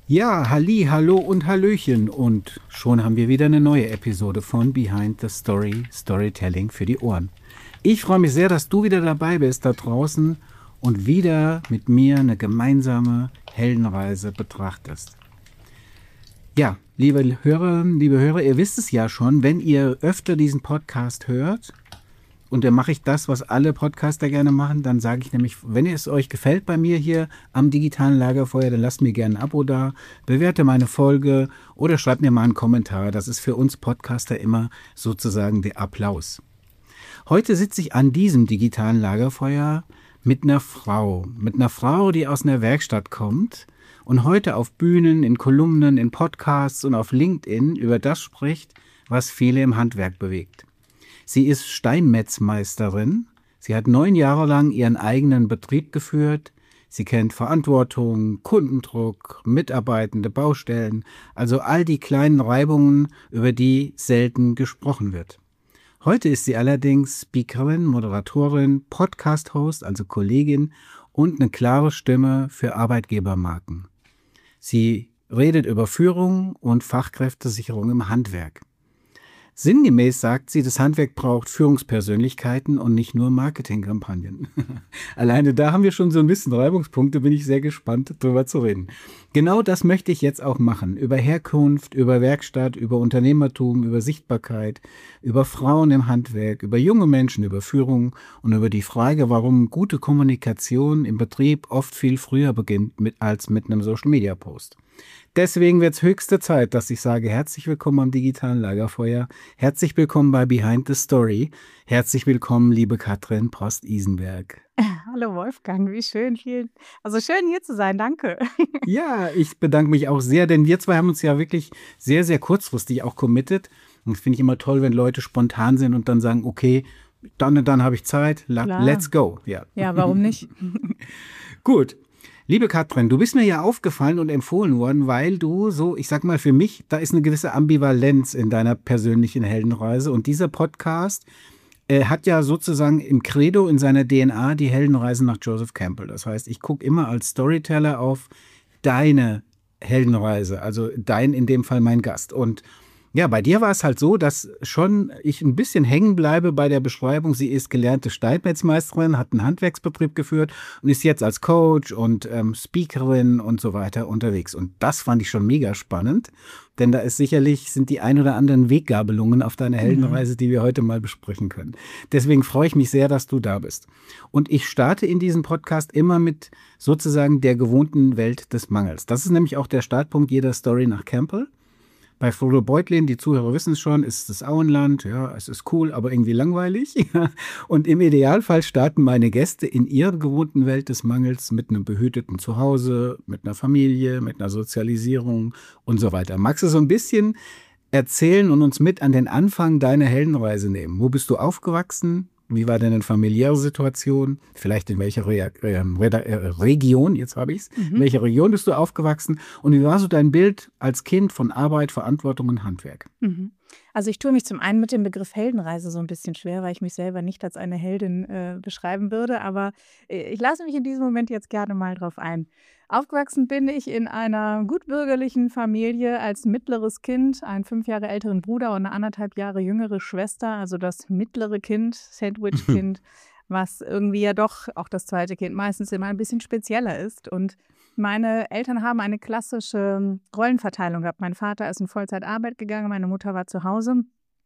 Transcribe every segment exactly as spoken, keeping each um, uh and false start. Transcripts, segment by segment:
Ja, halli, hallo und hallöchen und schon haben wir wieder eine neue Episode von Behind the Story, Storytelling für die Ohren. Ich freue mich sehr, dass du wieder dabei bist da draußen und wieder mit mir eine gemeinsame Heldenreise betrachtest. Ja, liebe Hörerinnen, liebe Hörer, ihr wisst es ja schon, wenn ihr öfter diesen Podcast hört, und dann mache ich das, was alle Podcaster gerne machen, dann sage ich nämlich, wenn es euch gefällt bei mir hier am digitalen Lagerfeuer, dann lasst mir gerne ein Abo da, bewerte meine Folge oder schreibt mir mal einen Kommentar. Das ist für uns Podcaster immer sozusagen der Applaus. Heute sitze ich an diesem digitalen Lagerfeuer mit einer Frau, mit einer Frau, die aus einer Werkstatt kommt und heute auf Bühnen, in Kolumnen, in Podcasts und auf LinkedIn über das spricht, was viele im Handwerk bewegt. Sie ist Steinmetzmeisterin. Sie hat neun Jahre lang ihren eigenen Betrieb geführt. Sie kennt Verantwortung, Kundendruck, Mitarbeitende, Baustellen, also all die kleinen Reibungen, über die selten gesprochen wird. Heute ist sie allerdings Speakerin, Moderatorin, Podcast-Host, also Kollegin und eine klare Stimme für Arbeitgebermarken. Sie redet über Führung und Fachkräftesicherung im Handwerk. Sinngemäß sagt sie, das Handwerk braucht Führungspersönlichkeiten und nicht nur Marketingkampagnen. Alleine da haben wir schon so ein bisschen Reibungspunkte, bin ich sehr gespannt, drüber zu reden. Genau das möchte ich jetzt auch machen. Über Herkunft, über Werkstatt, über Unternehmertum, über Sichtbarkeit, über Frauen im Handwerk, über junge Menschen, über Führung und über die Frage, warum gute Kommunikation im Betrieb oft viel früher beginnt mit, als mit einem Social-Media-Post. Deswegen wird es höchste Zeit, dass ich sage, herzlich willkommen am digitalen Lagerfeuer, herzlich willkommen bei Behind the Story, herzlich willkommen, liebe Katrin Prost-Isenberg. Hallo Wolfgang, wie schön, vielen, also schön hier zu sein, danke. Ja, ich bedanke mich auch sehr, denn wir zwei haben uns ja wirklich sehr, sehr kurzfristig auch committed. Und das finde ich immer toll, wenn Leute spontan sind und dann sagen, okay, dann und dann habe ich Zeit, la- let's go. Ja, ja, warum nicht? Gut. Liebe Katrin, du bist mir ja aufgefallen und empfohlen worden, weil du so, ich sag mal für mich, da ist eine gewisse Ambivalenz in deiner persönlichen Heldenreise. Und dieser Podcast äh, hat ja sozusagen im Credo, in seiner D N A, die Heldenreise nach Joseph Campbell. Das heißt, ich gucke immer als Storyteller auf deine Heldenreise, also dein, in dem Fall mein Gast. Und ja, bei dir war es halt so, dass schon ich ein bisschen hängen bleibe bei der Beschreibung. Sie ist gelernte Steinmetzmeisterin, hat einen Handwerksbetrieb geführt und ist jetzt als Coach und ähm, Speakerin und so weiter unterwegs. Und das fand ich schon mega spannend, denn da ist sicherlich, sind die ein oder anderen Weggabelungen auf deiner Heldenreise, die wir heute mal besprechen können. Deswegen freue ich mich sehr, dass du da bist. Und ich starte in diesem Podcast immer mit sozusagen der gewohnten Welt des Mangels. Das ist nämlich auch der Startpunkt jeder Story nach Campbell. Bei Frodo Beutlin, die Zuhörer wissen es schon, ist das Auenland, ja, es ist cool, aber irgendwie langweilig. Und im Idealfall starten meine Gäste in ihrer gewohnten Welt des Mangels mit einem behüteten Zuhause, mit einer Familie, mit einer Sozialisierung und so weiter. Magst du so ein bisschen erzählen und uns mit an den Anfang deiner Heldenreise nehmen? Wo bist du aufgewachsen? Wie war deine familiäre Situation? Vielleicht in welcher Re- äh, Re- äh, Region, jetzt habe ich es, mhm. in welcher Region bist du aufgewachsen? Und wie war so dein Bild als Kind von Arbeit, Verantwortung und Handwerk? Mhm. Also ich tue mich zum einen mit dem Begriff Heldenreise so ein bisschen schwer, weil ich mich selber nicht als eine Heldin äh, beschreiben würde. Aber äh, ich lasse mich in diesem Moment jetzt gerne mal drauf ein. Aufgewachsen bin ich in einer gutbürgerlichen Familie als mittleres Kind, einen fünf Jahre älteren Bruder und eine anderthalb Jahre jüngere Schwester, also das mittlere Kind, Sandwich-Kind, was irgendwie ja doch auch das zweite Kind meistens immer ein bisschen spezieller ist. Und meine Eltern haben eine klassische Rollenverteilung gehabt. Mein Vater ist in Vollzeitarbeit gegangen, meine Mutter war zu Hause,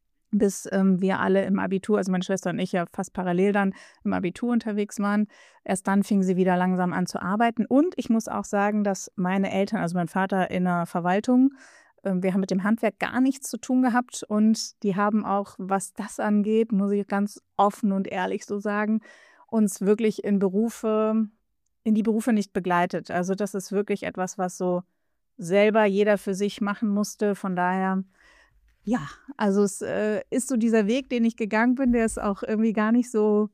bis ähm, wir alle im Abitur, also meine Schwester und ich ja fast parallel dann im Abitur unterwegs waren. Erst dann fingen sie wieder langsam an zu arbeiten. Und ich muss auch sagen, dass meine Eltern, also mein Vater in der Verwaltung, äh, wir haben mit dem Handwerk gar nichts zu tun gehabt. Und die haben auch, was das angeht, muss ich ganz offen und ehrlich so sagen, uns wirklich in Berufe, in die Berufe nicht begleitet. Also das ist wirklich etwas, was so selber jeder für sich machen musste. Von daher, ja, also es äh, ist so dieser Weg, den ich gegangen bin, der ist auch irgendwie gar nicht so,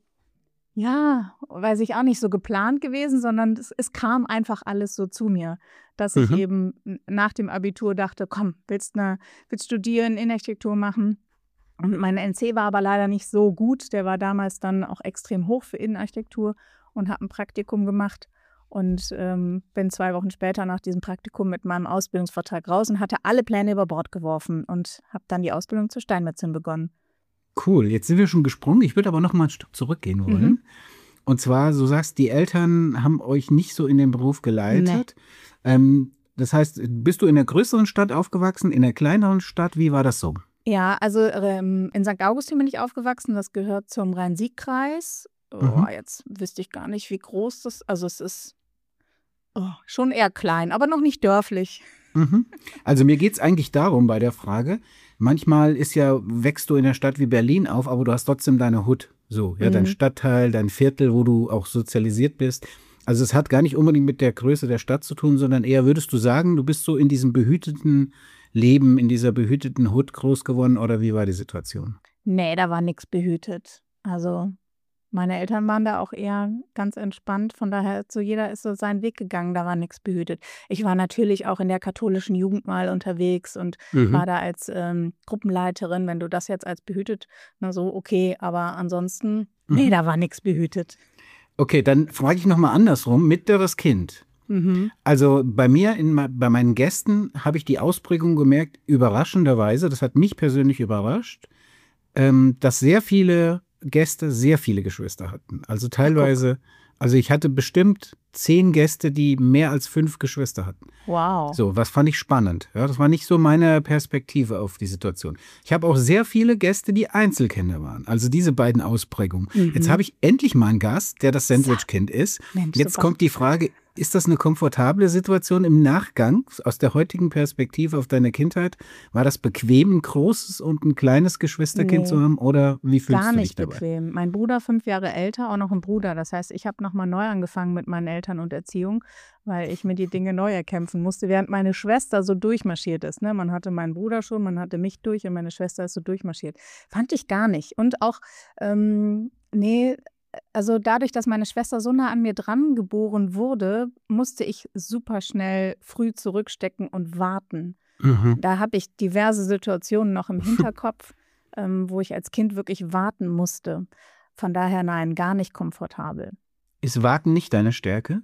ja, weiß ich auch nicht, so geplant gewesen, sondern es, es kam einfach alles so zu mir, dass ich Mhm. eben nach dem Abitur dachte, komm, willst du willst studieren, Innenarchitektur machen? Und mein N C war aber leider nicht so gut, der war damals dann auch extrem hoch für Innenarchitektur und habe ein Praktikum gemacht. Und ähm, bin zwei Wochen später nach diesem Praktikum mit meinem Ausbildungsvertrag raus und hatte alle Pläne über Bord geworfen und habe dann die Ausbildung zur Steinmetzin begonnen. Cool, jetzt sind wir schon gesprungen. Ich würde aber noch mal ein Stück zurückgehen wollen. Mhm. Und zwar, du sagst, die Eltern haben euch nicht so in den Beruf geleitet. Nee. Ähm, das heißt, bist du in einer größeren Stadt aufgewachsen, in einer kleineren Stadt? Wie war das so? Ja, also ähm, in Sankt Augustin bin ich aufgewachsen. Das gehört zum Rhein-Sieg-Kreis. Oh, mhm. Jetzt wüsste ich gar nicht, wie groß das ist. Also es ist oh, schon eher klein, aber noch nicht dörflich. Mhm. Also mir geht es eigentlich darum bei der Frage, manchmal ist ja, wächst du in einer Stadt wie Berlin auf, aber du hast trotzdem deine Hut. So, ja, mhm. dein Stadtteil, dein Viertel, wo du auch sozialisiert bist. Also es hat gar nicht unbedingt mit der Größe der Stadt zu tun, sondern eher würdest du sagen, du bist so in diesem behüteten Leben, in dieser behüteten Hut groß geworden oder wie war die Situation? Nee, da war nichts behütet. Also meine Eltern waren da auch eher ganz entspannt. Von daher, so jeder ist so seinen Weg gegangen, da war nichts behütet. Ich war natürlich auch in der katholischen Jugend mal unterwegs und mhm. war da als ähm, Gruppenleiterin. Wenn du das jetzt als behütet, na so, okay. Aber ansonsten, mhm. nee, da war nichts behütet. Okay, dann frage ich nochmal andersrum. Mittleres Kind. Mhm. Also bei mir, in, bei meinen Gästen, habe ich die Ausprägung gemerkt, überraschenderweise, das hat mich persönlich überrascht, ähm, dass sehr viele Gäste sehr viele Geschwister hatten. Also teilweise, also ich hatte bestimmt zehn Gäste, die mehr als fünf Geschwister hatten. Wow. So, was fand ich spannend. Ja, das war nicht so meine Perspektive auf die Situation. Ich habe auch sehr viele Gäste, die Einzelkinder waren. Also diese beiden Ausprägungen. Mhm. Jetzt habe ich endlich mal einen Gast, der das Sandwich-Kind ist. Mensch, Jetzt super. Kommt die Frage, ist das eine komfortable Situation im Nachgang aus der heutigen Perspektive auf deine Kindheit? War das bequem, ein großes und ein kleines Geschwisterkind nee, zu haben oder wie fühlst du dich dabei? Gar nicht bequem. Mein Bruder, fünf Jahre älter, auch noch ein Bruder. Das heißt, ich habe nochmal neu angefangen mit meinen Eltern und Erziehung, weil ich mir die Dinge neu erkämpfen musste, während meine Schwester so durchmarschiert ist. Ne? Man hatte meinen Bruder schon, man hatte mich durch und meine Schwester ist so durchmarschiert. Fand ich gar nicht. Und auch, ähm, nee, also dadurch, dass meine Schwester so nah an mir dran geboren wurde, musste ich super schnell früh zurückstecken und warten. Mhm. Da habe ich diverse Situationen noch im Hinterkopf, ähm, wo ich als Kind wirklich warten musste. Von daher nein, gar nicht komfortabel. Ist Warten nicht deine Stärke?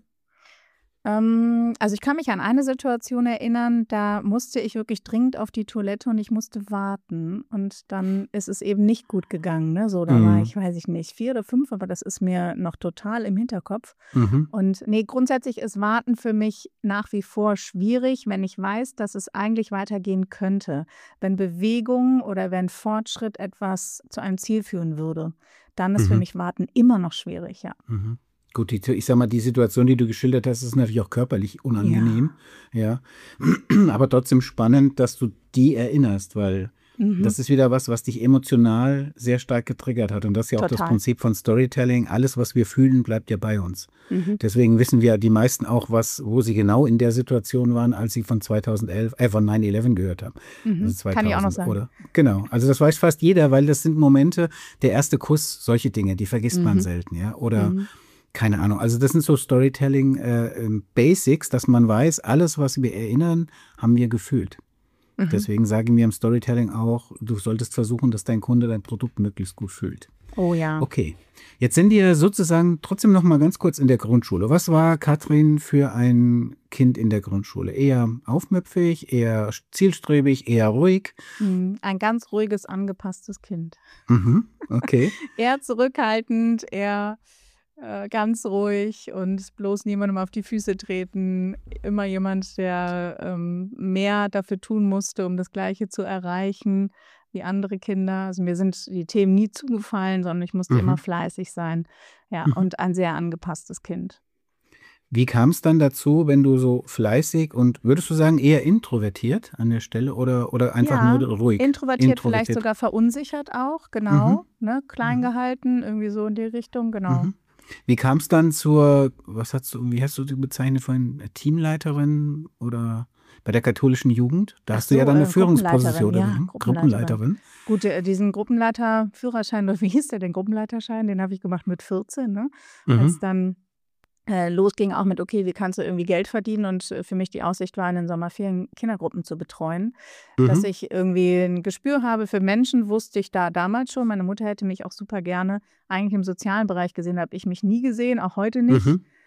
Ähm, also ich kann mich an eine Situation erinnern, da musste ich wirklich dringend auf die Toilette und ich musste warten. Und dann ist es eben nicht gut gegangen. Ne? So, da mhm. war ich, weiß ich nicht, vier oder fünf, aber das ist mir noch total im Hinterkopf. Mhm. Und nee, grundsätzlich ist Warten für mich nach wie vor schwierig, wenn ich weiß, dass es eigentlich weitergehen könnte. Wenn Bewegung oder wenn Fortschritt etwas zu einem Ziel führen würde, dann ist mhm. für mich Warten immer noch schwierig, ja. Mhm. Gut, die, ich sag mal, die Situation, die du geschildert hast, ist natürlich auch körperlich unangenehm. Ja. ja. Aber trotzdem spannend, dass du die erinnerst, weil mhm. das ist wieder was, was dich emotional sehr stark getriggert hat. Und das ist ja auch Total. Das Prinzip von Storytelling. Alles, was wir fühlen, bleibt ja bei uns. Mhm. Deswegen wissen wir die meisten auch, was, wo sie genau in der Situation waren, als sie von zweitausendelf, äh, von neun elf gehört haben. Mhm. Also zweitausend, kann ich auch noch sagen. Oder? Genau. Also das weiß fast jeder, weil das sind Momente, der erste Kuss, solche Dinge, die vergisst mhm. man selten, ja. Oder mhm. keine Ahnung, also das sind so Storytelling-Basics, äh, dass man weiß, alles, was wir erinnern, haben wir gefühlt. Mhm. Deswegen sagen wir im Storytelling auch, du solltest versuchen, dass dein Kunde dein Produkt möglichst gut fühlt. Oh ja. Okay, jetzt sind wir sozusagen trotzdem noch mal ganz kurz in der Grundschule. Was war Katrin für ein Kind in der Grundschule? Eher aufmüpfig, eher zielstrebig, eher ruhig? Ein ganz ruhiges, angepasstes Kind. Mhm. Okay. Eher zurückhaltend, eher Äh, ganz ruhig und bloß niemandem auf die Füße treten. Immer jemand, der ähm, mehr dafür tun musste, um das Gleiche zu erreichen wie andere Kinder. Also mir sind die Themen nie zugefallen, sondern ich musste mhm. immer fleißig sein. Ja, mhm. und ein sehr angepasstes Kind. Wie kam es dann dazu, wenn du so fleißig und würdest du sagen, eher introvertiert an der Stelle oder, oder einfach ja, nur ruhig? Introvertiert, introvertiert, vielleicht sogar verunsichert auch, genau. Mhm. Ne? Klein gehalten, irgendwie so in die Richtung, genau. Mhm. Wie kam es dann zur, was hast du, wie hast du die bezeichnet vorhin, Teamleiterin oder bei der katholischen Jugend? Da Ach hast du so, ja dann eine äh, Führungsposition. Ja, Gruppenleiterin. Gruppenleiterin. Gut, diesen Gruppenleiter-Führerschein, wie hieß der, den Gruppenleiterschein, den habe ich gemacht mit vierzehn, ne? Mhm. Als dann äh, losging auch mit, okay, wie kannst du irgendwie Geld verdienen? Und äh, für mich die Aussicht war, in den Sommerferien Kindergruppen zu betreuen. Mhm. Dass ich irgendwie ein Gespür habe für Menschen, wusste ich da damals schon. Meine Mutter hätte mich auch super gerne eigentlich im sozialen Bereich gesehen, habe ich mich nie gesehen, auch heute nicht. Mhm.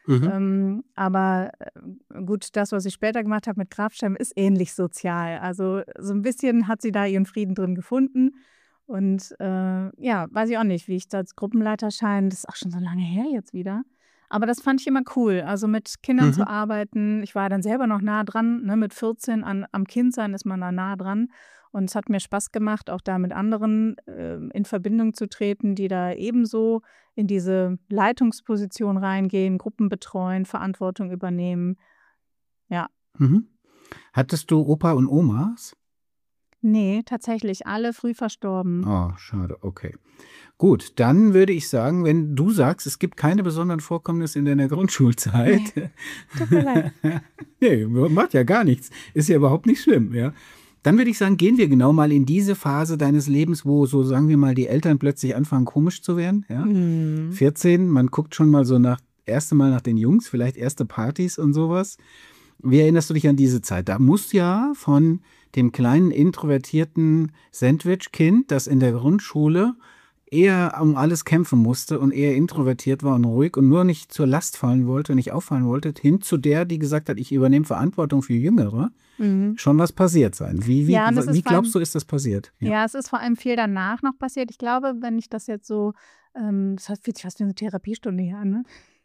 Mhm. Ähm, aber äh, gut, das, was ich später gemacht habe mit Grafstein, ist ähnlich sozial. Also so ein bisschen hat sie da ihren Frieden drin gefunden. Und äh, ja, weiß ich auch nicht, wie ich da als Gruppenleiter scheine. Das ist auch schon so lange her jetzt wieder. Aber das fand ich immer cool, also mit Kindern zu Mhm. arbeiten. Ich war dann selber noch nah dran, ne? Mit vierzehn an, am Kindsein ist man da nah dran. Und es hat mir Spaß gemacht, auch da mit anderen äh, in Verbindung zu treten, die da ebenso in diese Leitungsposition reingehen, Gruppen betreuen, Verantwortung übernehmen. Ja, Mhm. Hattest du Opa und Omas? nee, tatsächlich alle früh verstorben. Oh, schade, okay. Gut, dann würde ich sagen, wenn du sagst, es gibt keine besonderen Vorkommnisse in deiner Grundschulzeit. Nee, tut mir leid. Nee, macht ja gar nichts. Ist ja überhaupt nicht schlimm, ja. Dann würde ich sagen, gehen wir genau mal in diese Phase deines Lebens, wo so, sagen wir mal, die Eltern plötzlich anfangen komisch zu werden, ja. Hm. vierzehn, man guckt schon mal so nach, erste Mal nach den Jungs, vielleicht erste Partys und sowas. Wie erinnerst du dich an diese Zeit? Da muss ja von dem kleinen introvertierten Sandwich-Kind, das in der Grundschule eher um alles kämpfen musste und eher introvertiert war und ruhig und nur nicht zur Last fallen wollte, nicht auffallen wollte, hin zu der, die gesagt hat, ich übernehme Verantwortung für Jüngere, Mhm. schon was passiert sein. Wie, wie, Ja, und das ist wie vor allem- glaubst du, ist das passiert? Ja. es ist vor allem viel danach noch passiert. Ich glaube, wenn ich das jetzt so, ähm, das fühlt sich fast wie eine Therapiestunde hier an, ne?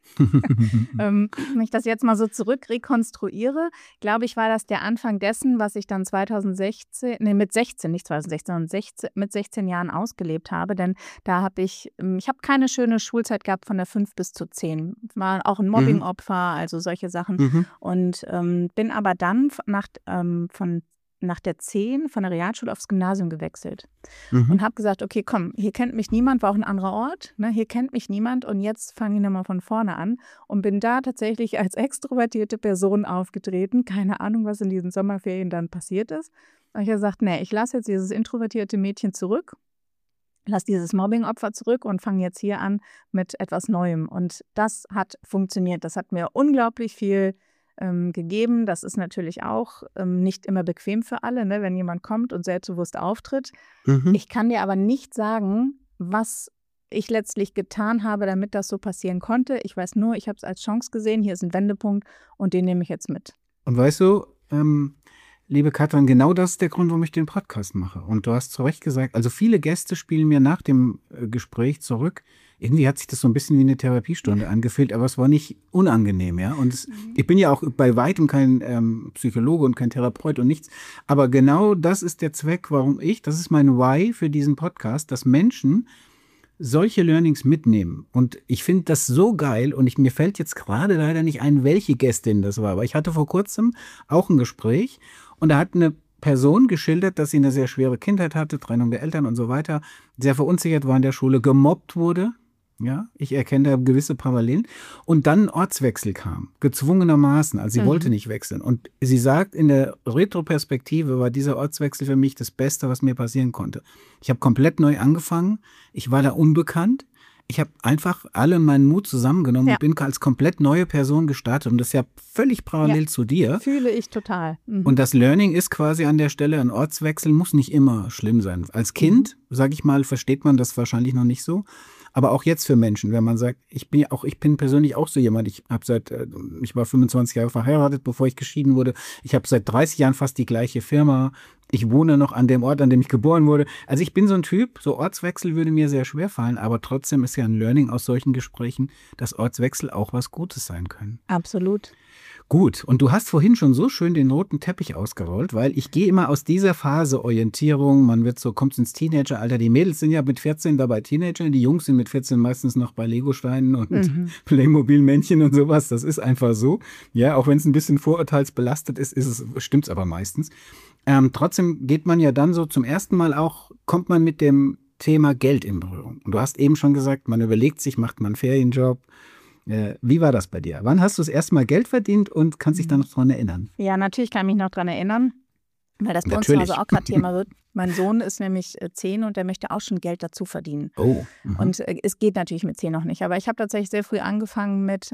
ähm, wenn ich das jetzt mal so zurück rekonstruiere, glaube ich, war das der Anfang dessen, was ich dann zweitausendsechzehn, nee, mit sechzehn, nicht zweitausendsechzehn, sondern sechzehn, mit sechzehn Jahren ausgelebt habe. Denn da habe ich, ähm, ich habe keine schöne Schulzeit gehabt von der fünf bis zur zehn. War auch ein Mobbingopfer, also solche Sachen. Mhm. Und ähm, bin aber dann f- nach, ähm, von, nach der zehn von der Realschule aufs Gymnasium gewechselt. Mhm. Und habe gesagt, okay, komm, hier kennt mich niemand, war auch ein anderer Ort, ne? Hier kennt mich niemand und jetzt fange ich nochmal von vorne an und bin da tatsächlich als extrovertierte Person aufgetreten. Keine Ahnung, was in diesen Sommerferien dann passiert ist. Und ich habe gesagt, nee, ich lasse jetzt dieses introvertierte Mädchen zurück, lasse dieses Mobbingopfer zurück und fange jetzt hier an mit etwas Neuem. Und das hat funktioniert. Das hat mir unglaublich viel ähm, gegeben. Das ist natürlich auch ähm, nicht immer bequem für alle, ne, wenn jemand kommt und selbstbewusst auftritt. Mhm. Ich kann dir aber nicht sagen, was ich letztlich getan habe, damit das so passieren konnte. Ich weiß nur, ich habe es als Chance gesehen. Hier ist ein Wendepunkt und den nehme ich jetzt mit. Und weißt du, ähm, liebe Katrin, genau das ist der Grund, warum ich den Podcast mache. Und du hast zu Recht gesagt, also viele Gäste spielen mir nach dem äh, Gespräch zurück. Irgendwie hat sich das so ein bisschen wie eine Therapiestunde angefühlt, aber es war nicht unangenehm, ja. Und es, ich bin ja auch bei weitem kein ähm, Psychologe und kein Therapeut und nichts. Aber genau das ist der Zweck, warum ich, das ist mein Why für diesen Podcast, dass Menschen solche Learnings mitnehmen. Und ich finde das so geil und ich, mir fällt jetzt gerade leider nicht ein, welche Gästin das war. Aber ich hatte vor kurzem auch ein Gespräch und da hat eine Person geschildert, dass sie eine sehr schwere Kindheit hatte, Trennung der Eltern und so weiter, sehr verunsichert war in der Schule, gemobbt wurde. Ja, ich erkenne da gewisse Parallelen. Und dann ein Ortswechsel kam, gezwungenermaßen. Also sie Mhm. wollte nicht wechseln. Und sie sagt, in der Retroperspektive war dieser Ortswechsel für mich das Beste, was mir passieren konnte. Ich habe komplett neu angefangen. Ich war da unbekannt. Ich habe einfach alle meinen Mut zusammengenommen Ja. und bin als komplett neue Person gestartet. Und das ist ja völlig parallel Ja. zu dir. Fühle ich total. Mhm. Und das Learning ist quasi an der Stelle, ein Ortswechsel muss nicht immer schlimm sein. Als Kind, sage ich mal, versteht man das wahrscheinlich noch nicht so. Aber auch jetzt für Menschen, wenn man sagt, ich bin ja auch, ich bin persönlich auch so jemand, ich habe seit, äh, ich war fünfundzwanzig Jahre verheiratet, bevor ich geschieden wurde. Ich habe seit dreißig Jahren fast die gleiche Firma. Ich wohne noch an dem Ort, an dem ich geboren wurde. Also ich bin so ein Typ, so Ortswechsel würde mir sehr schwer fallen, aber trotzdem ist ja ein Learning aus solchen Gesprächen, dass Ortswechsel auch was Gutes sein können. Absolut. Gut, und du hast vorhin schon so schön den roten Teppich ausgerollt, weil ich gehe immer aus dieser Phase Orientierung, man wird so, kommt ins Teenageralter, die Mädels sind ja mit vierzehn dabei Teenager, die Jungs sind mit vierzehn meistens noch bei Legosteinen und Mhm. Playmobil-Männchen und sowas, das ist einfach so. Ja, auch wenn es ein bisschen vorurteilsbelastet ist, ist es, stimmt's aber meistens. Ähm, trotzdem geht man ja dann so zum ersten Mal auch, kommt man mit dem Thema Geld in Berührung. Und du hast eben schon gesagt, man überlegt sich, macht man einen Ferienjob. Äh, wie war das bei dir? Wann hast du das erste Mal Geld verdient und kannst dich da noch dran erinnern? Ja, natürlich kann ich mich noch dran erinnern, weil das bei uns zu Natürlich. Hause auch gerade Thema wird. Mein Sohn ist nämlich äh, zehn und der möchte auch schon Geld dazu verdienen. Oh. Mhm. Und äh, es geht natürlich mit zehn noch nicht. Aber ich habe tatsächlich sehr früh angefangen mit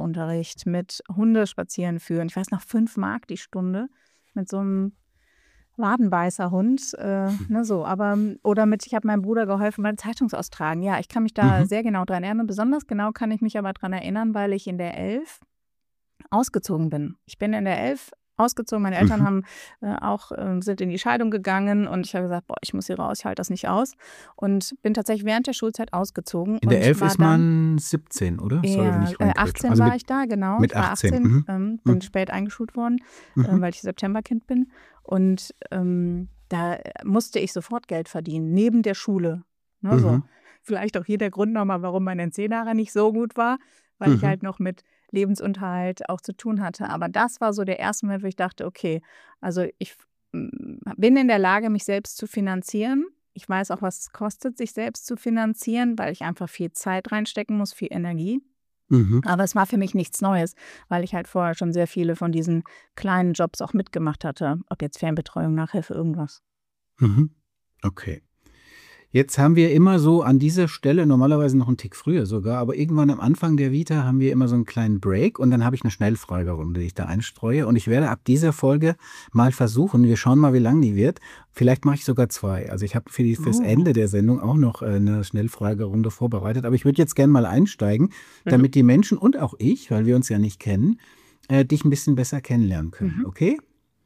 Nachhilfeunterricht, mit Hundespazieren führen. Ich weiß noch, fünf Mark die Stunde mit so einem Wadenbeißerhund, äh, ne, so, aber, oder mit, ich habe meinem Bruder geholfen beim Zeitungsaustragen. Ja, ich kann mich da Mhm. sehr genau dran erinnern. Besonders genau kann ich mich aber dran erinnern, weil ich in der elf ausgezogen bin. Ich bin in der elf ausgezogen. Meine Eltern Mhm. haben äh, auch äh, sind in die Scheidung gegangen und ich habe gesagt, boah, ich muss hier raus, ich halte das nicht aus und bin tatsächlich während der Schulzeit ausgezogen In der und elf war ist dann man siebzehn, oder? Sorry, wenn ja, ich äh, reingrätsche. achtzehn Also war mit, ich da, genau. mit Ich war achtzehn. achtzehn, Mhm. ähm, bin Mhm. spät eingeschult worden, äh, Mhm. weil ich Septemberkind bin. Und ähm, da musste ich sofort Geld verdienen, neben der Schule. Ne, so. Mhm. Vielleicht auch hier der Grund nochmal, warum mein N C-Nachher nicht so gut war, weil ich Mhm. halt noch mit Lebensunterhalt auch zu tun hatte. Aber das war so der erste Moment, wo ich dachte, okay, also ich mm, bin in der Lage, mich selbst zu finanzieren. Ich weiß auch, was es kostet, sich selbst zu finanzieren, weil ich einfach viel Zeit reinstecken muss, viel Energie. Mhm. Aber es war für mich nichts Neues, weil ich halt vorher schon sehr viele von diesen kleinen Jobs auch mitgemacht hatte. Ob jetzt Fernbetreuung, Nachhilfe, irgendwas. Mhm. Okay. Jetzt haben wir immer so an dieser Stelle, normalerweise noch einen Tick früher sogar, aber irgendwann am Anfang der Vita haben wir immer so einen kleinen Break und dann habe ich eine Schnellfragerunde, die ich da einstreue. Und ich werde ab dieser Folge mal versuchen, wir schauen mal, wie lang die wird. Vielleicht mache ich sogar zwei. Also ich habe für die, fürs Oh. Ende der Sendung auch noch äh, eine Schnellfragerunde vorbereitet. Aber ich würde jetzt gerne mal einsteigen, Mhm. damit die Menschen und auch ich, weil wir uns ja nicht kennen, äh, dich ein bisschen besser kennenlernen können. Mhm. Okay?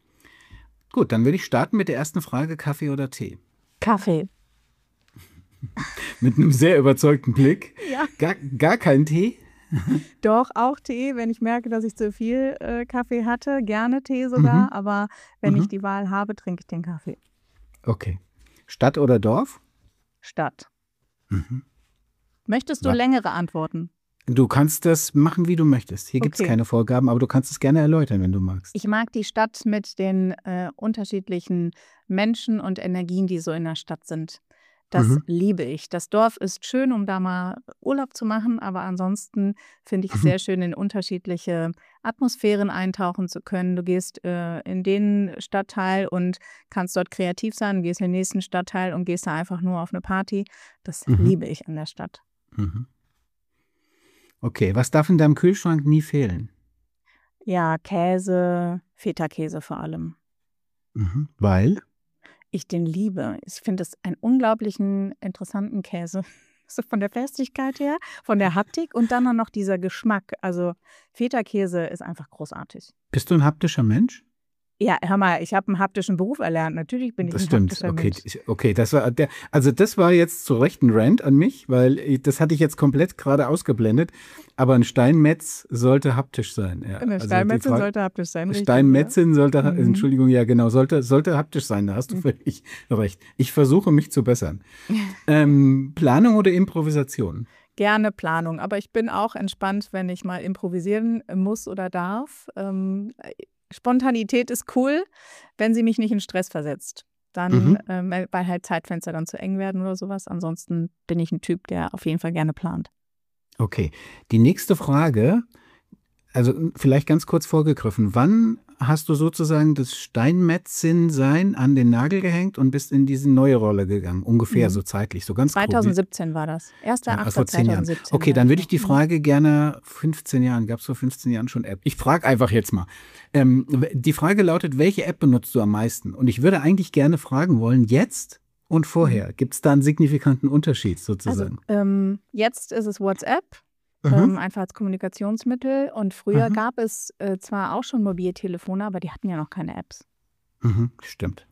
Gut, dann würde ich starten mit der ersten Frage: Kaffee oder Tee? Kaffee. Mit einem sehr überzeugten Blick. Ja. Gar, gar kein Tee? Doch, auch Tee, wenn ich merke, dass ich zu viel äh, Kaffee hatte. Gerne Tee sogar, Mhm. aber wenn Mhm. ich die Wahl habe, trinke ich den Kaffee. Okay. Stadt oder Dorf? Stadt. Mhm. Möchtest du Wa- längere Antworten? Du kannst das machen, wie du möchtest. Hier gibt es Okay. keine Vorgaben, aber du kannst es gerne erläutern, wenn du magst. Ich mag die Stadt mit den äh, unterschiedlichen Menschen und Energien, die so in der Stadt sind. Das Mhm. liebe ich. Das Dorf ist schön, um da mal Urlaub zu machen, aber ansonsten finde ich es sehr schön, in unterschiedliche Atmosphären eintauchen zu können. Du gehst äh, in den Stadtteil und kannst dort kreativ sein, du gehst in den nächsten Stadtteil und gehst da einfach nur auf eine Party. Das Mhm. liebe ich an der Stadt. Mhm. Okay, was darf in deinem Kühlschrank nie fehlen? Ja, Käse, Feta-Käse vor allem. Mhm. Weil? Ich den liebe. Ich finde es einen unglaublichen, interessanten Käse. So von der Festigkeit her, von der Haptik und dann noch dieser Geschmack. Also Feta-Käse ist einfach großartig. Bist du ein haptischer Mensch? Ja, hör mal, ich habe einen haptischen Beruf erlernt. Natürlich bin ich Das ein stimmt. haptischer Okay, Mensch. ich- okay, das war der, also das war jetzt zu Recht ein Rant an mich, weil ich, das hatte ich jetzt komplett gerade ausgeblendet. Aber ein Steinmetz sollte haptisch sein. Ja. Eine Also die Steinmetzin Frage- sollte haptisch sein, richtig. Steinmetzin sollte, Mhm. Entschuldigung, ja genau, sollte, sollte haptisch sein, da hast du Mhm. völlig recht. Ich versuche mich zu bessern. Ähm, Planung oder Improvisation? Gerne Planung, aber ich bin auch entspannt, wenn ich mal improvisieren muss oder darf. Ähm, Spontanität ist cool, wenn sie mich nicht in Stress versetzt. Dann, Mhm. ähm, weil halt Zeitfenster dann zu eng werden oder sowas. Ansonsten bin ich ein Typ, der auf jeden Fall gerne plant. Okay, die nächste Frage, also vielleicht ganz kurz vorgegriffen, wann hast du sozusagen das Steinmetzin-Sein an den Nagel gehängt und bist in diese neue Rolle gegangen? Ungefähr Mhm. so zeitlich, so ganz grob. zweitausendsiebzehn war das. erster Ja, Achter vor zehn Jahren. zweitausendsiebzehn. Okay, war dann würde ich die noch. Frage gerne, fünfzehn Jahren, gab es vor fünfzehn Jahren schon App? Ich frage einfach jetzt mal. Ähm, die Frage lautet, welche App benutzt du am meisten? Und ich würde eigentlich gerne fragen wollen, jetzt und vorher. Gibt es da einen signifikanten Unterschied Also sozusagen? ähm, jetzt ist es WhatsApp, Mhm. ähm, einfach als Kommunikationsmittel. Und früher Mhm. gab es äh, zwar auch schon Mobiltelefone, aber die hatten ja noch keine Apps. Mhm, stimmt.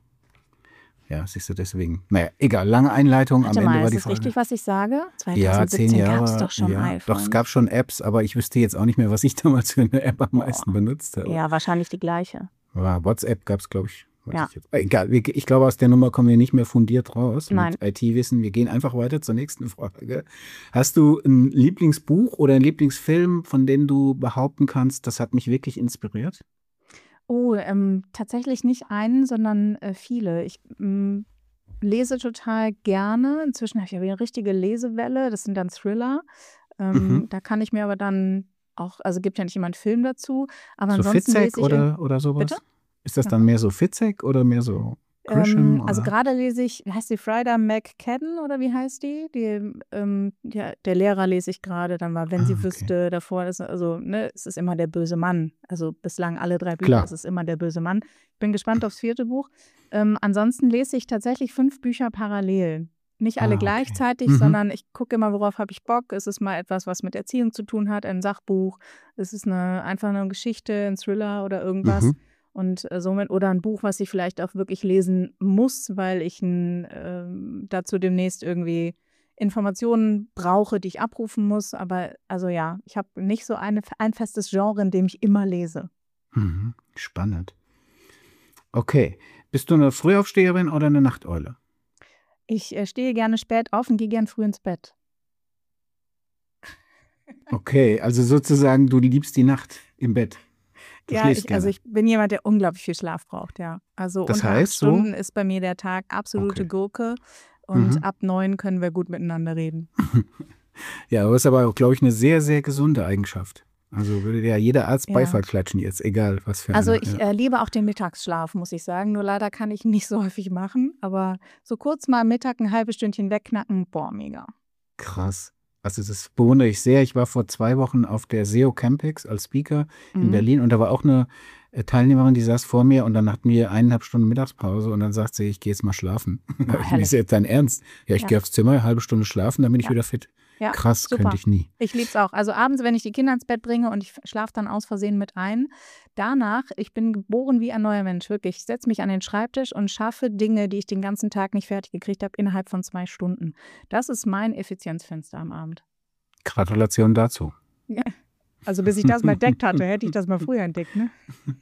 Ja, siehst du, deswegen. Naja, egal, lange Einleitung. Warte am Ende mal, war ist die das Frage. richtig, was ich sage? Ja, zehn zweitausendsiebzehn Jahre. gab es doch schon ja. iPhone. Doch, es gab schon Apps, aber ich wüsste jetzt auch nicht mehr, was ich damals für eine App am Boah. meisten benutzt habe. Ja, wahrscheinlich die gleiche. Ja, WhatsApp gab es, glaube ich. weiß Ja. ich jetzt. Egal, wir- ich glaube, aus der Nummer kommen wir nicht mehr fundiert raus Nein. mit I T-Wissen. Wir gehen einfach weiter zur nächsten Frage. Hast du ein Lieblingsbuch oder ein Lieblingsfilm, von dem du behaupten kannst, das hat mich wirklich inspiriert? Oh, ähm, tatsächlich nicht einen, sondern äh, viele. Ich ähm, lese total gerne. Inzwischen habe ich ja wieder eine richtige Lesewelle. Das sind dann Thriller. Ähm, Mhm. Da kann ich mir aber dann auch, also gibt ja nicht immer einen Film dazu, aber So ansonsten Fitzek lese ich irg- oder, oder sowas? Bitte? Ist das Ja. dann mehr so Fitzek oder mehr so Grisham? Ähm, also oder? gerade lese ich, wie heißt die, Frida McCadden oder wie heißt die? Die, ähm, ja, der Lehrer lese ich gerade, dann war, wenn Ah, sie okay. wüsste, davor, ist, also, ne, es ist immer der böse Mann. Also bislang alle drei Bücher, Klar. es ist immer der böse Mann. bin gespannt aufs vierte Buch. Ähm, ansonsten lese ich tatsächlich fünf Bücher parallel. Nicht alle Ah, okay. gleichzeitig, Mhm. sondern ich gucke immer, worauf habe ich Bock. Ist es mal etwas, was mit Erziehung zu tun hat, ein Sachbuch? Ist es eine, einfach eine Geschichte, ein Thriller oder irgendwas? Mhm. Und äh, somit, oder ein Buch, was ich vielleicht auch wirklich lesen muss, weil ich n, ähm, dazu demnächst irgendwie Informationen brauche, die ich abrufen muss. Aber also ja, ich habe nicht so eine, ein festes Genre, in dem ich immer lese. Mhm. Spannend. Okay. Bist du eine Frühaufsteherin oder eine Nachteule? Ich äh, stehe gerne spät auf und gehe gern früh ins Bett. Okay, also sozusagen, du liebst die Nacht im Bett. Du Ja, schläfst ich, also gerne. ich bin jemand, der unglaublich viel Schlaf braucht, ja. Also Das unter acht heißt so? Stunden ist bei mir der Tag absolute Okay. Gurke und Mhm. ab neun können wir gut miteinander reden. Ja, aber ist aber auch, glaube ich, eine sehr, sehr gesunde Eigenschaft. Also würde ja jeder Arzt Ja. Beifall klatschen jetzt, egal was für Also einer. ich Ja. äh, liebe auch den Mittagsschlaf, muss ich sagen. Nur leider kann ich nicht so häufig machen. Aber so kurz mal am Mittag ein halbes Stündchen wegknacken, boah, mega. Krass. Also das bewundere ich sehr. Ich war vor zwei Wochen auf der S E O Campix als Speaker in Mhm. Berlin und da war auch eine äh, Teilnehmerin, die saß vor mir und dann hatten wir eineinhalb Stunden Mittagspause und dann sagt sie, ich gehe jetzt mal schlafen. Da Oh, hab ich mir herrlich. ist jetzt dein Ernst? Ja, ich Ja. gehe aufs Zimmer, eine halbe Stunde schlafen, dann bin ich Ja. wieder fit. Ja, Krass, super. könnte ich nie. Ich liebe es auch. Also abends, wenn ich die Kinder ins Bett bringe und ich schlafe dann aus Versehen mit ein. Danach, ich bin geboren wie ein neuer Mensch, wirklich. Ich setze mich an den Schreibtisch und schaffe Dinge, die ich den ganzen Tag nicht fertig gekriegt habe, innerhalb von zwei Stunden. Das ist mein Effizienzfenster am Abend. Gratulation dazu. Ja. Also bis ich das mal entdeckt hatte, hätte ich das mal früher entdeckt, ne?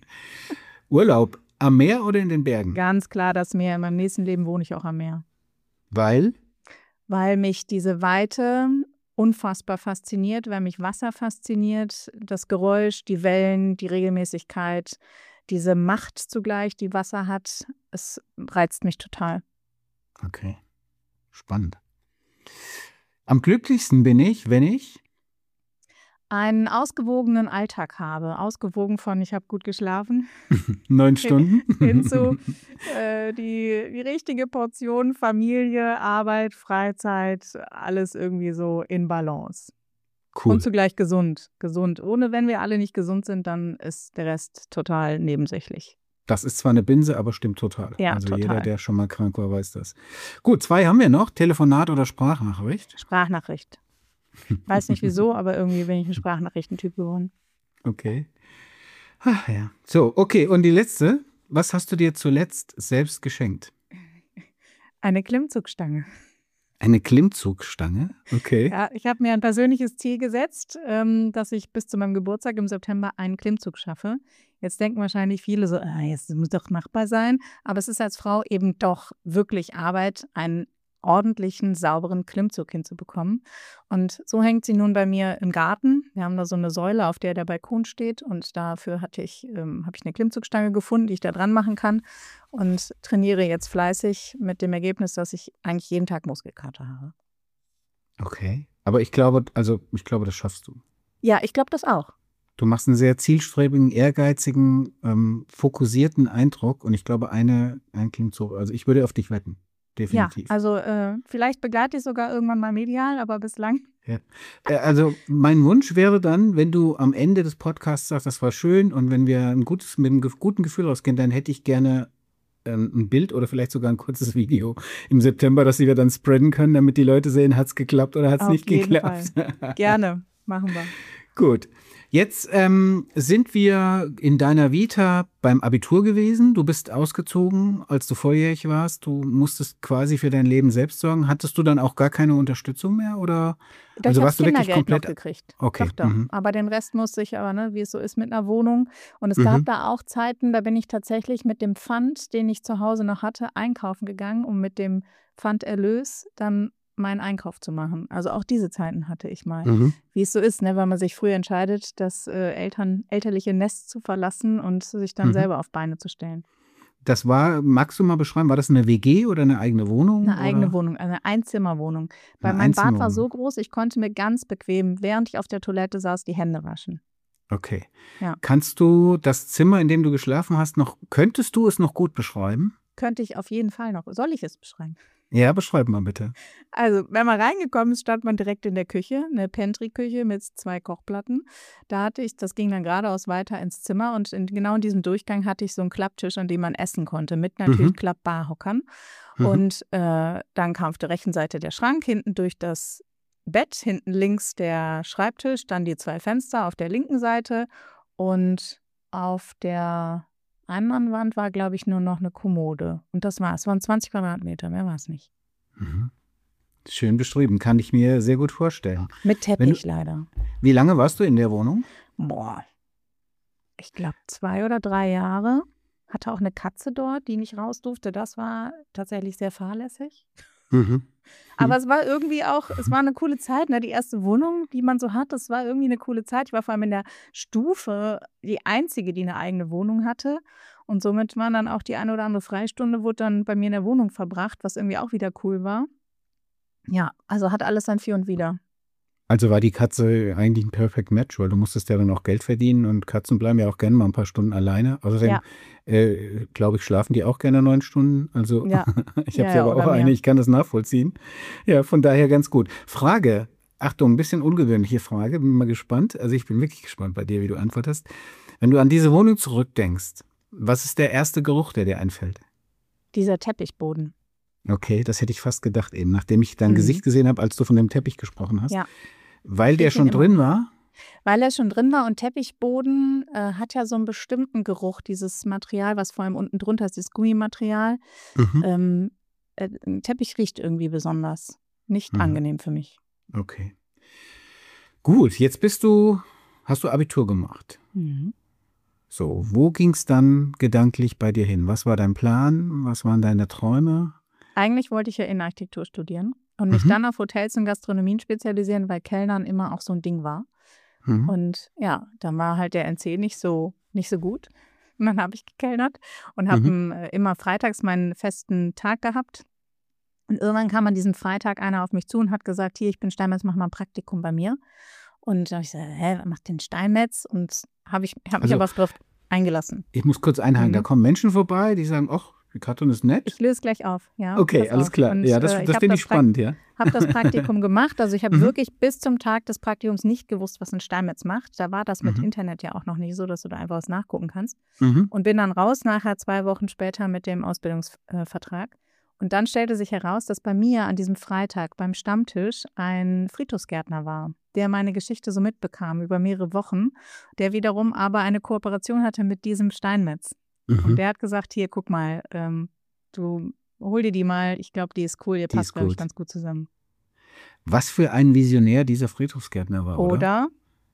Urlaub am Meer oder in den Bergen? Ganz klar das Meer. In meinem nächsten Leben wohne ich auch am Meer. Weil? Weil mich diese Weite unfassbar fasziniert, weil mich Wasser fasziniert, das Geräusch, die Wellen, die Regelmäßigkeit, diese Macht zugleich, die Wasser hat. Es reizt mich total. Okay, spannend. Am glücklichsten bin ich, wenn ich Einen ausgewogenen Alltag habe. Ausgewogen von, ich habe gut geschlafen, neun Stunden. hinzu äh, die, die richtige Portion Familie, Arbeit, Freizeit, alles irgendwie so in Balance. Cool. Und zugleich gesund. Gesund. Ohne, wenn wir alle nicht gesund sind, dann ist der Rest total nebensächlich. Das ist zwar eine Binse, aber stimmt total. Ja, also total. jeder, der schon mal krank war, weiß das. Gut, zwei haben wir noch. Telefonat oder Sprachnachricht? Sprachnachricht. Weiß nicht wieso, aber irgendwie bin ich ein Sprachnachrichtentyp geworden. Okay. Ach, ja. So, okay. Und die letzte. Was hast du dir zuletzt selbst geschenkt? Eine Klimmzugstange. Eine Klimmzugstange? Okay. Ja, ich habe mir ein persönliches Ziel gesetzt, ähm, dass ich bis zu meinem Geburtstag im September einen Klimmzug schaffe. Jetzt denken wahrscheinlich viele so, ah, jetzt muss doch machbar sein. Aber es ist als Frau eben doch wirklich Arbeit, einen ordentlichen, sauberen Klimmzug hinzubekommen. Und so hängt sie nun bei mir im Garten. Wir haben da so eine Säule, auf der der Balkon steht. Und dafür hatte ich, ähm, habe ich eine Klimmzugstange gefunden, die ich da dran machen kann. Und trainiere jetzt fleißig mit dem Ergebnis, dass ich eigentlich jeden Tag Muskelkater habe. Okay. Aber ich glaube, also ich glaube, das schaffst du. Ja, ich glaube das auch. Du machst einen sehr zielstrebigen, ehrgeizigen, ähm, fokussierten Eindruck und ich glaube, eine, ein Klimmzug, also ich würde auf dich wetten. Definitiv. Ja, also äh, vielleicht begleite ich sogar irgendwann mal medial, aber bislang. Ja. Äh, Also mein Wunsch wäre dann, wenn du am Ende des Podcasts sagst, das war schön und wenn wir ein gutes, mit einem ge- guten Gefühl rausgehen, dann hätte ich gerne ähm, ein Bild oder vielleicht sogar ein kurzes Video im September, das wir dann spreaden können, damit die Leute sehen, hat es geklappt oder hat es Auf nicht jeden geklappt. Gerne, machen wir. Gut. Jetzt ähm, sind wir in deiner Vita beim Abitur gewesen. Du bist ausgezogen, als du volljährig warst. Du musstest quasi für dein Leben selbst sorgen. Hattest du dann auch gar keine Unterstützung mehr? Oder Doch, also ich habe warst du wirklich Kindergeld noch komplett. gekriegt. Okay. Doch, doch. Mhm. Aber den Rest musste ich aber, ne, wie es so ist mit einer Wohnung. Und es Mhm. gab da auch Zeiten, da bin ich tatsächlich mit dem Pfand, den ich zu Hause noch hatte, einkaufen gegangen, um mit dem Pfanderlös dann meinen Einkauf zu machen. Also auch diese Zeiten hatte ich mal. Mhm. Wie es so ist, ne, weil man sich früh entscheidet, das äh, Eltern, elterliche Nest zu verlassen und sich dann Mhm. selber auf Beine zu stellen. Das war, magst du mal beschreiben, war das eine W G oder eine eigene Wohnung? Eine eigene oder? Wohnung, eine Einzimmerwohnung. Weil Eine mein Bad war Einzimmerwohnung. so groß, ich konnte mir ganz bequem, während ich auf der Toilette saß, die Hände waschen. Okay. Ja. Kannst du das Zimmer, in dem du geschlafen hast, noch, könntest du es noch gut beschreiben? könnte ich auf jeden Fall noch. Soll ich es beschreiben? Ja, beschreib mal bitte. Also, wenn man reingekommen ist, stand man direkt in der Küche, eine Pantry-Küche mit zwei Kochplatten. Da hatte ich, das ging dann geradeaus weiter ins Zimmer und in, genau in diesem Durchgang hatte ich so einen Klapptisch, an dem man essen konnte, mit natürlich Mhm. Klappbarhockern. Mhm. Und äh, dann kam auf der rechten Seite der Schrank, hinten durch das Bett, hinten links der Schreibtisch, dann die zwei Fenster auf der linken Seite und auf der anderen Wand war, glaube ich, nur noch eine Kommode. Und das war's. Es waren zwanzig Quadratmeter, mehr war es nicht. Mhm. Schön beschrieben, kann ich mir sehr gut vorstellen. Mit Teppich du, leider. Wie lange warst du in der Wohnung? Boah, ich glaube zwei oder drei Jahre. Hatte auch eine Katze dort, die nicht raus durfte. Das war tatsächlich sehr fahrlässig. Mhm. Aber es war irgendwie auch, es war eine coole Zeit, ne? Die erste Wohnung, die man so hat, das war irgendwie eine coole Zeit. Ich war vor allem in der Stufe die Einzige, die eine eigene Wohnung hatte. Und somit war dann auch die eine oder andere Freistunde, wurde dann bei mir in der Wohnung verbracht, was irgendwie auch wieder cool war. Ja, also hat alles sein Für und Wider. Also war die Katze eigentlich ein Perfect Match, weil du musstest ja dann auch Geld verdienen und Katzen bleiben ja auch gerne mal ein paar Stunden alleine. Außerdem, Ja. äh, glaube ich, schlafen die auch gerne neun Stunden. Also Ja. ich Ja, habe ja, ja aber oder auch eine, mehr. ich kann das nachvollziehen. Ja, von daher ganz gut. Frage, Achtung, ein bisschen ungewöhnliche Frage, bin mal gespannt. Also ich bin wirklich gespannt bei dir, wie du antwortest. Wenn du an diese Wohnung zurückdenkst, was ist der erste Geruch, der dir einfällt? Dieser Teppichboden. Okay, das hätte ich fast gedacht eben, nachdem ich dein Mhm. Gesicht gesehen habe, als du von dem Teppich gesprochen hast. Ja. Weil der Riech ihn schon immer. drin war? Weil er schon drin war und Teppichboden äh, hat ja so einen bestimmten Geruch, dieses Material, was vor allem unten drunter ist, dieses Gummimaterial. Mhm. Ähm, äh, ein Teppich riecht irgendwie besonders. Nicht Mhm. angenehm für mich. Okay. Gut, jetzt bist du, hast du Abitur gemacht. Mhm. So, wo ging es dann gedanklich bei dir hin? Was war dein Plan? Was waren deine Träume? Eigentlich wollte ich ja Innenarchitektur studieren und mich Mhm. dann auf Hotels und Gastronomien spezialisieren, weil Kellnern immer auch so ein Ding war. Mhm. Und ja, dann war halt der N C nicht so, nicht so gut. Und dann habe ich gekellnert und habe Mhm. äh, immer freitags meinen festen Tag gehabt. Und irgendwann kam an diesem Freitag einer auf mich zu und hat gesagt, hier, ich bin Steinmetz, mach mal ein Praktikum bei mir. Und da habe ich gesagt, hä, was macht denn Steinmetz? Und habe ich habe mich Also- aber darauf eingelassen. Ich muss kurz einhaken, Mhm. da kommen Menschen vorbei, die sagen, ach, die Katrin ist nett. Ich löse gleich auf. Ja, Okay, pass alles auf. klar. Und, Ja, das, äh, ich das hab finde ich das Prakt- spannend, ja. habe das Praktikum gemacht. Also ich habe Mhm. wirklich bis zum Tag des Praktikums nicht gewusst, was ein Steinmetz macht. Da war das mit Mhm. Internet ja auch noch nicht so, dass du da einfach was nachgucken kannst. Mhm. Und bin dann raus, nachher zwei Wochen später mit dem Ausbildungsvertrag. Und dann stellte sich heraus, dass bei mir an diesem Freitag beim Stammtisch ein Friedhofsgärtner war, der meine Geschichte so mitbekam über mehrere Wochen, der wiederum aber eine Kooperation hatte mit diesem Steinmetz. Und Mhm. der hat gesagt, hier, guck mal, ähm, du hol dir die mal, ich glaube, die ist cool, ihr Die passt, ist glaube ich, gut. ganz gut zusammen. Was für ein Visionär dieser Friedhofsgärtner war, oder? Oder?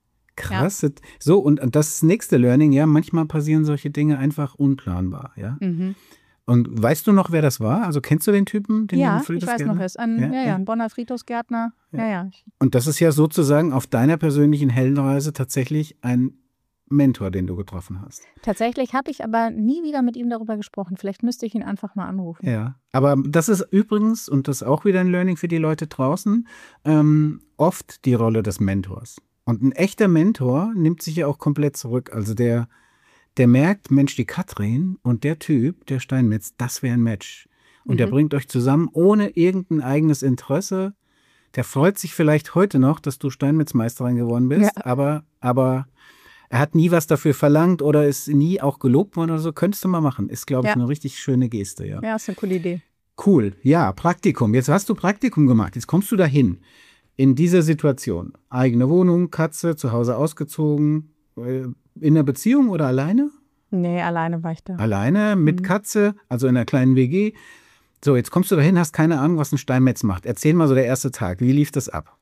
Krass. So, und und das nächste Learning, ja, manchmal passieren solche Dinge einfach unplanbar, ja. Mhm. Und weißt du noch, wer das war? Also kennst du den Typen, den Ja, den ich weiß noch, Friedhofsgärtner? er ist ein, Ja, ja, ja, ja. ein Bonner Friedhofsgärtner. Ja. Ja, ja. Ich- Und das ist ja sozusagen auf deiner persönlichen Heldenreise tatsächlich ein Mentor, den du getroffen hast. Tatsächlich habe ich aber nie wieder mit ihm darüber gesprochen. Vielleicht müsste ich ihn einfach mal anrufen. Ja, aber das ist übrigens, und das ist auch wieder ein Learning für die Leute draußen, ähm, oft die Rolle des Mentors. Und ein echter Mentor nimmt sich ja auch komplett zurück. Also der, der merkt, Mensch, die Katrin und der Typ, der Steinmetz, das wäre ein Match. Und der Mhm. bringt euch zusammen ohne irgendein eigenes Interesse. Der freut sich vielleicht heute noch, dass du Steinmetzmeisterin geworden bist, Ja. aber, aber er hat nie was dafür verlangt oder ist nie auch gelobt worden oder so. Könntest du mal machen. Ist, glaube ich, Ja. eine richtig schöne Geste, ja. Ja, ist eine coole Idee. Cool. Ja, Praktikum. Jetzt hast du Praktikum gemacht. Jetzt kommst du dahin. In dieser Situation. Eigene Wohnung, Katze, zu Hause ausgezogen. äh, In einer Beziehung oder alleine? Nee, alleine war ich da. Alleine, mit Mhm. Katze, also in einer kleinen W G. So, jetzt kommst du dahin, hast keine Ahnung, was ein Steinmetz macht. Erzähl mal so der erste Tag. Wie lief das ab?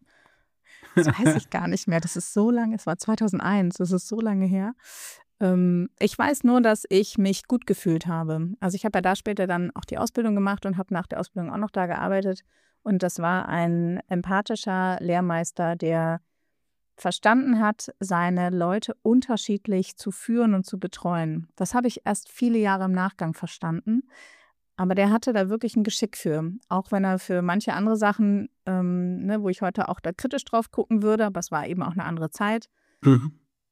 Das weiß ich gar nicht mehr. Das ist so lange, es war zweitausendeins, das ist so lange her. Ähm, ich weiß nur, dass ich mich gut gefühlt habe. Also ich habe ja da später dann auch die Ausbildung gemacht und habe nach der Ausbildung auch noch da gearbeitet. Und das war ein empathischer Lehrmeister, der verstanden hat, seine Leute unterschiedlich zu führen und zu betreuen. Das habe ich erst viele Jahre im Nachgang verstanden. Aber der hatte da wirklich ein Geschick für. Auch wenn er für manche andere Sachen, ähm, ne, wo ich heute auch da kritisch drauf gucken würde, aber es war eben auch eine andere Zeit, Mhm.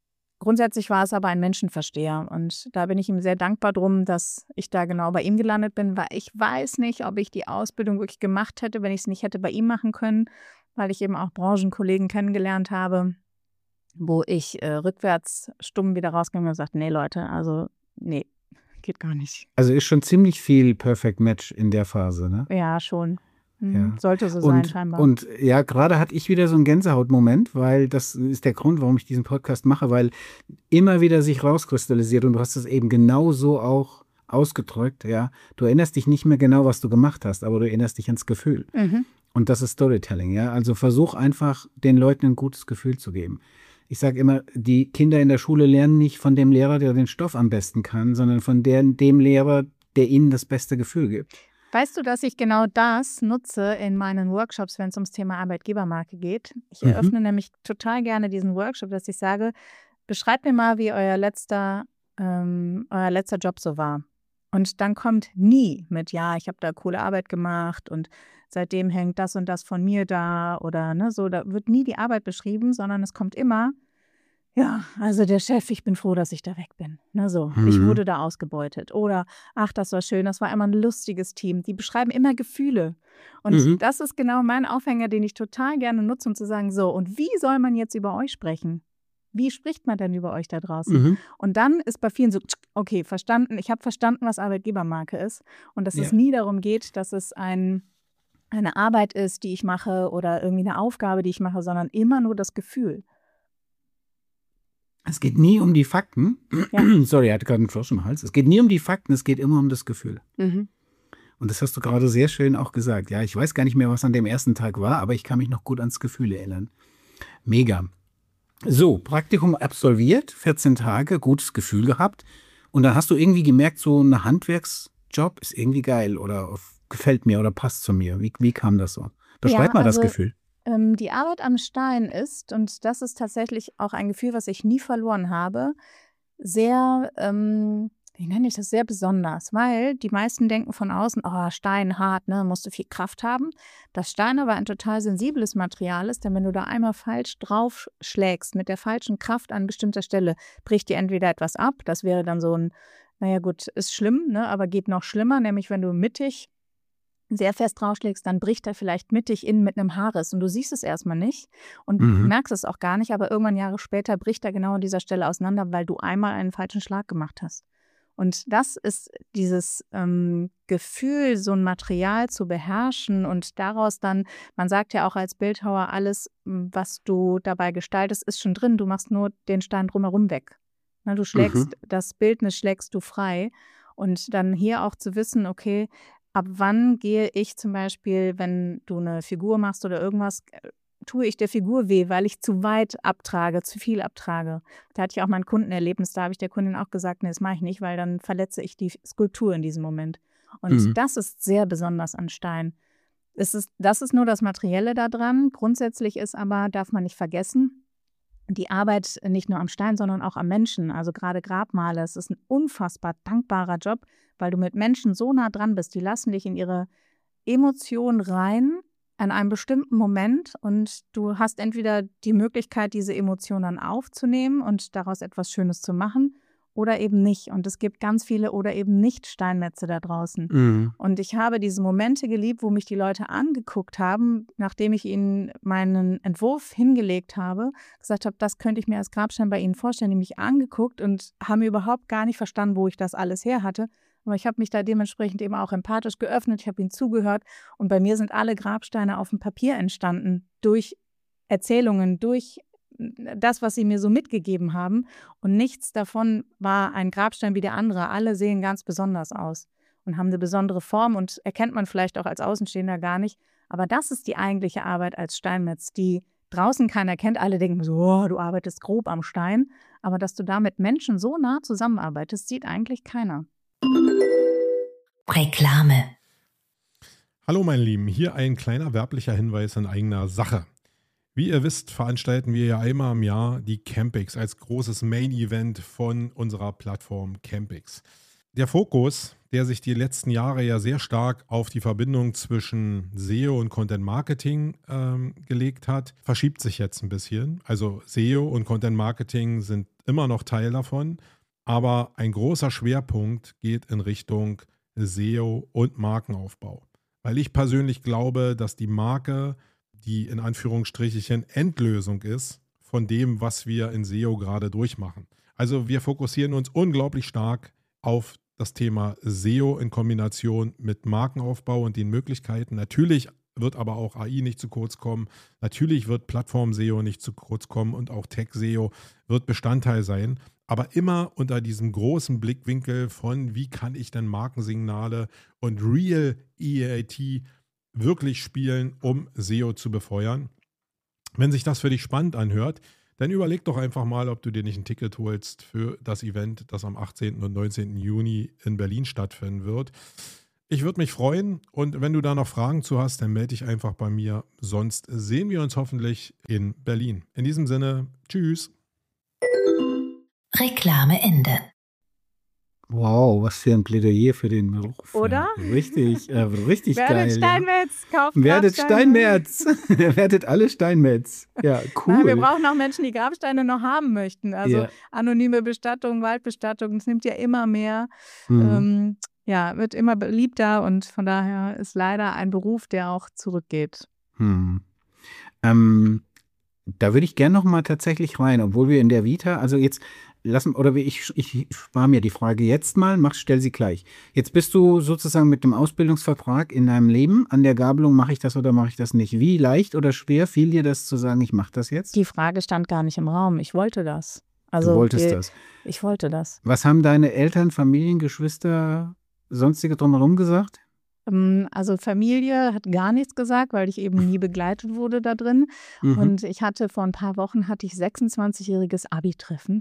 grundsätzlich war es aber ein Menschenversteher und da bin ich ihm sehr dankbar drum, dass ich da genau bei ihm gelandet bin, weil ich weiß nicht, ob ich die Ausbildung wirklich gemacht hätte, wenn ich es nicht hätte bei ihm machen können, weil ich eben auch Branchenkollegen kennengelernt habe, wo ich äh, rückwärts stumm wieder rausgegangen und gesagt, nee Leute, also nee, geht gar nicht. Also ist schon ziemlich viel Perfect Match in der Phase, ne? Ja, schon. Mhm. Ja. Sollte so und, sein, scheinbar. Und ja, gerade hatte ich wieder so einen Gänsehautmoment, weil das ist der Grund, warum ich diesen Podcast mache, weil immer wieder sich rauskristallisiert und du hast es eben genau so auch ausgedrückt, ja. Du erinnerst dich nicht mehr genau, was du gemacht hast, aber du erinnerst dich ans Gefühl. Mhm. Und das ist Storytelling, ja. Also versuch einfach, den Leuten ein gutes Gefühl zu geben. Ich sage immer, die Kinder in der Schule lernen nicht von dem Lehrer, der den Stoff am besten kann, sondern von der, dem Lehrer, der ihnen das beste Gefühl gibt. Weißt du, dass ich genau das nutze in meinen Workshops, wenn es ums Thema Arbeitgebermarke geht? Ich Mhm. eröffne nämlich total gerne diesen Workshop, dass ich sage, beschreibt mir mal, wie euer letzter, ähm, euer letzter Job so war. Und dann kommt nie mit, ja, ich habe da coole Arbeit gemacht und seitdem hängt das und das von mir da oder ne, so, da wird nie die Arbeit beschrieben, sondern es kommt immer, ja, also der Chef, ich bin froh, dass ich da weg bin. Ne, so, Mhm. ich wurde da ausgebeutet. Oder, ach, das war schön, das war immer ein lustiges Team. Die beschreiben immer Gefühle. Und Mhm. das ist genau mein Aufhänger, den ich total gerne nutze, um zu sagen, so, und wie soll man jetzt über euch sprechen? Wie spricht man denn über euch da draußen? Mhm. Und dann ist bei vielen so, okay, verstanden, ich habe verstanden, was Arbeitgebermarke ist. Und dass Ja. es nie darum geht, dass es ein, eine Arbeit ist, die ich mache oder irgendwie eine Aufgabe, die ich mache, sondern immer nur das Gefühl. Es geht nie um die Fakten. Ja. Sorry, er hatte gerade einen Frosch im Hals. Es geht nie um die Fakten, es geht immer um das Gefühl. Mhm. Und das hast du gerade sehr schön auch gesagt. Ja, ich weiß gar nicht mehr, was an dem ersten Tag war, aber ich kann mich noch gut ans Gefühl erinnern. Mega. So, Praktikum absolviert, vierzehn Tage, gutes Gefühl gehabt. Und dann hast du irgendwie gemerkt, so ein Handwerksjob ist irgendwie geil oder gefällt mir oder passt zu mir. Wie, wie kam das so? Beschreib Ja, mal also, das Gefühl. Ähm, die Arbeit am Stein ist, und das ist tatsächlich auch ein Gefühl, was ich nie verloren habe, sehr, ähm, wie nenne ich das, sehr besonders, weil die meisten denken von außen, oh, Stein hart, ne, musst du viel Kraft haben. Das Stein aber ein total sensibles Material ist, denn wenn du da einmal falsch draufschlägst, mit der falschen Kraft an bestimmter Stelle, bricht dir entweder etwas ab, das wäre dann so ein, naja gut, ist schlimm, ne, aber geht noch schlimmer, nämlich wenn du mittig sehr fest draufschlägst, dann bricht er vielleicht mittig innen mit einem Haarriss und du siehst es erstmal nicht und Mhm. merkst es auch gar nicht, aber irgendwann Jahre später bricht er genau an dieser Stelle auseinander, weil du einmal einen falschen Schlag gemacht hast. Und das ist dieses ähm, Gefühl, so ein Material zu beherrschen und daraus dann, man sagt ja auch als Bildhauer, alles, was du dabei gestaltest, ist schon drin. Du machst nur den Stein drumherum weg. Na, du schlägst, Mhm. das Bildnis schlägst du frei. Und dann hier auch zu wissen, okay, ab wann gehe ich zum Beispiel, wenn du eine Figur machst oder irgendwas, äh, tue ich der Figur weh, weil ich zu weit abtrage, zu viel abtrage. Da hatte ich auch mal ein Kundenerlebnis, da habe ich der Kundin auch gesagt, nee, das mache ich nicht, weil dann verletze ich die Skulptur in diesem Moment. Und Mhm. das ist sehr besonders an Stein. Es ist, das ist nur das Materielle da dran. Grundsätzlich ist aber, darf man nicht vergessen, die Arbeit nicht nur am Stein, sondern auch am Menschen, also gerade Grabmale. Es ist ein unfassbar dankbarer Job, weil du mit Menschen so nah dran bist. Die lassen dich in ihre Emotionen rein an einem bestimmten Moment und du hast entweder die Möglichkeit, diese Emotionen dann aufzunehmen und daraus etwas Schönes zu machen oder eben nicht. Und es gibt ganz viele oder eben nicht Steinmetze da draußen. Mhm. Und ich habe diese Momente geliebt, wo mich die Leute angeguckt haben, nachdem ich ihnen meinen Entwurf hingelegt habe, gesagt habe, das könnte ich mir als Grabstein bei ihnen vorstellen, die mich angeguckt und haben überhaupt gar nicht verstanden, wo ich das alles her hatte. Aber ich habe mich da dementsprechend eben auch empathisch geöffnet, ich habe ihnen zugehört und bei mir sind alle Grabsteine auf dem Papier entstanden, durch Erzählungen, durch das, was sie mir so mitgegeben haben. Und nichts davon war ein Grabstein wie der andere. Alle sehen ganz besonders aus und haben eine besondere Form und erkennt man vielleicht auch als Außenstehender gar nicht. Aber das ist die eigentliche Arbeit als Steinmetz, die draußen keiner kennt. Alle denken so, oh, du arbeitest grob am Stein. Aber dass du da mit Menschen so nah zusammenarbeitest, sieht eigentlich keiner. Reklame. Hallo meine Lieben, hier ein kleiner werblicher Hinweis in eigener Sache. Wie ihr wisst, veranstalten wir ja einmal im Jahr die Campix als großes Main-Event von unserer Plattform Campix. der Fokus, der sich die letzten Jahre ja sehr stark auf die Verbindung zwischen S E O und Content Marketing ähm, gelegt hat, verschiebt sich jetzt ein bisschen. Also S E O und Content Marketing sind immer noch Teil davon, aber ein großer Schwerpunkt geht in Richtung S E O und Markenaufbau. Weil ich persönlich glaube, dass die Marke die in Anführungsstrichen Endlösung ist von dem, was wir in S E O gerade durchmachen. Also wir fokussieren uns unglaublich stark auf das Thema S E O in Kombination mit Markenaufbau und den Möglichkeiten. Natürlich wird aber auch A I nicht zu kurz kommen. Natürlich wird Plattform-S E O nicht zu kurz kommen und auch Tech-S E O wird Bestandteil sein. Aber immer unter diesem großen Blickwinkel von, wie kann ich denn Markensignale und Real E A T wirklich spielen, um S E O zu befeuern. Wenn sich das für dich spannend anhört, dann überleg doch einfach mal, ob du dir nicht ein Ticket holst für das Event, das am achtzehnten und neunzehnten Juni in Berlin stattfinden wird. Ich würde mich freuen und wenn du da noch Fragen zu hast, dann melde dich einfach bei mir. Sonst sehen wir uns hoffentlich in Berlin. In diesem Sinne, tschüss. Reklame Ende. Wow, was für ein Plädoyer für den Beruf. Oder? Ja, richtig, äh, richtig geil. Werdet Steinmetz, Ja. kauft Werdet Grabsteine. Steinmetz. Werdet alle Steinmetz. Ja, cool. Nein, wir brauchen auch Menschen, die Grabsteine noch haben möchten. Also Ja. anonyme Bestattung, Waldbestattung, das nimmt ja immer mehr. Mhm. Ähm, ja, wird immer beliebter und von daher ist leider ein Beruf, der auch zurückgeht. Hm. Ähm, da würde ich gerne noch mal tatsächlich rein, obwohl wir in der Vita, also jetzt lassen, oder wie ich, ich spare mir die Frage jetzt mal, mach, stell sie gleich. Jetzt bist du sozusagen mit dem Ausbildungsvertrag in deinem Leben an der Gabelung, mache ich das oder mache ich das nicht? Wie leicht oder schwer fiel dir das zu sagen, ich mache das jetzt? Die Frage stand gar nicht im Raum. Ich wollte das. Also du wolltest wir, das. Ich wollte das. Was haben deine Eltern, Familien, Geschwister, sonstige drumherum gesagt? Ähm, Also Familie hat gar nichts gesagt, weil ich eben nie begleitet wurde da drin. Mhm. Und ich hatte vor ein paar Wochen hatte ich sechsundzwanzigjähriges Abi-Treffen.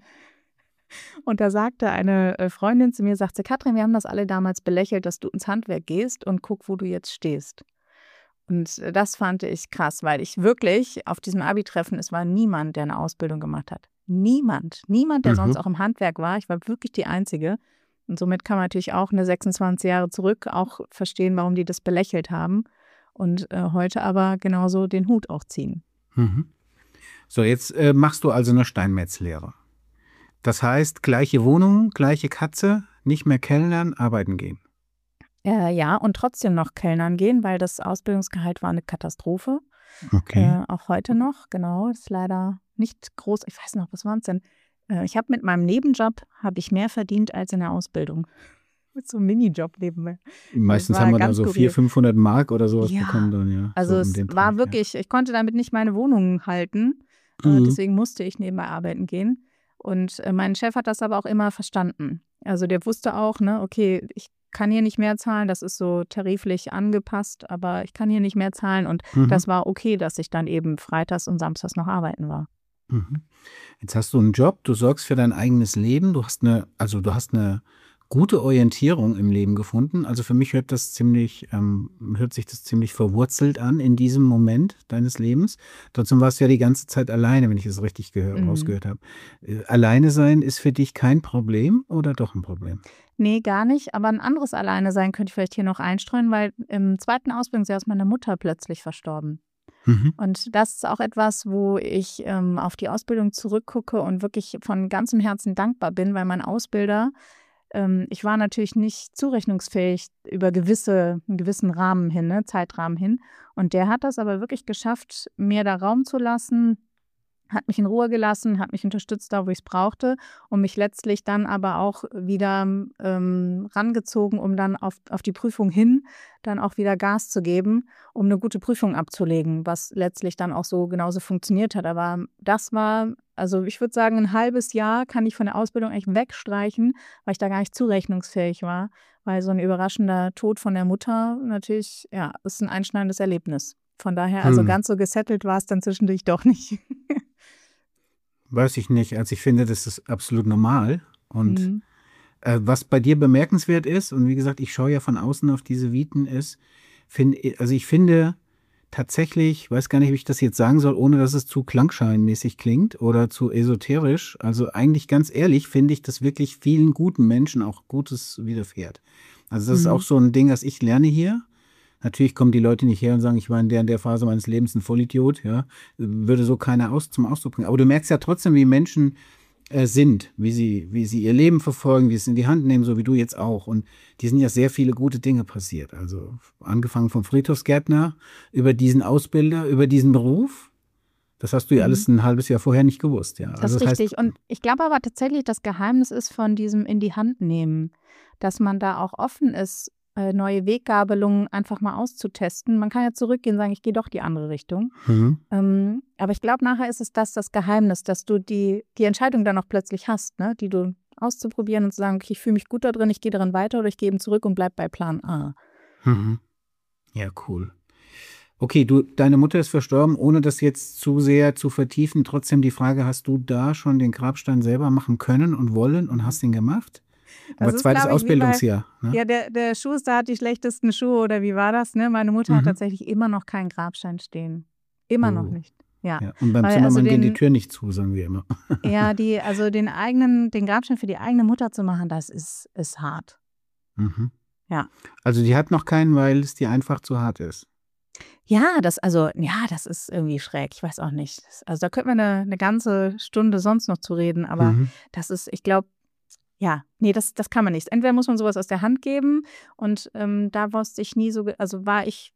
Und da sagte eine äh, Freundin zu mir, sagte, Katrin, wir haben das alle damals belächelt, dass du ins Handwerk gehst und guck, wo du jetzt stehst. Und äh, das fand ich krass, weil ich wirklich auf diesem Abi-Treffen, es war niemand, der eine Ausbildung gemacht hat. Niemand. Niemand, der Mhm. sonst auch im Handwerk war. Ich war wirklich die Einzige. Und somit kann man natürlich auch eine sechsundzwanzig Jahre zurück auch verstehen, warum die das belächelt haben. Und äh, heute aber genauso den Hut auch ziehen. Mhm. So, jetzt äh, machst du also eine Steinmetzlehre. Das heißt, gleiche Wohnung, gleiche Katze, nicht mehr kellnern, arbeiten gehen. Äh, ja, und trotzdem noch Kellnern gehen, weil das Ausbildungsgehalt war eine Katastrophe. Okay. Äh, auch heute noch, genau. Ist leider nicht groß. Ich weiß noch, was waren es denn? Äh, ich habe mit meinem Nebenjob habe ich mehr verdient als in der Ausbildung. Mit so einem Minijob nebenbei. Meistens war haben wir da ganz so skurril. vierhundert, fünfhundert Mark oder sowas Ja, bekommen dann, ja. Also so es um den war Dreh, wirklich, ich konnte damit nicht meine Wohnung halten. Äh, Mhm. deswegen musste ich nebenbei arbeiten gehen. Und äh, mein Chef hat das aber auch immer verstanden. Also der wusste auch, ne, okay, ich kann hier nicht mehr zahlen, das ist so tariflich angepasst, aber ich kann hier nicht mehr zahlen. Und Mhm. das war okay, dass ich dann eben freitags und samstags noch arbeiten war. Mhm. Jetzt hast du einen Job, du sorgst für dein eigenes Leben, du hast eine, also du hast eine gute Orientierung im Leben gefunden. Also für mich hört das ziemlich, ähm, hört sich das ziemlich verwurzelt an in diesem Moment deines Lebens. Trotzdem warst du ja die ganze Zeit alleine, wenn ich es richtig gehör, Mhm. rausgehört habe. Äh, alleine sein ist für dich kein Problem oder doch ein Problem? Nee, gar nicht. Aber ein anderes Alleine-Sein könnte ich vielleicht hier noch einstreuen, weil im zweiten Ausbildungsjahr ist meine Mutter plötzlich verstorben. Mhm. Und das ist auch etwas, wo ich ähm, auf die Ausbildung zurückgucke und wirklich von ganzem Herzen dankbar bin, weil mein Ausbilder, ähm, ich war natürlich nicht zurechnungsfähig über gewisse, einen gewissen Rahmen hin, ne, Zeitrahmen hin. Und der hat das aber wirklich geschafft, mir da Raum zu lassen, hat mich in Ruhe gelassen, hat mich unterstützt da, wo ich es brauchte und mich letztlich dann aber auch wieder ähm, rangezogen, um dann auf, auf die Prüfung hin dann auch wieder Gas zu geben, um eine gute Prüfung abzulegen, was letztlich dann auch so genauso funktioniert hat. Aber das war, also ich würde sagen, ein halbes Jahr kann ich von der Ausbildung echt wegstreichen, weil ich da gar nicht zurechnungsfähig war, weil so ein überraschender Tod von der Mutter natürlich, ja, ist ein einschneidendes Erlebnis. Von daher, also Hm. ganz so gesettelt war es dann zwischendurch doch nicht. Weiß ich nicht. Also ich finde, das ist absolut normal. Und Mhm. äh, was bei dir bemerkenswert ist, und wie gesagt, ich schaue ja von außen auf diese Viten, ist, find, also ich finde tatsächlich, weiß gar nicht, wie ich das jetzt sagen soll, ohne dass es zu klangscheinmäßig klingt oder zu esoterisch. Also eigentlich ganz ehrlich finde ich, dass wirklich vielen guten Menschen auch Gutes widerfährt. Also das mhm. ist auch so ein Ding, das ich lerne hier. Natürlich kommen die Leute nicht her und sagen, ich war in der, in der Phase meines Lebens ein Vollidiot. Ja, würde so keiner aus, zum Ausdruck bringen. Aber du merkst ja trotzdem, wie Menschen äh, sind, wie sie, wie sie ihr Leben verfolgen, wie sie es in die Hand nehmen, so wie du jetzt auch. Und die sind ja sehr viele gute Dinge passiert. Also angefangen vom Friedhofsgärtner über diesen Ausbilder, über diesen Beruf. Das hast du ja alles ein halbes Jahr vorher nicht gewusst. Ja. Das also ist das richtig. Heißt, und ich glaube aber tatsächlich, das Geheimnis ist von diesem in die Hand nehmen, dass man da auch offen ist, neue Weggabelungen einfach mal auszutesten. Man kann ja zurückgehen und sagen, ich gehe doch die andere Richtung. Mhm. Ähm, aber ich glaube, nachher ist es das das Geheimnis, dass du die, die Entscheidung dann auch plötzlich hast, ne? Die du auszuprobieren und zu sagen, okay, ich fühle mich gut da drin, ich gehe darin weiter oder ich gehe eben zurück und bleib bei Plan A. Mhm. Ja, cool. Okay, du, deine Mutter ist verstorben, ohne das jetzt zu sehr zu vertiefen. Trotzdem die Frage, hast du da schon den Grabstein selber machen können und wollen und hast ihn gemacht? Das Aber ist, zweites glaub ich, Ausbildungsjahr. Bei, ne? Ja, der, der Schuster hat die schlechtesten Schuhe oder wie war das? Ne? Meine Mutter Mhm. hat tatsächlich immer noch keinen Grabstein stehen. Immer Oh. noch nicht. Ja. Ja, und beim Weil, Zimmermann also den, gehen die Tür nicht zu, sagen wir immer. Ja, die, also den eigenen, den Grabstein für die eigene Mutter zu machen, das ist, ist hart. Mhm. Ja. Also die hat noch keinen, weil es dir einfach zu hart ist. Ja, das, also, ja, das ist irgendwie schräg. Ich weiß auch nicht. Also da könnten wir eine, eine ganze Stunde sonst noch zu reden, aber Mhm. das ist, ich glaube, ja, nee, das, das kann man nicht. Entweder muss man sowas aus der Hand geben und ähm, da wusste ich nie so, also war ich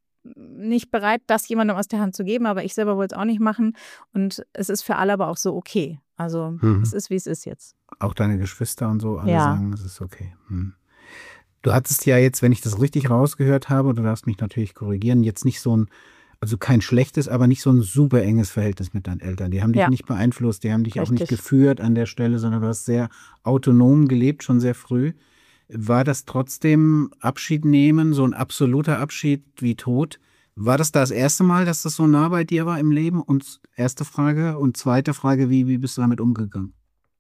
nicht bereit, das jemandem aus der Hand zu geben, aber ich selber wollte es auch nicht machen und es ist für alle aber auch so okay. Also Mhm. es ist, wie es ist jetzt. Auch deine Geschwister und so, alle Ja. sagen, es ist okay. Mhm. Du hattest ja jetzt, wenn ich das richtig rausgehört habe, du darfst mich natürlich korrigieren, jetzt nicht so ein, also kein schlechtes, aber nicht so ein super enges Verhältnis mit deinen Eltern. Die haben dich Ja. nicht beeinflusst, die haben dich auch nicht Richtig. geführt an der Stelle, sondern du hast sehr autonom gelebt, schon sehr früh. War das trotzdem Abschied nehmen, so ein absoluter Abschied wie Tod? War das das erste Mal, dass das so nah bei dir war im Leben? Und erste Frage. Und zweite Frage, wie, wie bist du damit umgegangen?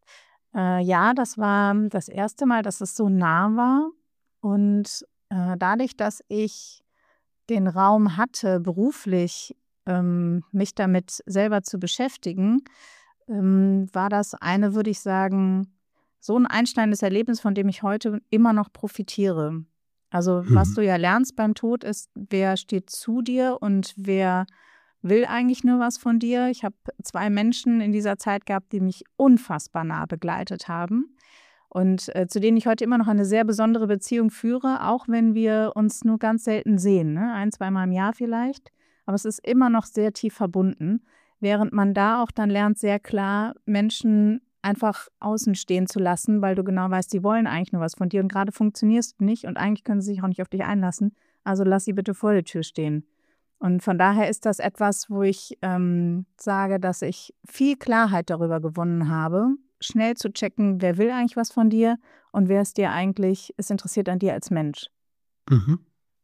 Äh, ja, das war das erste Mal, dass es so nah war. Und äh, dadurch, dass ich den Raum hatte, beruflich ähm, mich damit selber zu beschäftigen, ähm, war das eine, würde ich sagen, so ein einschneidendes Erlebnis, von dem ich heute immer noch profitiere. Also was Mhm. du ja lernst beim Tod ist, wer steht zu dir und wer will eigentlich nur was von dir. Ich habe zwei Menschen in dieser Zeit gehabt, die mich unfassbar nah begleitet haben und äh, zu denen ich heute immer noch eine sehr besondere Beziehung führe, auch wenn wir uns nur ganz selten sehen, ne? Ein-, zweimal im Jahr vielleicht. Aber es ist immer noch sehr tief verbunden, während man da auch dann lernt, sehr klar Menschen einfach außen stehen zu lassen, weil du genau weißt, die wollen eigentlich nur was von dir und gerade funktionierst du nicht und eigentlich können sie sich auch nicht auf dich einlassen. Also lass sie bitte vor der Tür stehen. Und von daher ist das etwas, wo ich ähm, sage, dass ich viel Klarheit darüber gewonnen habe, schnell zu checken, wer will eigentlich was von dir und wer ist dir eigentlich, ist interessiert an dir als Mensch. Mhm.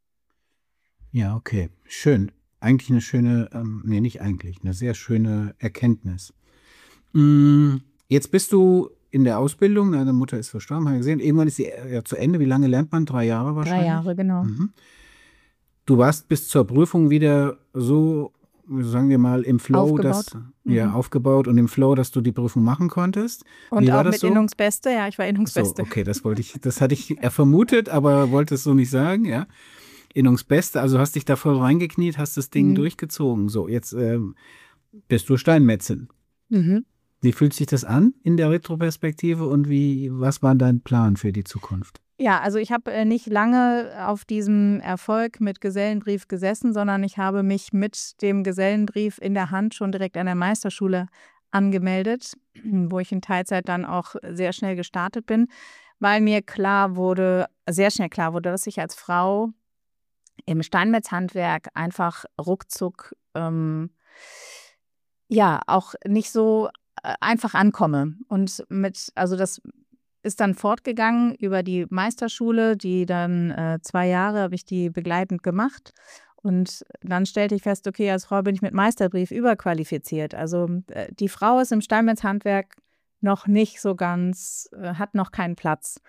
Ja, okay. Schön. Eigentlich eine schöne, ähm, nee, nicht eigentlich, eine sehr schöne Erkenntnis. Mm, Jetzt bist du in der Ausbildung, deine Mutter ist verstorben, haben wir gesehen. Irgendwann ist sie ja zu Ende. Wie lange lernt man? Drei Jahre wahrscheinlich? Drei Jahre, genau. Mhm. Du warst bis zur Prüfung wieder so, sagen wir mal, im Flow, Aufgebaut. dass, ja, Mhm. aufgebaut und im Flow, dass du die Prüfung machen konntest. Und Wie war auch das mit so? Innungsbeste, ja, ich war So, Innungsbeste. okay, das wollte ich, das hatte ich eher vermutet, aber wollte es so nicht sagen, ja. Innungsbeste, also hast dich da voll reingekniet, hast das Ding Mhm. durchgezogen. So, jetzt ähm, bist du Steinmetzel. Mhm. Wie fühlt sich das an in der Retroperspektive und wie, was war dein Plan für die Zukunft? Ja, also ich habe äh, nicht lange auf diesem Erfolg mit Gesellenbrief gesessen, sondern ich habe mich mit dem Gesellenbrief in der Hand schon direkt an der Meisterschule angemeldet, wo ich in Teilzeit dann auch sehr schnell gestartet bin, weil mir klar wurde, sehr schnell klar wurde, dass ich als Frau im Steinmetzhandwerk einfach ruckzuck ähm, ja auch nicht so äh, einfach ankomme. Und mit, also das ist dann fortgegangen über die Meisterschule, die dann äh, zwei Jahre habe ich die begleitend gemacht. Und dann stellte ich fest, okay, als Frau bin ich mit Meisterbrief überqualifiziert. Also äh, die Frau ist im Steinmetzhandwerk noch nicht so ganz, äh, hat noch keinen Platz.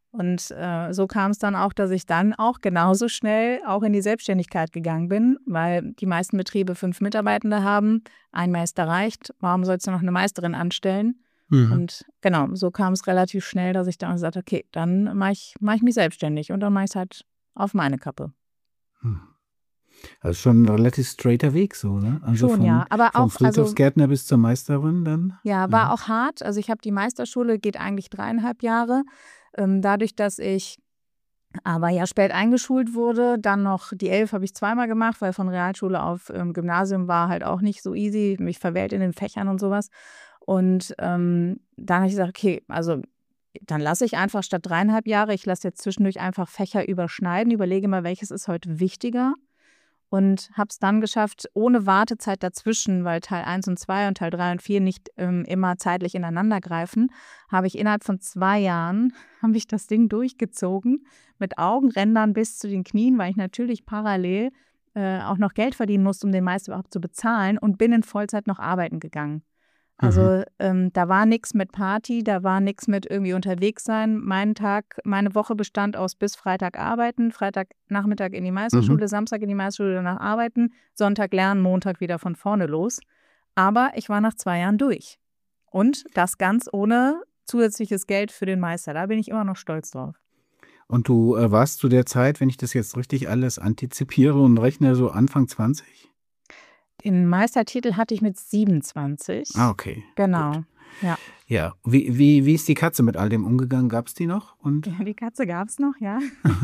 Und äh, so kam es dann auch, dass ich dann auch genauso schnell auch in die Selbstständigkeit gegangen bin, weil die meisten Betriebe fünf Mitarbeitende haben, ein Meister reicht, warum sollst du noch eine Meisterin anstellen? Mhm. Und genau, so kam es relativ schnell, dass ich dann gesagt habe, okay, dann mache ich, mach ich mich selbstständig und dann mache ich es halt auf meine Kappe. Hm. Also schon ein relativ straighter Weg so, ne? Also schon, von, ja. Aber vom auch, Friedhofsgärtner also, bis zur Meisterin dann? Ja, war ja. auch hart. Also ich habe die Meisterschule, geht eigentlich dreieinhalb Jahre. Ähm, dadurch, dass ich aber ja spät eingeschult wurde, dann noch die elf habe ich zweimal gemacht, weil von Realschule auf ähm, Gymnasium war halt auch nicht so easy, mich verwählt in den Fächern und sowas. Und ähm, dann habe ich gesagt, okay, also dann lasse ich einfach statt dreieinhalb Jahre, ich lasse jetzt zwischendurch einfach Fächer überschneiden, überlege mal, welches ist heute wichtiger. Und habe es dann geschafft, ohne Wartezeit dazwischen, weil Teil eins und zwei und Teil drei und vier nicht ähm, immer zeitlich ineinander greifen, habe ich innerhalb von zwei Jahren, habe ich das Ding durchgezogen, mit Augenrändern bis zu den Knien, weil ich natürlich parallel äh, auch noch Geld verdienen musste, um den Meister überhaupt zu bezahlen und bin in Vollzeit noch arbeiten gegangen. Also mhm. ähm, da war nichts mit Party, da war nichts mit irgendwie unterwegs sein. Mein Tag, meine Woche bestand aus bis Freitag arbeiten, Freitagnachmittag in die Meisterschule, mhm. Samstag in die Meisterschule, danach arbeiten, Sonntag lernen, Montag wieder von vorne los. Aber ich war nach zwei Jahren durch. Und das ganz ohne zusätzliches Geld für den Meister. Da bin ich immer noch stolz drauf. Und du äh, warst zu der Zeit, wenn ich das jetzt richtig alles antizipiere und rechne, so Anfang zwanzig? Den Meistertitel hatte ich mit siebenundzwanzig. Ah, okay. Genau, gut. ja. Ja, wie, wie, wie ist die Katze mit all dem umgegangen? Gab es die noch? Und ja, die Katze gab es noch, ja.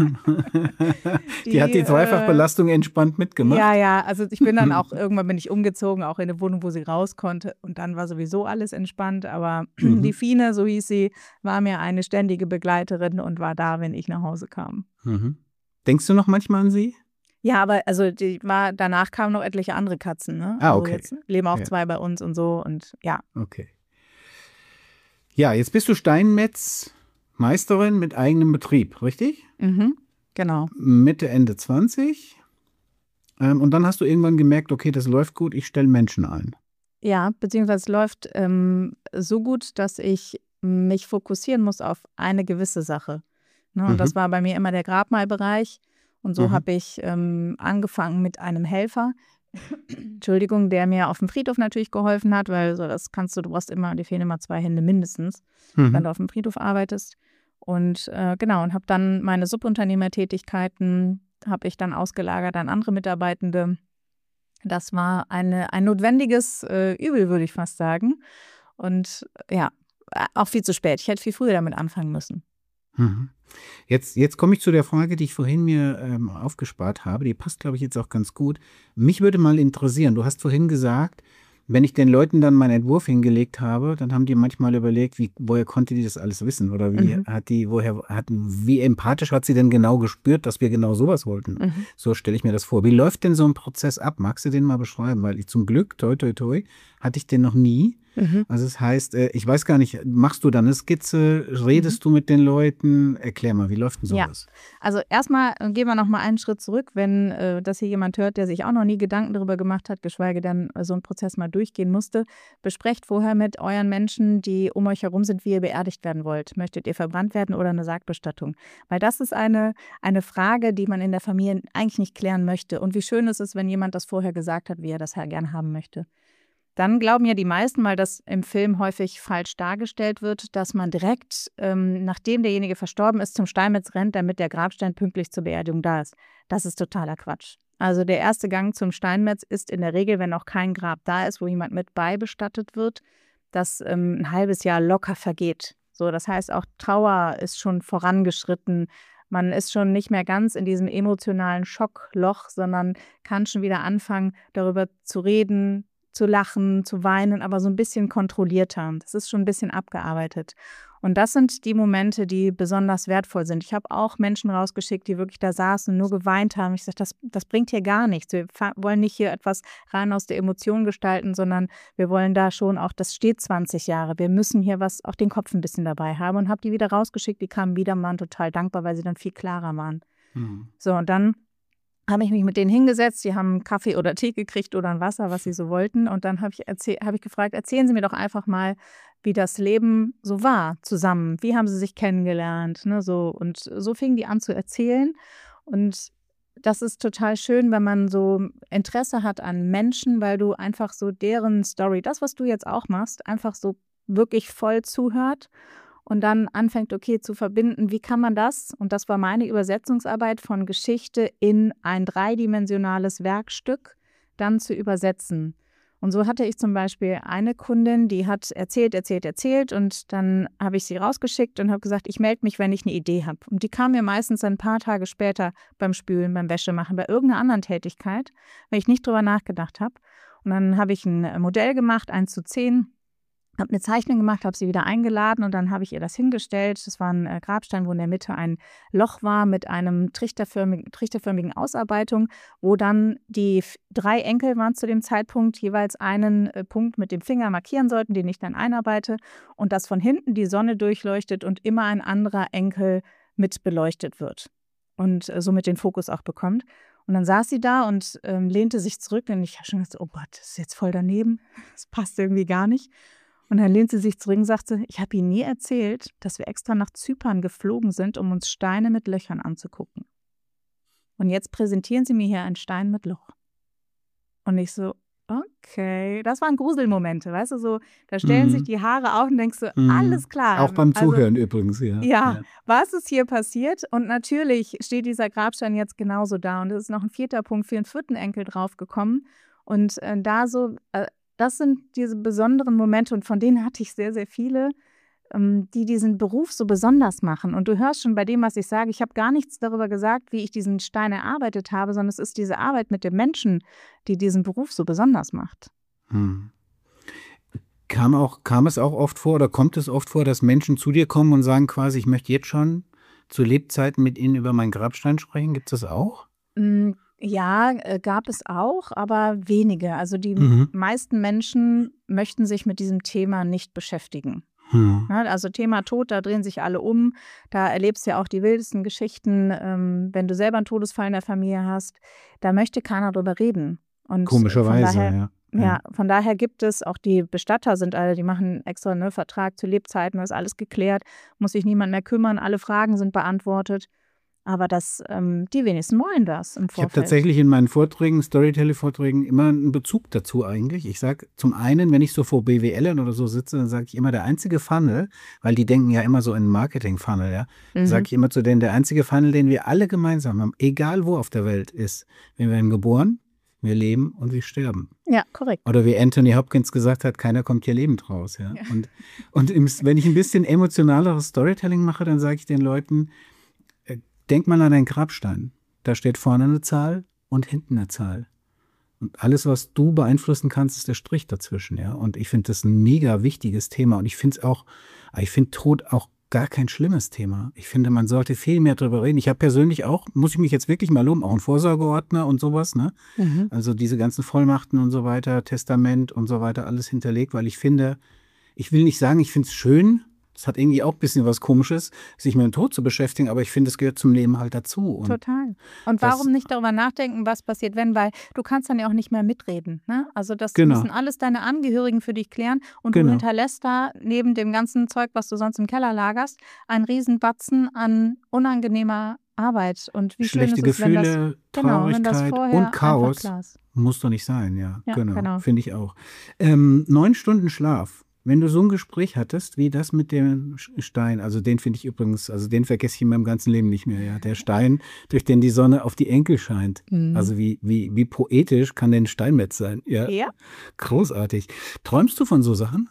die, die hat die Dreifachbelastung äh, entspannt mitgemacht? Ja, ja, also ich bin dann auch, irgendwann bin ich umgezogen, auch in eine Wohnung, wo sie raus konnte und dann war sowieso alles entspannt, aber mhm. die Fine, so hieß sie, war mir eine ständige Begleiterin und war da, wenn ich nach Hause kam. Mhm. Denkst du noch manchmal an sie? Ja, aber also die war, danach kamen noch etliche andere Katzen, ne? Ah, okay. Also jetzt leben auch ja. zwei bei uns und so und ja. Okay. Ja, jetzt bist du Steinmetz-Meisterin mit eigenem Betrieb, richtig? Mhm, genau. Mitte, Ende zwanzig. Ähm, und dann hast du irgendwann gemerkt, okay, das läuft gut, ich stelle Menschen ein. Ja, beziehungsweise es läuft ähm, so gut, dass ich mich fokussieren muss auf eine gewisse Sache. Ne? Und mhm. das war bei mir immer der Grabmalbereich. Und so mhm. habe ich ähm, angefangen mit einem Helfer, Entschuldigung, der mir auf dem Friedhof natürlich geholfen hat, weil so das kannst du, du brauchst immer, dir fehlen immer zwei Hände mindestens, mhm. wenn du auf dem Friedhof arbeitest. Und äh, genau, und habe dann meine Subunternehmertätigkeiten, habe ich dann ausgelagert an andere Mitarbeitende. Das war eine, ein notwendiges äh, Übel, würde ich fast sagen. Und ja, auch viel zu spät. Ich hätte viel früher damit anfangen müssen. Mhm. Jetzt, jetzt komme ich zu der Frage, die ich vorhin mir ähm, aufgespart habe. Die passt, glaube ich, jetzt auch ganz gut. Mich würde mal interessieren, du hast vorhin gesagt, wenn ich den Leuten dann meinen Entwurf hingelegt habe, dann haben die manchmal überlegt, wie, woher konnte die das alles wissen? Oder wie mhm. hat die, woher hat, wie empathisch hat sie denn genau gespürt, dass wir genau sowas wollten? Mhm. So stelle ich mir das vor. Wie läuft denn so ein Prozess ab? Magst du den mal beschreiben? Weil ich zum Glück, toi, toi, toi, hatte ich den noch nie. Mhm. Also das heißt, ich weiß gar nicht, machst du dann eine Skizze, redest mhm. du mit den Leuten? Erklär mal, wie läuft denn sowas? Ja, also erstmal gehen wir noch mal einen Schritt zurück, wenn äh, das hier jemand hört, der sich auch noch nie Gedanken darüber gemacht hat, geschweige denn äh, so einen Prozess mal durchgehen musste. Besprecht vorher mit euren Menschen, die um euch herum sind, wie ihr beerdigt werden wollt. Möchtet ihr verbrannt werden oder eine Sargbestattung? Weil das ist eine, eine Frage, die man in der Familie eigentlich nicht klären möchte. Und wie schön ist es, wenn jemand das vorher gesagt hat, wie er das gerne haben möchte. Dann glauben ja die meisten, weil das im Film häufig falsch dargestellt wird, dass man direkt, ähm, nachdem derjenige verstorben ist, zum Steinmetz rennt, damit der Grabstein pünktlich zur Beerdigung da ist. Das ist totaler Quatsch. Also der erste Gang zum Steinmetz ist in der Regel, wenn noch kein Grab da ist, wo jemand mit beibestattet wird, das ähm, ein halbes Jahr locker vergeht. So, das heißt, auch Trauer ist schon vorangeschritten. Man ist schon nicht mehr ganz in diesem emotionalen Schockloch, sondern kann schon wieder anfangen, darüber zu reden, zu lachen, zu weinen, aber so ein bisschen kontrollierter. Das ist schon ein bisschen abgearbeitet. Und das sind die Momente, die besonders wertvoll sind. Ich habe auch Menschen rausgeschickt, die wirklich da saßen und nur geweint haben. Ich sage, das, das bringt hier gar nichts. Wir wollen nicht hier etwas rein aus der Emotion gestalten, sondern wir wollen da schon auch, das steht zwanzig Jahre. Wir müssen hier was, auch den Kopf ein bisschen dabei haben und habe die wieder rausgeschickt. Die kamen wieder, waren total dankbar, weil sie dann viel klarer waren. Mhm. So, und dann habe ich mich mit denen hingesetzt, die haben Kaffee oder Tee gekriegt oder ein Wasser, was sie so wollten. Und dann habe ich, erzähl, hab ich gefragt, erzählen Sie mir doch einfach mal, wie das Leben so war zusammen. Wie haben Sie sich kennengelernt? Ne, so. Und so fingen die an zu erzählen. Und das ist total schön, wenn man so Interesse hat an Menschen, weil du einfach so deren Story, das, was du jetzt auch machst, einfach so wirklich voll zuhört. Und dann anfängt, okay, zu verbinden, wie kann man das, und das war meine Übersetzungsarbeit, von Geschichte in ein dreidimensionales Werkstück dann zu übersetzen. Und so hatte ich zum Beispiel eine Kundin, die hat erzählt, erzählt, erzählt und dann habe ich sie rausgeschickt und habe gesagt, ich melde mich, wenn ich eine Idee habe. Und die kam mir meistens ein paar Tage später beim Spülen, beim Wäschemachen, bei irgendeiner anderen Tätigkeit, weil ich nicht drüber nachgedacht habe. Und dann habe ich ein Modell gemacht, eins zu zehn, habe eine Zeichnung gemacht, habe sie wieder eingeladen und dann habe ich ihr das hingestellt. Das war ein äh, Grabstein, wo in der Mitte ein Loch war mit einem trichterförmigen, trichterförmigen Ausarbeitung, wo dann die f- drei Enkel waren zu dem Zeitpunkt jeweils einen äh, Punkt mit dem Finger markieren sollten, den ich dann einarbeite und dass von hinten die Sonne durchleuchtet und immer ein anderer Enkel mit beleuchtet wird und äh, somit den Fokus auch bekommt. Und dann saß sie da und ähm, lehnte sich zurück und ich habe schon gedacht, oh Gott, das ist jetzt voll daneben, das passt irgendwie gar nicht. Und dann lehnt sie sich zurück und sagte, ich habe Ihnen nie erzählt, dass wir extra nach Zypern geflogen sind, um uns Steine mit Löchern anzugucken. Und jetzt präsentieren Sie mir hier einen Stein mit Loch. Und ich so, okay, das waren Gruselmomente, weißt du, so, da stellen Mhm. sich die Haare auf und denkst so, Mhm. alles klar. Auch beim Also, Zuhören übrigens, ja. ja, was ist hier passiert? Und natürlich steht dieser Grabstein jetzt genauso da. Und es ist noch ein vierter Punkt für den vierten Enkel draufgekommen. Und äh, da so, äh, das sind diese besonderen Momente und von denen hatte ich sehr, sehr viele, ähm, die diesen Beruf so besonders machen. Und du hörst schon bei dem, was ich sage, ich habe gar nichts darüber gesagt, wie ich diesen Stein erarbeitet habe, sondern es ist diese Arbeit mit dem Menschen, die diesen Beruf so besonders macht. Hm. Kam, auch, kam es auch oft vor oder kommt es oft vor, dass Menschen zu dir kommen und sagen quasi, ich möchte jetzt schon zu Lebzeiten mit Ihnen über meinen Grabstein sprechen? Gibt es das auch? Mm, Ja, äh, gab es auch, aber wenige. Also die Mhm. meisten Menschen möchten sich mit diesem Thema nicht beschäftigen. Hm. Ne, also Thema Tod, da drehen sich alle um. Da erlebst du ja auch die wildesten Geschichten. Ähm, wenn du selber einen Todesfall in der Familie hast, da möchte keiner drüber reden. Und Komischerweise, von daher, ja. ja, von daher gibt es auch die Bestatter sind alle, die machen extra einen Vertrag zu Lebzeiten, da ist alles geklärt, muss sich niemand mehr kümmern, alle Fragen sind beantwortet. Aber das, ähm, die wenigsten wollen das im Ich habe Vorfeld. tatsächlich in meinen Vorträgen, Storytelling-Vorträgen, immer einen Bezug dazu eigentlich. Ich sage zum einen, wenn ich so vor B W Lern oder so sitze, dann sage ich immer, der einzige Funnel, weil die denken ja immer so in Marketing-Funnel, ja, Mhm. sage ich immer zu denen, der einzige Funnel, den wir alle gemeinsam haben, egal wo auf der Welt ist, wir werden geboren, wir leben und wir sterben. Ja, korrekt. Oder wie Anthony Hopkins gesagt hat, keiner kommt hier lebend raus. Ja? Ja. Und, und im, wenn ich ein bisschen emotionaleres Storytelling mache, dann sage ich den Leuten, äh, denk mal an deinen Grabstein. Da steht vorne eine Zahl und hinten eine Zahl. Und alles, was du beeinflussen kannst, ist der Strich dazwischen. Ja? Und ich finde das ein mega wichtiges Thema. Und ich finde es auch, ich finde Tod auch gar kein schlimmes Thema. Ich finde, man sollte viel mehr darüber reden. Ich habe persönlich auch, muss ich mich jetzt wirklich mal loben, auch einen Vorsorgeordner und sowas, ne? Mhm. Also diese ganzen Vollmachten und so weiter, Testament und so weiter, alles hinterlegt, weil ich finde, ich will nicht sagen, ich finde es schön, das hat irgendwie auch ein bisschen was Komisches, sich mit dem Tod zu beschäftigen, aber ich finde, es gehört zum Leben halt dazu. Und Total. Und das- warum nicht darüber nachdenken, was passiert, wenn, weil du kannst dann ja auch nicht mehr mitreden. Ne? Also das Genau. müssen alles deine Angehörigen für dich klären und Genau. du hinterlässt da neben dem ganzen Zeug, was du sonst im Keller lagerst, einen riesen Batzen an unangenehmer Arbeit. Und wie schlechte schön ist es, wenn das, Gefühle, genau, wenn das Traurigkeit vorher und Chaos einfach klar ist. muss doch nicht sein, ja. Ja, genau, genau. finde ich auch. Ähm, neun Stunden Schlaf. Wenn du so ein Gespräch hattest, wie das mit dem Stein, also den finde ich übrigens, also den vergesse ich in meinem ganzen Leben nicht mehr, ja. Der Stein, durch den die Sonne auf die Enkel scheint. Mhm. Also wie, wie, wie poetisch kann denn ein Steinmetz sein? Ja. Ja, Großartig. Träumst du von so Sachen?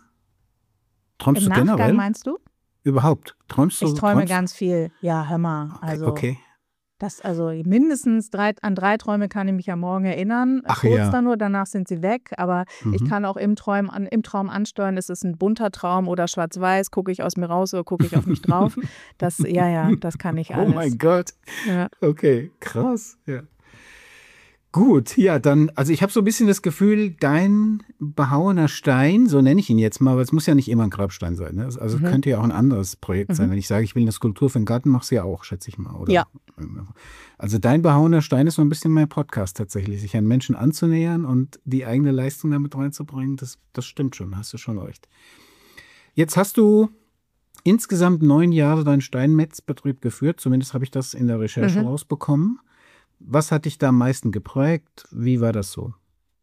Träumst im du Nachgang generell? meinst du? Überhaupt? Träumst du? Ich träume träumst? ganz viel. Ja, hör mal. Okay, Also okay. Das, also mindestens drei, an drei Träume kann ich mich am Morgen erinnern. Ach Kurz ja. dann nur, danach sind sie weg. Aber ich Mhm. kann auch im Traum, an, im Traum ansteuern, ist es ein bunter Traum oder schwarz-weiß, gucke ich aus mir raus oder gucke ich auf mich drauf. Das, ja, ja, das kann ich Oh alles. mein Gott. Ja. Okay, krass. Ja. Gut, ja, dann, also ich habe so ein bisschen das Gefühl, dein behauener Stein, so nenne ich ihn jetzt mal, weil es muss ja nicht immer ein Grabstein sein. Ne? Also Mhm. könnte ja auch ein anderes Projekt Mhm. sein. Wenn ich sage, ich will eine Skulptur für den Garten, machst du ja auch, schätze ich mal, oder? Ja. Also dein behauener Stein ist so ein bisschen mein Podcast tatsächlich, sich an Menschen anzunähern und die eigene Leistung damit reinzubringen, das, das stimmt schon, hast du schon recht. Jetzt hast du insgesamt neun Jahre deinen Steinmetzbetrieb geführt, zumindest habe ich das in der Recherche Mhm. rausbekommen. Was hat dich da am meisten geprägt? Wie war das so?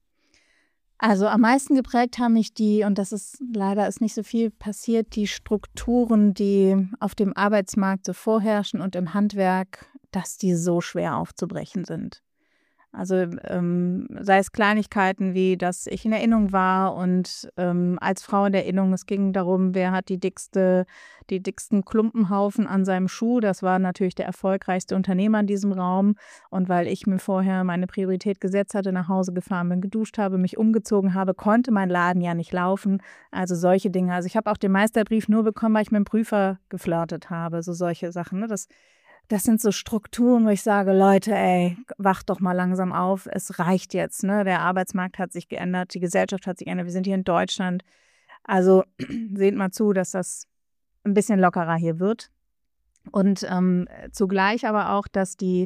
Also am meisten geprägt haben mich die, und das ist leider ist nicht so viel passiert, die Strukturen, die auf dem Arbeitsmarkt so vorherrschen und im Handwerk, dass die so schwer aufzubrechen sind. Also ähm, sei es Kleinigkeiten wie, dass ich in der Innung war und ähm, als Frau in der Innung, es ging darum, wer hat die dickste, die dicksten Klumpenhaufen an seinem Schuh. Das war natürlich der erfolgreichste Unternehmer in diesem Raum. Und weil ich mir vorher meine Priorität gesetzt hatte, nach Hause gefahren bin, geduscht habe, mich umgezogen habe, konnte mein Laden ja nicht laufen. Also solche Dinge. Also ich habe auch den Meisterbrief nur bekommen, weil ich mit dem Prüfer geflirtet habe. So solche Sachen, ne? Das Das sind so Strukturen, wo ich sage, Leute, ey, wacht doch mal langsam auf, es reicht jetzt, ne? Der Arbeitsmarkt hat sich geändert, die Gesellschaft hat sich geändert, wir sind hier in Deutschland. Also seht mal zu, dass das ein bisschen lockerer hier wird. Und ähm, zugleich aber auch, dass die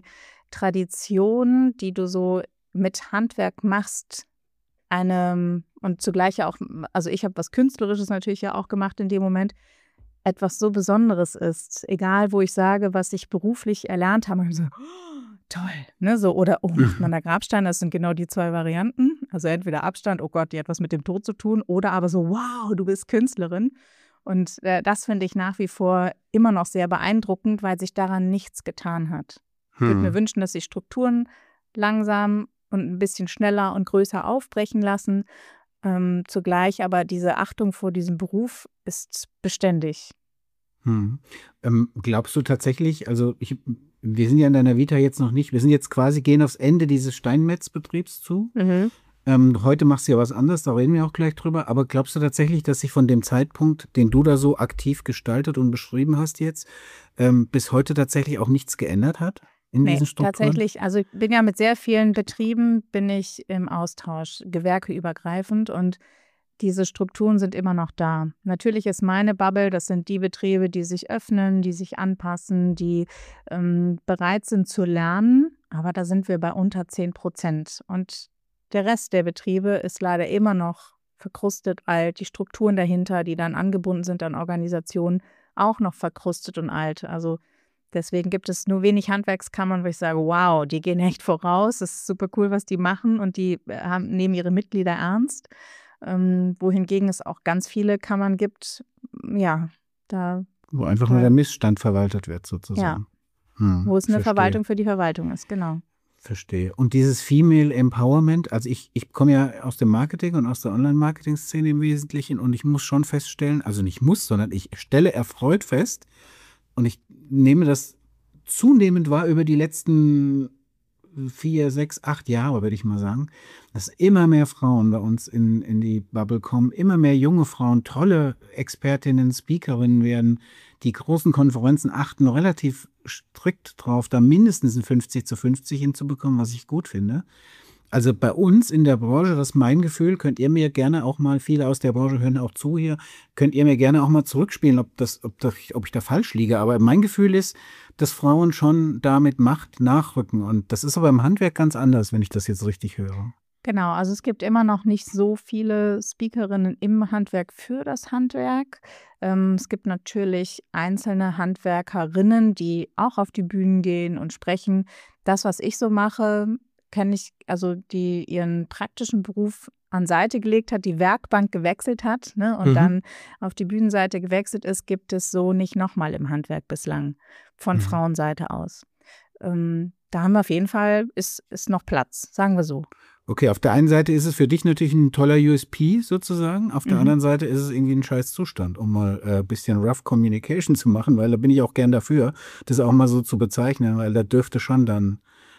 Tradition, die du so mit Handwerk machst, eine, und zugleich ja auch, also ich habe was Künstlerisches natürlich ja auch gemacht in dem Moment, etwas so Besonderes ist, egal wo ich sage, was ich beruflich erlernt habe, ich so, oh, toll, ne, so, oder, oh, macht man da Grabsteine, das sind genau die zwei Varianten, also entweder Abstand, oh Gott, die hat was mit dem Tod zu tun, oder aber so, wow, du bist Künstlerin, und äh, das finde ich nach wie vor immer noch sehr beeindruckend, weil sich daran nichts getan hat. Ich würde mir wünschen, dass sich Strukturen langsam und ein bisschen schneller und größer aufbrechen lassen. Ähm, zugleich aber diese Achtung vor diesem Beruf ist beständig. Hm. Ähm, glaubst du tatsächlich, also ich, wir sind ja in deiner Vita jetzt noch nicht, wir sind jetzt quasi, gehen aufs Ende dieses Steinmetzbetriebs zu. Mhm. Ähm, heute machst du ja was anderes, da reden wir auch gleich drüber, aber glaubst du tatsächlich, dass sich von dem Zeitpunkt, den du da so aktiv gestaltet und beschrieben hast jetzt, ähm, bis heute tatsächlich auch nichts geändert hat in Nee, diesen Strukturen? tatsächlich, also ich bin ja mit sehr vielen Betrieben, bin ich im Austausch, gewerkeübergreifend, und diese Strukturen sind immer noch da. Natürlich ist meine Bubble, das sind die Betriebe, die sich öffnen, die sich anpassen, die ähm, bereit sind zu lernen, aber da sind wir bei unter zehn Prozent. Und der Rest der Betriebe ist leider immer noch verkrustet alt, die Strukturen dahinter, die dann angebunden sind an Organisationen, auch noch verkrustet und alt. Also deswegen gibt es nur wenig Handwerkskammern, wo ich sage, wow, die gehen echt voraus, das ist super cool, was die machen, und die haben, nehmen ihre Mitglieder ernst. Ähm, wohingegen es auch ganz viele Kammern gibt, ja, da. Wo einfach da, nur der Missstand verwaltet wird, sozusagen. Ja, hm, wo es eine verstehe. Verwaltung für die Verwaltung ist, genau. Verstehe. Und dieses Female Empowerment, also ich, ich komme ja aus dem Marketing und aus der Online-Marketing-Szene im Wesentlichen, und ich muss schon feststellen, also nicht muss, sondern ich stelle erfreut fest, und ich nehme das zunehmend wahr über die letzten vier, sechs, acht Jahre, würde ich mal sagen, dass immer mehr Frauen bei uns in, in die Bubble kommen, immer mehr junge Frauen, tolle Expertinnen, Speakerinnen werden. Die großen Konferenzen achten relativ strikt drauf, da mindestens ein fünfzig zu fünfzig hinzubekommen, was ich gut finde. Also bei uns in der Branche, das ist mein Gefühl, könnt ihr mir gerne auch mal, viele aus der Branche hören auch zu hier, könnt ihr mir gerne auch mal zurückspielen, ob, das, ob, das, ob ich da falsch liege. Aber mein Gefühl ist, dass Frauen schon damit Macht nachrücken. Und das ist aber im Handwerk ganz anders, wenn ich das jetzt richtig höre. Genau, also es gibt immer noch nicht so viele Speakerinnen im Handwerk für das Handwerk. Ähm, es gibt natürlich einzelne Handwerkerinnen, die auch auf die Bühnen gehen und sprechen. Das, was ich so mache, kenne ich, also die ihren praktischen Beruf an Seite gelegt hat, die Werkbank gewechselt hat, ne, und mhm. dann auf die Bühnenseite gewechselt ist, gibt es so nicht nochmal im Handwerk bislang von mhm. Frauenseite aus. Ähm, da haben wir auf jeden Fall, ist, ist noch Platz, sagen wir so. Okay, auf der einen Seite ist es für dich natürlich ein toller U S P sozusagen, auf der mhm. anderen Seite ist es irgendwie ein scheiß Zustand, um mal ein äh, bisschen Rough Communication zu machen, weil da bin ich auch gern dafür, das auch mal so zu bezeichnen, weil da dürfte schon dann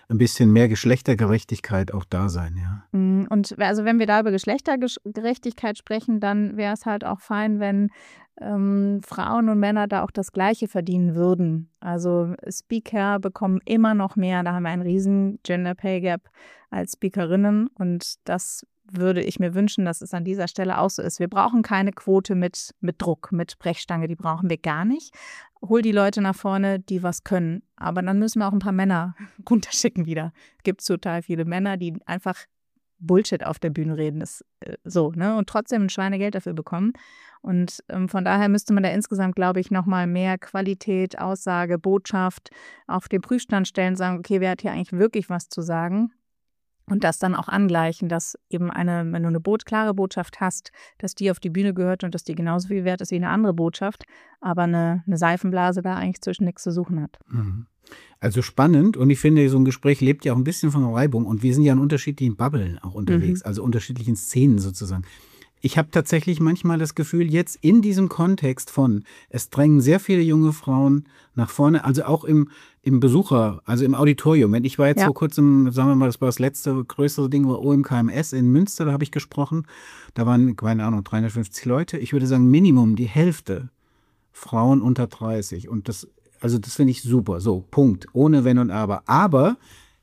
ein bisschen mehr Geschlechtergerechtigkeit auch da sein, ja. Und also wenn wir da über Geschlechtergerechtigkeit sprechen, dann wäre es halt auch fein, wenn ähm, Frauen und Männer da auch das Gleiche verdienen würden. Also Speaker bekommen immer noch mehr, da haben wir einen riesen Gender Pay Gap als Speakerinnen und das würde ich mir wünschen, dass es an dieser Stelle auch so ist. Wir brauchen keine Quote mit, mit Druck, mit Brechstange, die brauchen wir gar nicht. Hol die Leute nach vorne, die was können. Aber dann müssen wir auch ein paar Männer runterschicken wieder. Es gibt total viele Männer, die einfach Bullshit auf der Bühne reden, ist äh, so, ne? Und trotzdem ein Schweinegeld dafür bekommen. Und ähm, von daher müsste man da insgesamt, glaube ich, nochmal mehr Qualität, Aussage, Botschaft auf den Prüfstand stellen, sagen, okay, wer hat hier eigentlich wirklich was zu sagen? Und das dann auch angleichen, dass eben eine, wenn du eine Bo- klare Botschaft hast, dass die auf die Bühne gehört und dass die genauso viel wert ist wie eine andere Botschaft, aber eine, eine Seifenblase da eigentlich zwischen nichts zu suchen hat. Also spannend und ich finde, so ein Gespräch lebt ja auch ein bisschen von Reibung und wir sind ja in unterschiedlichen Bubblen auch unterwegs, mhm. also unterschiedlichen Szenen sozusagen. Ich habe tatsächlich manchmal das Gefühl, jetzt in diesem Kontext von, es drängen sehr viele junge Frauen nach vorne, also auch im, im Besucher, also im Auditorium. Ich war jetzt ja. vor kurzem, sagen wir mal, das war das letzte größere Ding, war O M K M S in Münster, da habe ich gesprochen. Da waren, keine Ahnung, dreihundertfünfzig Leute. Ich würde sagen, Minimum die Hälfte Frauen unter dreißig. Und das, also das finde ich super. So, Punkt. Ohne Wenn und Aber. Aber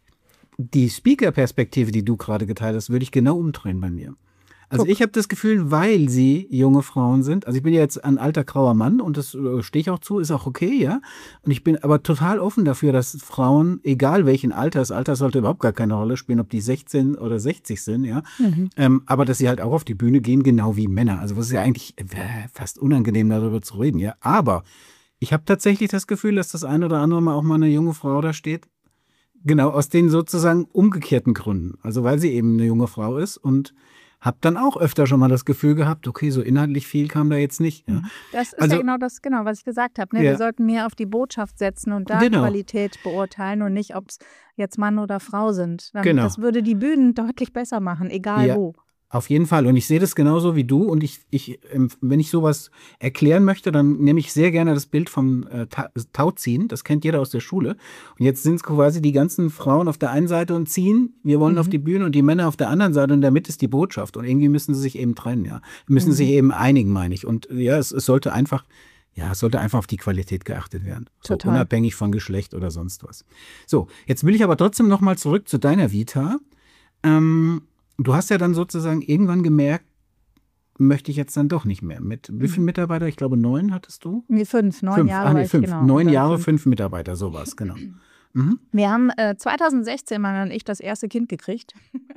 die Speaker-Perspektive, die du gerade geteilt hast, würde ich genau umdrehen bei mir. Also Guck. ich habe das Gefühl, weil sie junge Frauen sind, also ich bin ja jetzt ein alter grauer Mann und das äh, stehe ich auch zu, ist auch okay, ja. Und ich bin aber total offen dafür, dass Frauen, egal welchen Alters, Alter sollte überhaupt gar keine Rolle spielen, ob die sechzehn oder sechzig sind, ja. Mhm. Ähm, aber dass sie halt auch auf die Bühne gehen, genau wie Männer. Also was ist ja eigentlich äh, fast unangenehm, darüber zu reden, ja. Aber ich habe tatsächlich das Gefühl, dass das ein oder andere Mal auch mal eine junge Frau da steht. Genau, aus den sozusagen umgekehrten Gründen. Also weil sie eben eine junge Frau ist und habe dann auch öfter schon mal das Gefühl gehabt, okay, so inhaltlich viel kam da jetzt nicht. Ja. Das ist also, ja genau das, genau, was ich gesagt habe. Ne? Ja. Wir sollten mehr auf die Botschaft setzen und da genau. Qualität beurteilen und nicht, ob es jetzt Mann oder Frau sind. Dann, genau. Das würde die Bühnen deutlich besser machen, egal ja. wo. Auf jeden Fall. Und ich sehe das genauso wie du. Und ich, ich, wenn ich sowas erklären möchte, dann nehme ich sehr gerne das Bild vom äh, Tauziehen. Das kennt jeder aus der Schule. Und jetzt sind es quasi die ganzen Frauen auf der einen Seite und ziehen. Wir wollen mhm. auf die Bühne und die Männer auf der anderen Seite. Und damit ist die Botschaft. Und irgendwie müssen sie sich eben trennen, ja. Müssen mhm. sich eben einigen, meine ich. Und ja, es, es sollte einfach, ja, es sollte einfach auf die Qualität geachtet werden. So, Total. Unabhängig von Geschlecht oder sonst was. So, jetzt will ich aber trotzdem noch mal zurück zu deiner Vita. Ähm, Du hast ja dann sozusagen irgendwann gemerkt, möchte ich jetzt dann doch nicht mehr. Mit wie vielen Mitarbeiter? Ich glaube, neun hattest du? Nee, fünf. Neun fünf. Jahre. Ach, nee, fünf. Genau. Neun Jahre, fünf. fünf Mitarbeiter, sowas, genau. Mhm. Wir haben äh, zweitausendsechzehn, mein und ich, das erste Kind gekriegt.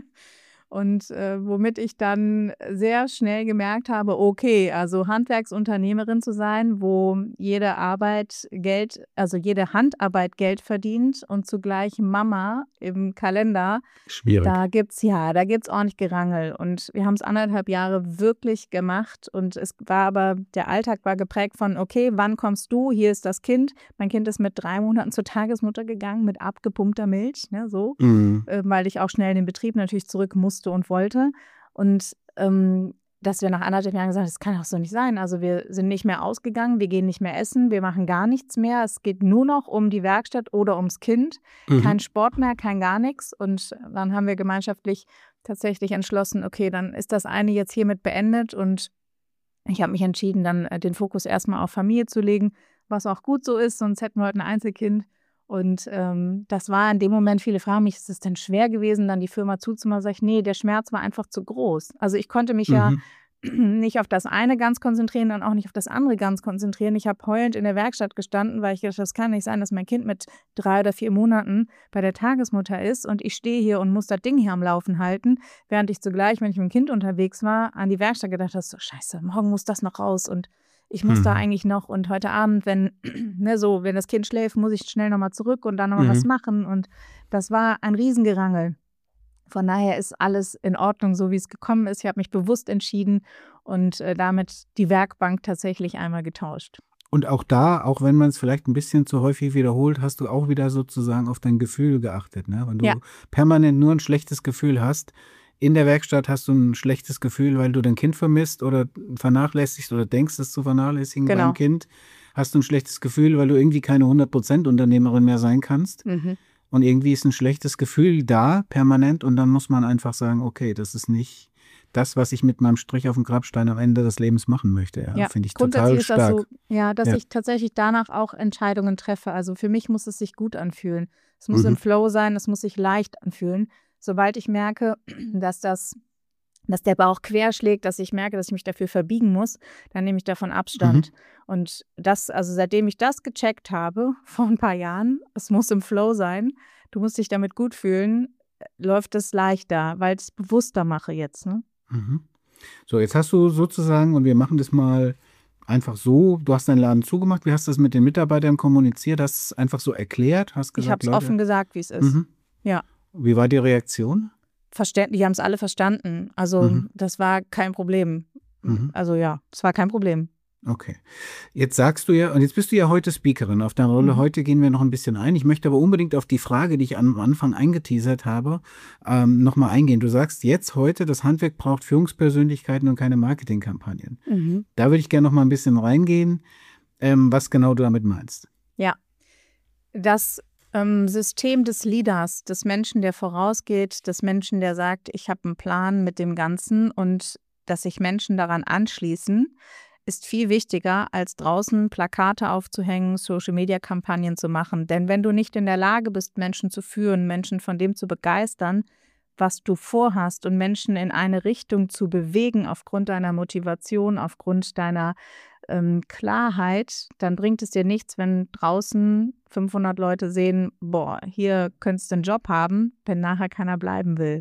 Und äh, womit ich dann sehr schnell gemerkt habe, okay, also Handwerksunternehmerin zu sein, wo jede Arbeit Geld, also jede Handarbeit Geld verdient und zugleich Mama im Kalender. Schwierig. Da gibt's, ja, da gibt's ordentlich Gerangel. Und wir haben es anderthalb Jahre wirklich gemacht. Und es war aber, der Alltag war geprägt von, okay, wann kommst du? Hier ist das Kind. Mein Kind ist mit drei Monaten zur Tagesmutter gegangen mit abgepumpter Milch, ne, so, Mhm. äh, weil ich auch schnell den Betrieb natürlich zurück musste und wollte. Und ähm, dass wir nach anderthalb Jahren gesagt haben, das kann auch so nicht sein. Also wir sind nicht mehr ausgegangen, wir gehen nicht mehr essen, wir machen gar nichts mehr. Es geht nur noch um die Werkstatt oder ums Kind. Mhm. Kein Sport mehr, kein gar nichts. Und dann haben wir gemeinschaftlich tatsächlich entschlossen, okay, dann ist das eine jetzt hiermit beendet. Und ich habe mich entschieden, dann äh, den Fokus erstmal auf Familie zu legen, was auch gut so ist, sonst hätten wir heute ein Einzelkind. Und ähm, das war in dem Moment, viele fragen mich, ist es denn schwer gewesen, dann die Firma zuzumachen? Sag ich, nee, der Schmerz war einfach zu groß. Also ich konnte mich Mhm. ja nicht auf das eine ganz konzentrieren und auch nicht auf das andere ganz konzentrieren. Ich habe heulend in der Werkstatt gestanden, weil ich gedacht, das kann nicht sein, dass mein Kind mit drei oder vier Monaten bei der Tagesmutter ist und ich stehe hier und muss das Ding hier am Laufen halten, während ich zugleich, wenn ich mit dem Kind unterwegs war, an die Werkstatt gedacht habe, so scheiße, morgen muss das noch raus und ich muss Mhm. da eigentlich noch und heute Abend, wenn, ne, so, wenn das Kind schläft, muss ich schnell nochmal zurück und dann nochmal Mhm. was machen. Und das war ein Riesengerangel. Von daher ist alles in Ordnung, so wie es gekommen ist. Ich habe mich bewusst entschieden und äh, damit die Werkbank tatsächlich einmal getauscht. Und auch da, auch wenn man es vielleicht ein bisschen zu häufig wiederholt, hast du auch wieder sozusagen auf dein Gefühl geachtet. Ne? Wenn du Ja. permanent nur ein schlechtes Gefühl hast, in der Werkstatt hast du ein schlechtes Gefühl, weil du dein Kind vermisst oder vernachlässigst oder denkst, es zu vernachlässigen Genau. beim Kind, hast du ein schlechtes Gefühl, weil du irgendwie keine hundert Prozent Unternehmerin mehr sein kannst. Mhm. und irgendwie ist ein schlechtes Gefühl da, permanent, und dann muss man einfach sagen, okay, das ist nicht das, was ich mit meinem Strich auf dem Grabstein am Ende des Lebens machen möchte. Ja, Ja, finde ich grundsätzlich total ist das stark. so, ja, dass Ja. ich tatsächlich danach auch Entscheidungen treffe. Also für mich muss es sich gut anfühlen. Es muss Mhm. im Flow sein, es muss sich leicht anfühlen. Sobald ich merke, dass das, dass der Bauch querschlägt, dass ich merke, dass ich mich dafür verbiegen muss, dann nehme ich davon Abstand. Mhm. Und das, also seitdem ich das gecheckt habe, vor ein paar Jahren, es muss im Flow sein, du musst dich damit gut fühlen, läuft es leichter, weil ich es bewusster mache jetzt, ne? Mhm. So, jetzt hast du sozusagen, und wir machen das mal einfach so, du hast deinen Laden zugemacht, wie hast du das mit den Mitarbeitern kommuniziert, hast es einfach so erklärt, hast Ich gesagt, habe es Leute, offen gesagt, wie es ist. mhm. Ja. Wie war die Reaktion? Verstä- die haben es alle verstanden. Also Mhm. das war kein Problem. Mhm. Also ja, es war kein Problem. Okay. Jetzt sagst du ja, und jetzt bist du ja heute Speakerin. Auf deine Rolle Mhm. heute gehen wir noch ein bisschen ein. Ich möchte aber unbedingt auf die Frage, die ich am Anfang eingeteasert habe, ähm, nochmal eingehen. Du sagst jetzt heute, das Handwerk braucht Führungspersönlichkeiten und keine Marketingkampagnen. Mhm. Da würde ich gerne noch mal ein bisschen reingehen, ähm, was genau du damit meinst. Ja, das ähm, System des Leaders, des Menschen, der vorausgeht, des Menschen, der sagt, ich habe einen Plan mit dem Ganzen und dass sich Menschen daran anschließen, ist viel wichtiger, als draußen Plakate aufzuhängen, Social-Media-Kampagnen zu machen. Denn wenn du nicht in der Lage bist, Menschen zu führen, Menschen von dem zu begeistern, was du vorhast und Menschen in eine Richtung zu bewegen aufgrund deiner Motivation, aufgrund deiner ähm, Klarheit, dann bringt es dir nichts, wenn draußen fünfhundert Leute sehen, boah, hier könntest du einen Job haben, wenn nachher keiner bleiben will.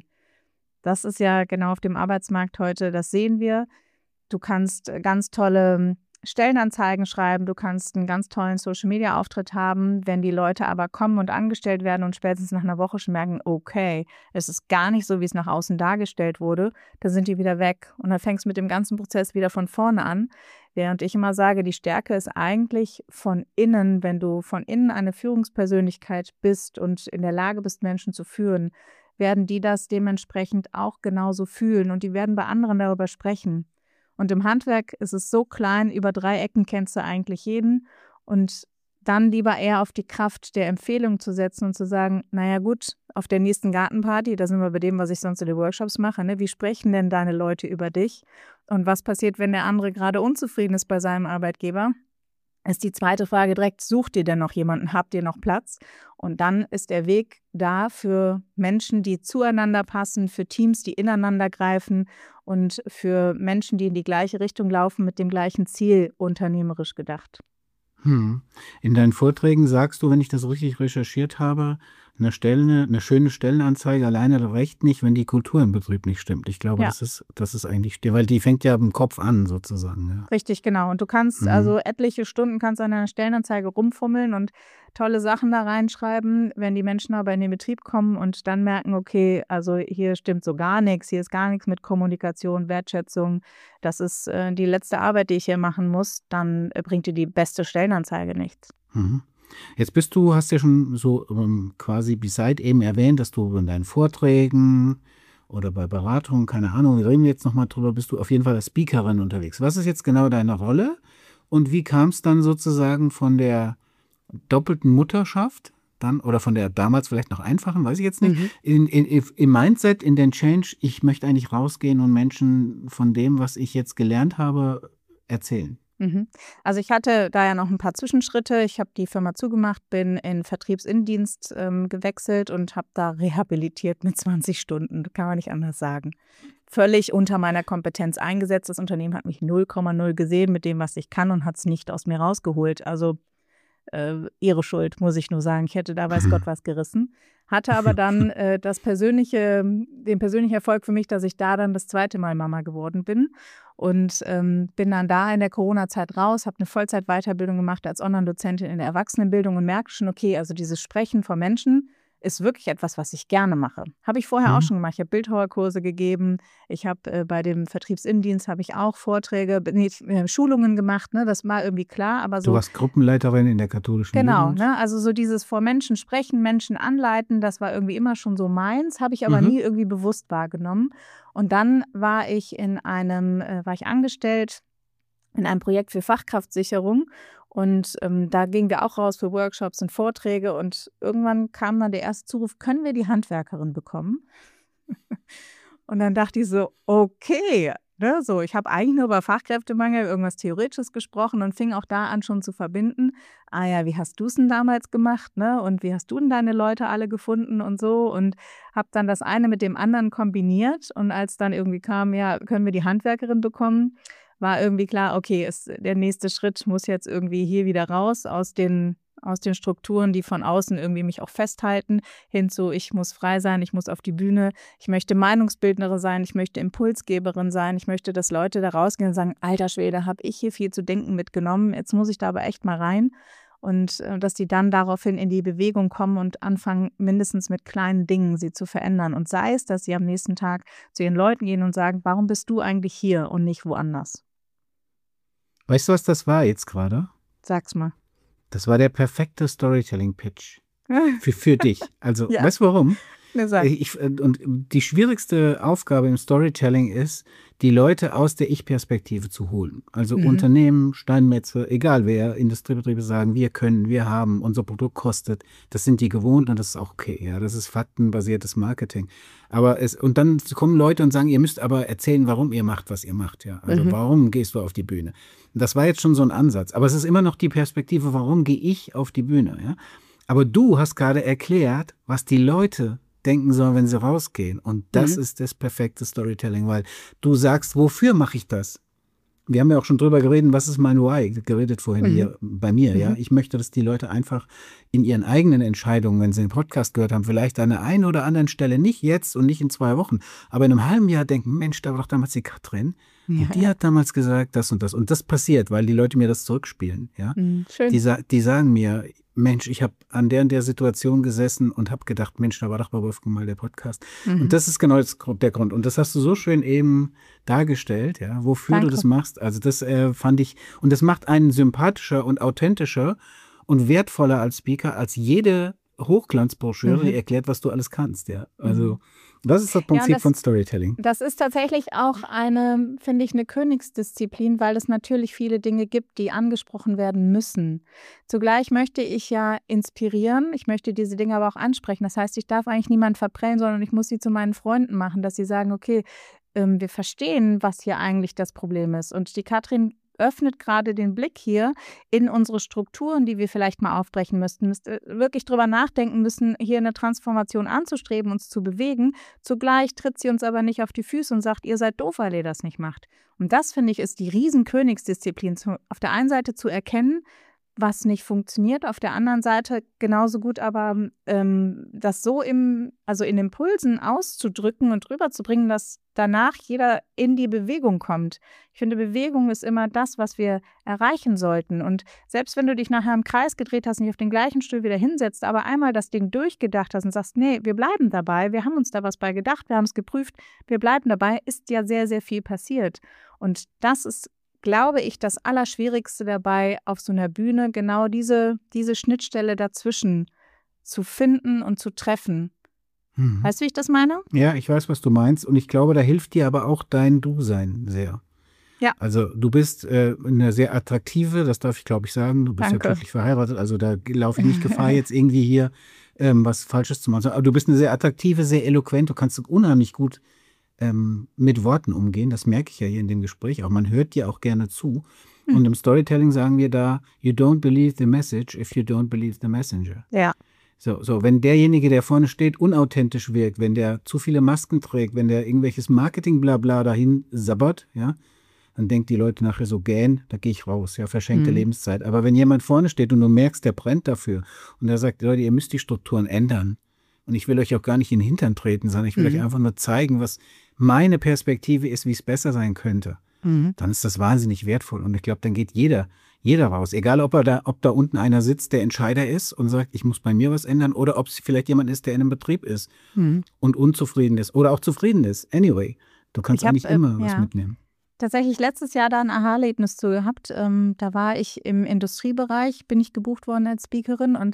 Das ist ja genau auf dem Arbeitsmarkt heute, das sehen wir. Du kannst ganz tolle Stellenanzeigen schreiben, du kannst einen ganz tollen Social-Media-Auftritt haben. Wenn die Leute aber kommen und angestellt werden und spätestens nach einer Woche schon merken, okay, es ist gar nicht so, wie es nach außen dargestellt wurde, dann sind die wieder weg. Und dann fängst du mit dem ganzen Prozess wieder von vorne an. Während ich immer sage, die Stärke ist eigentlich von innen, wenn du von innen eine Führungspersönlichkeit bist und in der Lage bist, Menschen zu führen, werden die das dementsprechend auch genauso fühlen und die werden bei anderen darüber sprechen. Und im Handwerk ist es so klein, über drei Ecken kennst du eigentlich jeden. Und dann lieber eher auf die Kraft der Empfehlung zu setzen und zu sagen, naja gut, auf der nächsten Gartenparty, da sind wir bei dem, was ich sonst in den Workshops mache, ne? Wie sprechen denn deine Leute über dich? Und was passiert, wenn der andere gerade unzufrieden ist bei seinem Arbeitgeber? Ist die zweite Frage direkt, sucht ihr denn noch jemanden, habt ihr noch Platz? Und dann ist der Weg da für Menschen, die zueinander passen, für Teams, die ineinander greifen und für Menschen, die in die gleiche Richtung laufen, mit dem gleichen Ziel, unternehmerisch gedacht. Hm. In deinen Vorträgen sagst du, wenn ich das richtig recherchiert habe, eine Stelle, eine schöne Stellenanzeige alleine reicht nicht, wenn die Kultur im Betrieb nicht stimmt. Ich glaube, Ja. das ist, das ist eigentlich, weil die fängt ja im Kopf an, sozusagen. Ja. Richtig, genau. Und du kannst Mhm. also etliche Stunden kannst an einer Stellenanzeige rumfummeln und tolle Sachen da reinschreiben, wenn die Menschen aber in den Betrieb kommen und dann merken, okay, also hier stimmt so gar nichts, hier ist gar nichts mit Kommunikation, Wertschätzung, das ist äh, die letzte Arbeit, die ich hier machen muss, dann äh, bringt dir die beste Stellenanzeige nichts. Mhm. Jetzt bist du, hast ja schon so ähm, quasi beside eben erwähnt, dass du in deinen Vorträgen oder bei Beratungen, keine Ahnung, wir reden jetzt nochmal drüber, bist du auf jeden Fall als Speakerin unterwegs. Was ist jetzt genau deine Rolle und wie kam es dann sozusagen von der doppelten Mutterschaft dann oder von der damals vielleicht noch einfachen, weiß ich jetzt nicht, Mhm. in, in, im Mindset, in den Change, ich möchte eigentlich rausgehen und Menschen von dem, was ich jetzt gelernt habe, erzählen? Mhm. Also ich hatte da ja noch ein paar Zwischenschritte. Ich habe die Firma zugemacht, bin in Vertriebsinnendienst ähm, gewechselt und habe da rehabilitiert mit zwanzig Stunden. Kann man nicht anders sagen. Völlig unter meiner Kompetenz eingesetzt. Das Unternehmen hat mich null Komma null gesehen mit dem, was ich kann und hat es nicht aus mir rausgeholt. Also äh, ihre Schuld, muss ich nur sagen. Ich hätte da weiß Gott was gerissen. Hatte aber dann äh, das persönliche, den persönlichen Erfolg für mich, dass ich da dann das zweite Mal Mama geworden bin. Und ähm, bin dann da in der Corona-Zeit raus, habe eine Vollzeit-Weiterbildung gemacht als Online-Dozentin in der Erwachsenenbildung und merkte schon, okay, also dieses Sprechen vor Menschen ist wirklich etwas, was ich gerne mache. Habe ich vorher Mhm. auch schon gemacht. Ich habe Bildhauerkurse gegeben. Ich habe äh, bei dem Vertriebsinnendienst habe ich auch Vorträge, nee, äh, Schulungen gemacht. Ne? Das war irgendwie klar, aber so. Du warst Gruppenleiterin in der katholischen Genau, Jugend. ne? Also so dieses vor Menschen sprechen, Menschen anleiten, das war irgendwie immer schon so meins, habe ich aber Mhm. nie irgendwie bewusst wahrgenommen. Und dann war ich in einem, äh, war ich angestellt in einem Projekt für Fachkraftsicherung Und ähm, da gingen wir auch raus für Workshops und Vorträge und irgendwann kam dann der erste Zuruf, können wir die Handwerkerin bekommen? Und dann dachte ich so, okay, ne, so, ich habe eigentlich nur über Fachkräftemangel, irgendwas Theoretisches gesprochen und fing auch da an schon zu verbinden. Ah ja, wie hast du es denn damals gemacht, ne? Und wie hast du denn deine Leute alle gefunden und so? Und habe dann das eine mit dem anderen kombiniert. Und als dann irgendwie kam, ja, können wir die Handwerkerin bekommen, war irgendwie klar, okay, ist, der nächste Schritt muss jetzt irgendwie hier wieder raus aus den, aus den Strukturen, die von außen irgendwie mich auch festhalten, hin zu, ich muss frei sein, ich muss auf die Bühne, ich möchte Meinungsbildnerin sein, ich möchte Impulsgeberin sein, ich möchte, dass Leute da rausgehen und sagen, alter Schwede, habe ich hier viel zu denken mitgenommen, jetzt muss ich da aber echt mal rein. Und äh, dass die dann daraufhin in die Bewegung kommen und anfangen, mindestens mit kleinen Dingen sie zu verändern. Und sei es, dass sie am nächsten Tag zu ihren Leuten gehen und sagen, warum bist du eigentlich hier und nicht woanders? Weißt du, was das war jetzt gerade? Sag's mal. Das war der perfekte Storytelling-Pitch für, für dich. Also, Ja. weißt du warum? Ne, sag. Ich, und die schwierigste Aufgabe im Storytelling ist, die Leute aus der Ich-Perspektive zu holen. Also Mhm. Unternehmen, Steinmetze, egal wer, Industriebetriebe sagen, wir können, wir haben, unser Produkt kostet. Das sind die gewohnt und das ist auch okay. Ja, das ist faktenbasiertes Marketing. Aber es, und dann kommen Leute und sagen, ihr müsst aber erzählen, warum ihr macht, was ihr macht. Ja, also Mhm. warum gehst du auf die Bühne? Das war jetzt schon so ein Ansatz. Aber es ist immer noch die Perspektive, warum gehe ich auf die Bühne? Ja? Aber du hast gerade erklärt, was die Leute denken sollen, wenn sie rausgehen. Und das Mhm. ist das perfekte Storytelling, weil du sagst, wofür mache ich das? Wir haben ja auch schon drüber geredet, was ist mein Why, geredet vorhin Mhm. hier bei mir. Mhm. Ja, ich möchte, dass die Leute einfach in ihren eigenen Entscheidungen, wenn sie den Podcast gehört haben, vielleicht an der einen oder anderen Stelle, nicht jetzt und nicht in zwei Wochen, aber in einem halben Jahr denken, Mensch, da war doch damals die Katrin. Ja. Und die hat damals gesagt, das und das. Und das passiert, weil die Leute mir das zurückspielen. Ja? Mhm. Schön. Die, sa die sagen mir, Mensch, ich habe an der und der Situation gesessen und habe gedacht, Mensch, da war doch bei Wolfgang mal der Podcast. Mhm. Und das ist genau das, der Grund. Und das hast du so schön eben dargestellt, ja, wofür Danke. du das machst. Also das äh, fand ich, und das macht einen sympathischer und authentischer und wertvoller als Speaker, als jede Hochglanzbroschüre, Mhm. die erklärt, was du alles kannst. Ja, also Mhm. das ist das Ja, und Prinzip das- von Storytelling. Das ist tatsächlich auch eine, finde ich, eine Königsdisziplin, weil es natürlich viele Dinge gibt, die angesprochen werden müssen. Zugleich möchte ich ja inspirieren, ich möchte diese Dinge aber auch ansprechen. Das heißt, ich darf eigentlich niemanden verprellen, sondern ich muss sie zu meinen Freunden machen, dass sie sagen, okay, ähm, wir verstehen, was hier eigentlich das Problem ist. Und die Katrin öffnet gerade den Blick hier in unsere Strukturen, die wir vielleicht mal aufbrechen müssten, müsste wirklich drüber nachdenken müssen, hier eine Transformation anzustreben, uns zu bewegen. Zugleich tritt sie uns aber nicht auf die Füße und sagt, ihr seid doof, weil ihr das nicht macht. Und das, finde ich, ist die Riesenkönigsdisziplin. Zu, auf der einen Seite zu erkennen, was nicht funktioniert, auf der anderen Seite genauso gut aber ähm, das so im, also in Impulsen auszudrücken und rüberzubringen, dass danach jeder in die Bewegung kommt. Ich finde, Bewegung ist immer das, was wir erreichen sollten. Und selbst wenn du dich nachher im Kreis gedreht hast, nicht auf den gleichen Stuhl wieder hinsetzt, aber einmal das Ding durchgedacht hast und sagst, nee, wir bleiben dabei, wir haben uns da was bei gedacht, wir haben es geprüft, wir bleiben dabei, ist ja sehr, sehr viel passiert. Und das ist, glaube ich, das Allerschwierigste dabei, auf so einer Bühne genau diese, diese Schnittstelle dazwischen zu finden und zu treffen. Mhm. Weißt du, wie ich das meine? Ja, ich weiß, was du meinst. Und ich glaube, da hilft dir aber auch dein Du-Sein sehr. Ja. Also du bist äh, eine sehr attraktive, das darf ich glaube ich sagen, du bist Danke. ja glücklich verheiratet, also da laufe ich nicht Gefahr, jetzt irgendwie hier ähm, was Falsches zu machen. Aber du bist eine sehr attraktive, sehr eloquent, du kannst unheimlich gut ähm, mit Worten umgehen, das merke ich ja hier in dem Gespräch auch. Man hört dir auch gerne zu. Hm. Und im Storytelling sagen wir da, you don't believe the message if you don't believe the messenger. Ja. So, so, wenn derjenige, der vorne steht, unauthentisch wirkt, wenn der zu viele Masken trägt, wenn der irgendwelches Marketing-Blabla dahin sabbert, ja, dann denkt die Leute nachher so, gähn, da gehe ich raus, ja, verschenkte Mhm. Lebenszeit. Aber wenn jemand vorne steht und du merkst, der brennt dafür und der sagt, Leute, ihr müsst die Strukturen ändern und ich will euch auch gar nicht in den Hintern treten, sondern ich will Mhm. euch einfach nur zeigen, was meine Perspektive ist, wie es besser sein könnte, Mhm. dann ist das wahnsinnig wertvoll. Und ich glaube, dann geht jeder, jeder raus. Egal, ob er da, ob da unten einer sitzt, der Entscheider ist und sagt, ich muss bei mir was ändern, oder ob es vielleicht jemand ist, der in einem Betrieb ist Mhm. und unzufrieden ist oder auch zufrieden ist. Anyway, du kannst Ich hab, eigentlich äh, immer was ja. mitnehmen. Tatsächlich letztes Jahr da ein Aha-Erlebnis zu gehabt. Ähm, da war ich im Industriebereich, bin ich gebucht worden als Speakerin und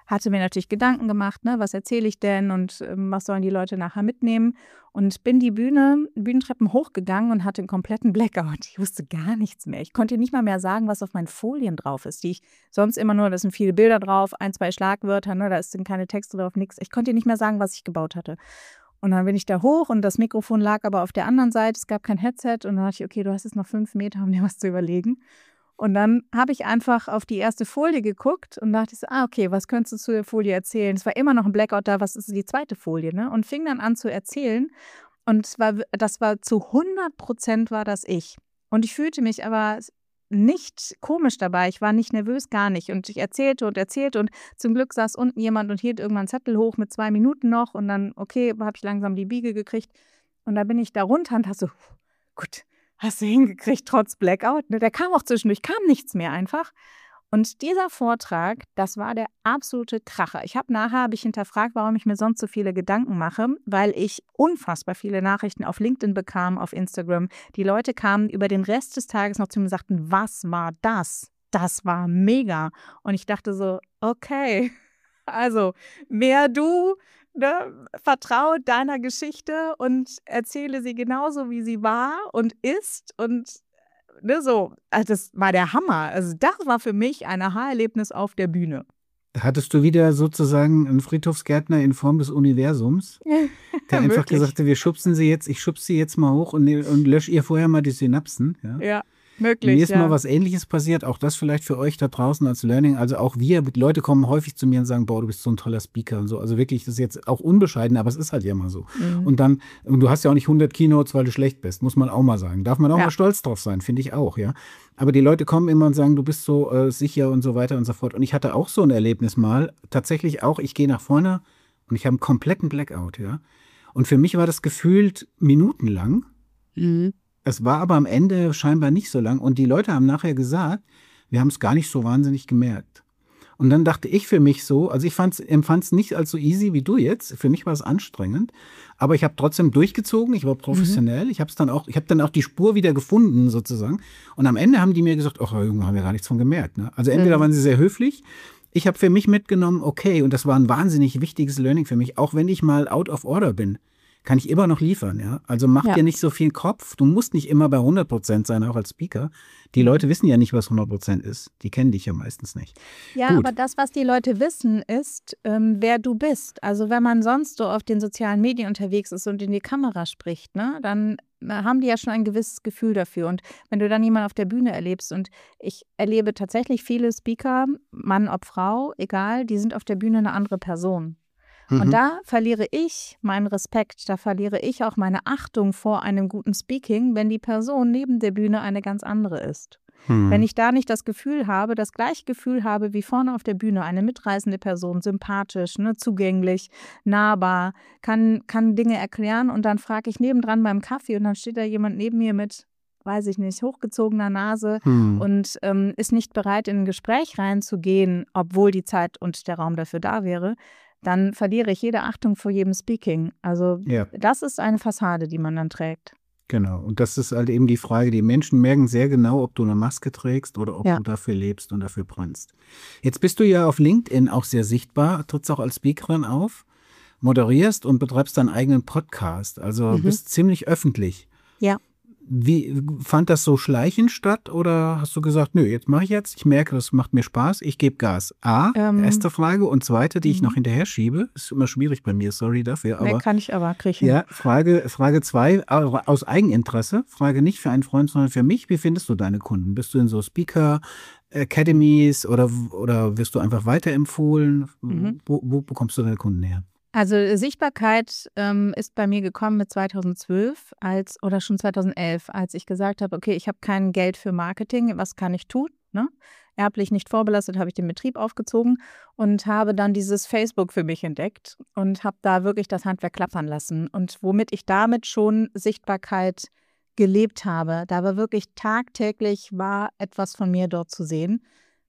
hatte mir natürlich Gedanken gemacht, ne, was erzähle ich denn und ähm, was sollen die Leute nachher mitnehmen. Und bin die Bühne, Bühnentreppen hochgegangen und hatte einen kompletten Blackout. Ich wusste gar nichts mehr. Ich konnte nicht mal mehr sagen, was auf meinen Folien drauf ist, die ich sonst immer nur, da sind viele Bilder drauf, ein, zwei Schlagwörter, ne, da sind keine Texte drauf, nichts. Ich konnte nicht mehr sagen, was ich gebaut hatte. Und dann bin ich da hoch und das Mikrofon lag aber auf der anderen Seite. Es gab kein Headset und dann dachte ich, okay, du hast jetzt noch fünf Meter, um dir was zu überlegen. Und dann habe ich einfach auf die erste Folie geguckt und dachte so, ah, okay, was könntest du zu der Folie erzählen? Es war immer noch ein Blackout da, was ist die zweite Folie, ne? Und fing dann an zu erzählen und es war, das war zu hundert Prozent war das ich. Und ich fühlte mich aber nicht komisch dabei, ich war nicht nervös, gar nicht. Und ich erzählte und erzählte und zum Glück saß unten jemand und hielt irgendwann einen Zettel hoch mit zwei Minuten noch und dann, okay, habe ich langsam die Biege gekriegt und dann bin ich da runter und dachte so, gut, hast du hingekriegt, trotz Blackout. Ne? Der kam auch zwischendurch, kam nichts mehr einfach. Und dieser Vortrag, das war der absolute Kracher. Ich habe nachher hab ich hinterfragt, warum ich mir sonst so viele Gedanken mache, weil ich unfassbar viele Nachrichten auf LinkedIn bekam, auf Instagram. Die Leute kamen über den Rest des Tages noch zu mir und sagten, was war das? Das war mega. Und ich dachte so, okay, also mehr du, ne, vertraue deiner Geschichte und erzähle sie genauso, wie sie war und ist und ne, so. Also das war der Hammer. Also das war für mich ein Aha-Erlebnis auf der Bühne. Hattest du wieder sozusagen einen Friedhofsgärtner in Form des Universums, der einfach gesagt hat, wir schubsen sie jetzt, ich schubse sie jetzt mal hoch und, und lösche ihr vorher mal die Synapsen. Ja. Ja. Möglich, mir ist ja. mal was Ähnliches passiert, auch das vielleicht für euch da draußen als Learning. Also auch wir, Leute kommen häufig zu mir und sagen, boah, du bist so ein toller Speaker und so. Also wirklich, das ist jetzt auch unbescheiden, aber es ist halt ja mal so. Mhm. Und dann, und du hast ja auch nicht hundert Keynotes, weil du schlecht bist, muss man auch mal sagen. Darf man auch ja. mal stolz drauf sein, finde ich auch, ja. Aber die Leute kommen immer und sagen, du bist so äh, sicher und so weiter und so fort. Und ich hatte auch so ein Erlebnis mal, tatsächlich auch, ich gehe nach vorne und ich habe einen kompletten Blackout, ja. Und für mich war das gefühlt minutenlang. Mhm. Es war aber am Ende scheinbar nicht so lang. Und die Leute haben nachher gesagt, wir haben es gar nicht so wahnsinnig gemerkt. Und dann dachte ich für mich so, also ich empfand es nicht als so easy wie du jetzt. Für mich war es anstrengend. Aber ich habe trotzdem durchgezogen. Ich war professionell. Mhm. Ich habe es dann auch, ich habe dann auch die Spur wieder gefunden sozusagen. Und am Ende haben die mir gesagt, ach Junge, haben wir gar nichts von gemerkt. Ne? Also entweder mhm. waren sie sehr höflich. Ich habe für mich mitgenommen, okay, und das war ein wahnsinnig wichtiges Learning für mich, auch wenn ich mal out of order bin. Kann ich immer noch liefern, ja. Also mach ja. dir nicht so viel Kopf. Du musst nicht immer bei hundert Prozent sein, auch als Speaker. Die Leute wissen ja nicht, was hundert Prozent ist. Die kennen dich ja meistens nicht. Ja, Gut. aber das, was die Leute wissen, ist, ähm, wer du bist. Also wenn man sonst so auf den sozialen Medien unterwegs ist und in die Kamera spricht, ne, dann haben die ja schon ein gewisses Gefühl dafür. Und wenn du dann jemanden auf der Bühne erlebst, und ich erlebe tatsächlich viele Speaker, Mann ob Frau, egal, die sind auf der Bühne eine andere Person. Und da verliere ich meinen Respekt, da verliere ich auch meine Achtung vor einem guten Speaking, wenn die Person neben der Bühne eine ganz andere ist. Mhm. Wenn ich da nicht das Gefühl habe, das gleiche Gefühl habe wie vorne auf der Bühne, eine mitreißende Person, sympathisch, ne, zugänglich, nahbar, kann, kann Dinge erklären und dann frage ich nebendran beim Kaffee und dann steht da jemand neben mir mit, weiß ich nicht, hochgezogener Nase hm. und ähm, ist nicht bereit, in ein Gespräch reinzugehen, obwohl die Zeit und der Raum dafür da wäre, dann verliere ich jede Achtung vor jedem Speaking. Also ja. das ist eine Fassade, die man dann trägt. Genau, und das ist halt eben die Frage, die Menschen merken sehr genau, ob du eine Maske trägst oder ob ja. du dafür lebst und dafür brennst. Jetzt bist du ja auf LinkedIn auch sehr sichtbar, trittst auch als Speakerin auf, moderierst und betreibst deinen eigenen Podcast, also mhm. bist ziemlich öffentlich. Ja. Wie fand das so schleichend statt oder hast du gesagt, nö, jetzt mache ich jetzt, ich merke, das macht mir Spaß, ich gebe Gas? A, ähm, erste Frage und zweite, die ich noch hinterher schiebe, ist immer schwierig bei mir, sorry dafür. Aber, nee, kann ich aber, kriege ich hin. Ja, Frage, Frage zwei, aus Eigeninteresse, Frage nicht für einen Freund, sondern für mich, wie findest du deine Kunden? Bist du in so Speaker Academies oder, oder wirst du einfach weiterempfohlen? Mhm. Wo, wo bekommst du deine Kunden her? Also Sichtbarkeit ähm, ist bei mir gekommen mit zweitausendzwölf als, oder schon zweitausendelf, als ich gesagt habe, okay, ich habe kein Geld für Marketing, was kann ich tun? Ne? Erblich nicht vorbelastet, habe ich den Betrieb aufgezogen und habe dann dieses Facebook für mich entdeckt und habe da wirklich das Handwerk klappern lassen. Und womit ich damit schon Sichtbarkeit gelebt habe, da war wirklich tagtäglich war etwas von mir dort zu sehen.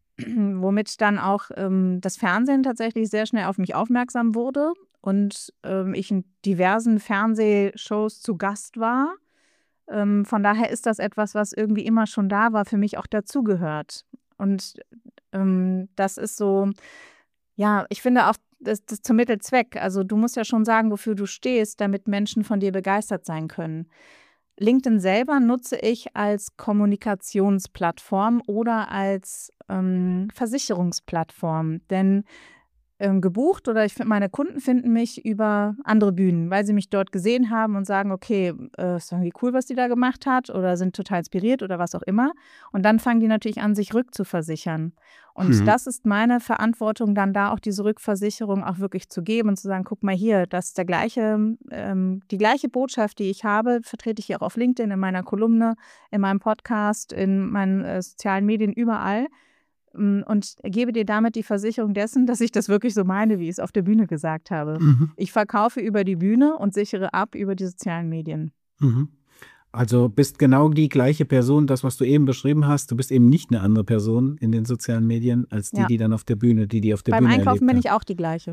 Womit dann auch ähm, das Fernsehen tatsächlich sehr schnell auf mich aufmerksam wurde und ähm, ich in diversen Fernsehshows zu Gast war. Ähm, von daher ist das etwas, was irgendwie immer schon da war, für mich auch dazugehört. Und ähm, das ist so, Ja, ich finde auch, das, das zum Mittelzweck. Also du musst ja schon sagen, wofür du stehst, damit Menschen von dir begeistert sein können. LinkedIn selber nutze ich als Kommunikationsplattform oder als ähm, Versicherungsplattform, denn ähm, gebucht oder ich find, meine Kunden finden mich über andere Bühnen, weil sie mich dort gesehen haben und sagen, okay, äh, ist irgendwie cool, was die da gemacht hat oder sind total inspiriert oder was auch immer. Und dann fangen die natürlich an, sich rückzuversichern. Und Mhm. das ist meine Verantwortung, dann da auch diese Rückversicherung auch wirklich zu geben und zu sagen, guck mal hier, das ist der gleiche, ähm, die gleiche Botschaft, die ich habe, vertrete ich hier auch auf LinkedIn, in meiner Kolumne, in meinem Podcast, in meinen äh, sozialen Medien, überall. Und gebe dir damit die Versicherung dessen, dass ich das wirklich so meine, wie ich es auf der Bühne gesagt habe. Mhm. Ich verkaufe über die Bühne und sichere ab über die sozialen Medien. Mhm. Also bist genau die gleiche Person, das, was du eben beschrieben hast. Du bist eben nicht eine andere Person in den sozialen Medien, als die, Ja. die dann auf der Bühne, die die auf der Beim Bühne Einkaufen bin erlebt ich auch die gleiche.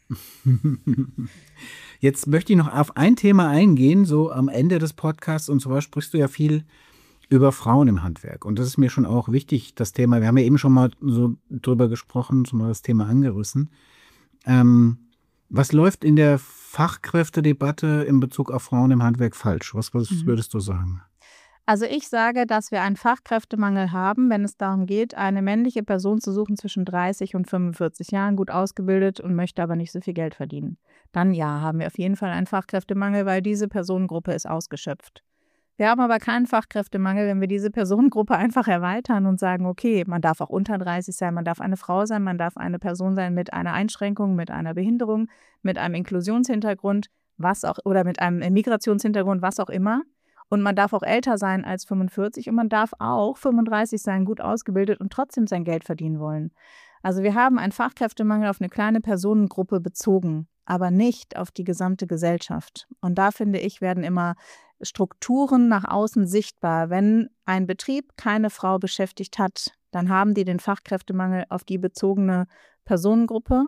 haben. Jetzt möchte ich noch auf ein Thema eingehen, so am Ende des Podcasts. Und zwar sprichst du ja viel über Frauen im Handwerk. Und das ist mir schon auch wichtig, das Thema. Wir haben ja eben schon mal so drüber gesprochen, schon mal das Thema angerissen. Ähm, was läuft in der Fachkräftedebatte in Bezug auf Frauen im Handwerk falsch? Was, was Mhm. würdest du sagen? Also ich sage, dass wir einen Fachkräftemangel haben, wenn es darum geht, eine männliche Person zu suchen zwischen dreißig und fünfundvierzig Jahren, gut ausgebildet und möchte aber nicht so viel Geld verdienen. Dann ja, haben wir auf jeden Fall einen Fachkräftemangel, weil diese Personengruppe ist ausgeschöpft. Wir haben aber keinen Fachkräftemangel, wenn wir diese Personengruppe einfach erweitern und sagen, okay, man darf auch unter dreißig sein, man darf eine Frau sein, man darf eine Person sein mit einer Einschränkung, mit einer Behinderung, mit einem Inklusionshintergrund, was auch, oder mit einem Migrationshintergrund, was auch immer. Und man darf auch älter sein als fünfundvierzig und man darf auch fünfunddreißig sein, gut ausgebildet und trotzdem sein Geld verdienen wollen. Also wir haben einen Fachkräftemangel auf eine kleine Personengruppe bezogen, aber nicht auf die gesamte Gesellschaft. Und da finde ich, werden immer Strukturen nach außen sichtbar. Wenn ein Betrieb keine Frau beschäftigt hat, dann haben die den Fachkräftemangel auf die bezogene Personengruppe,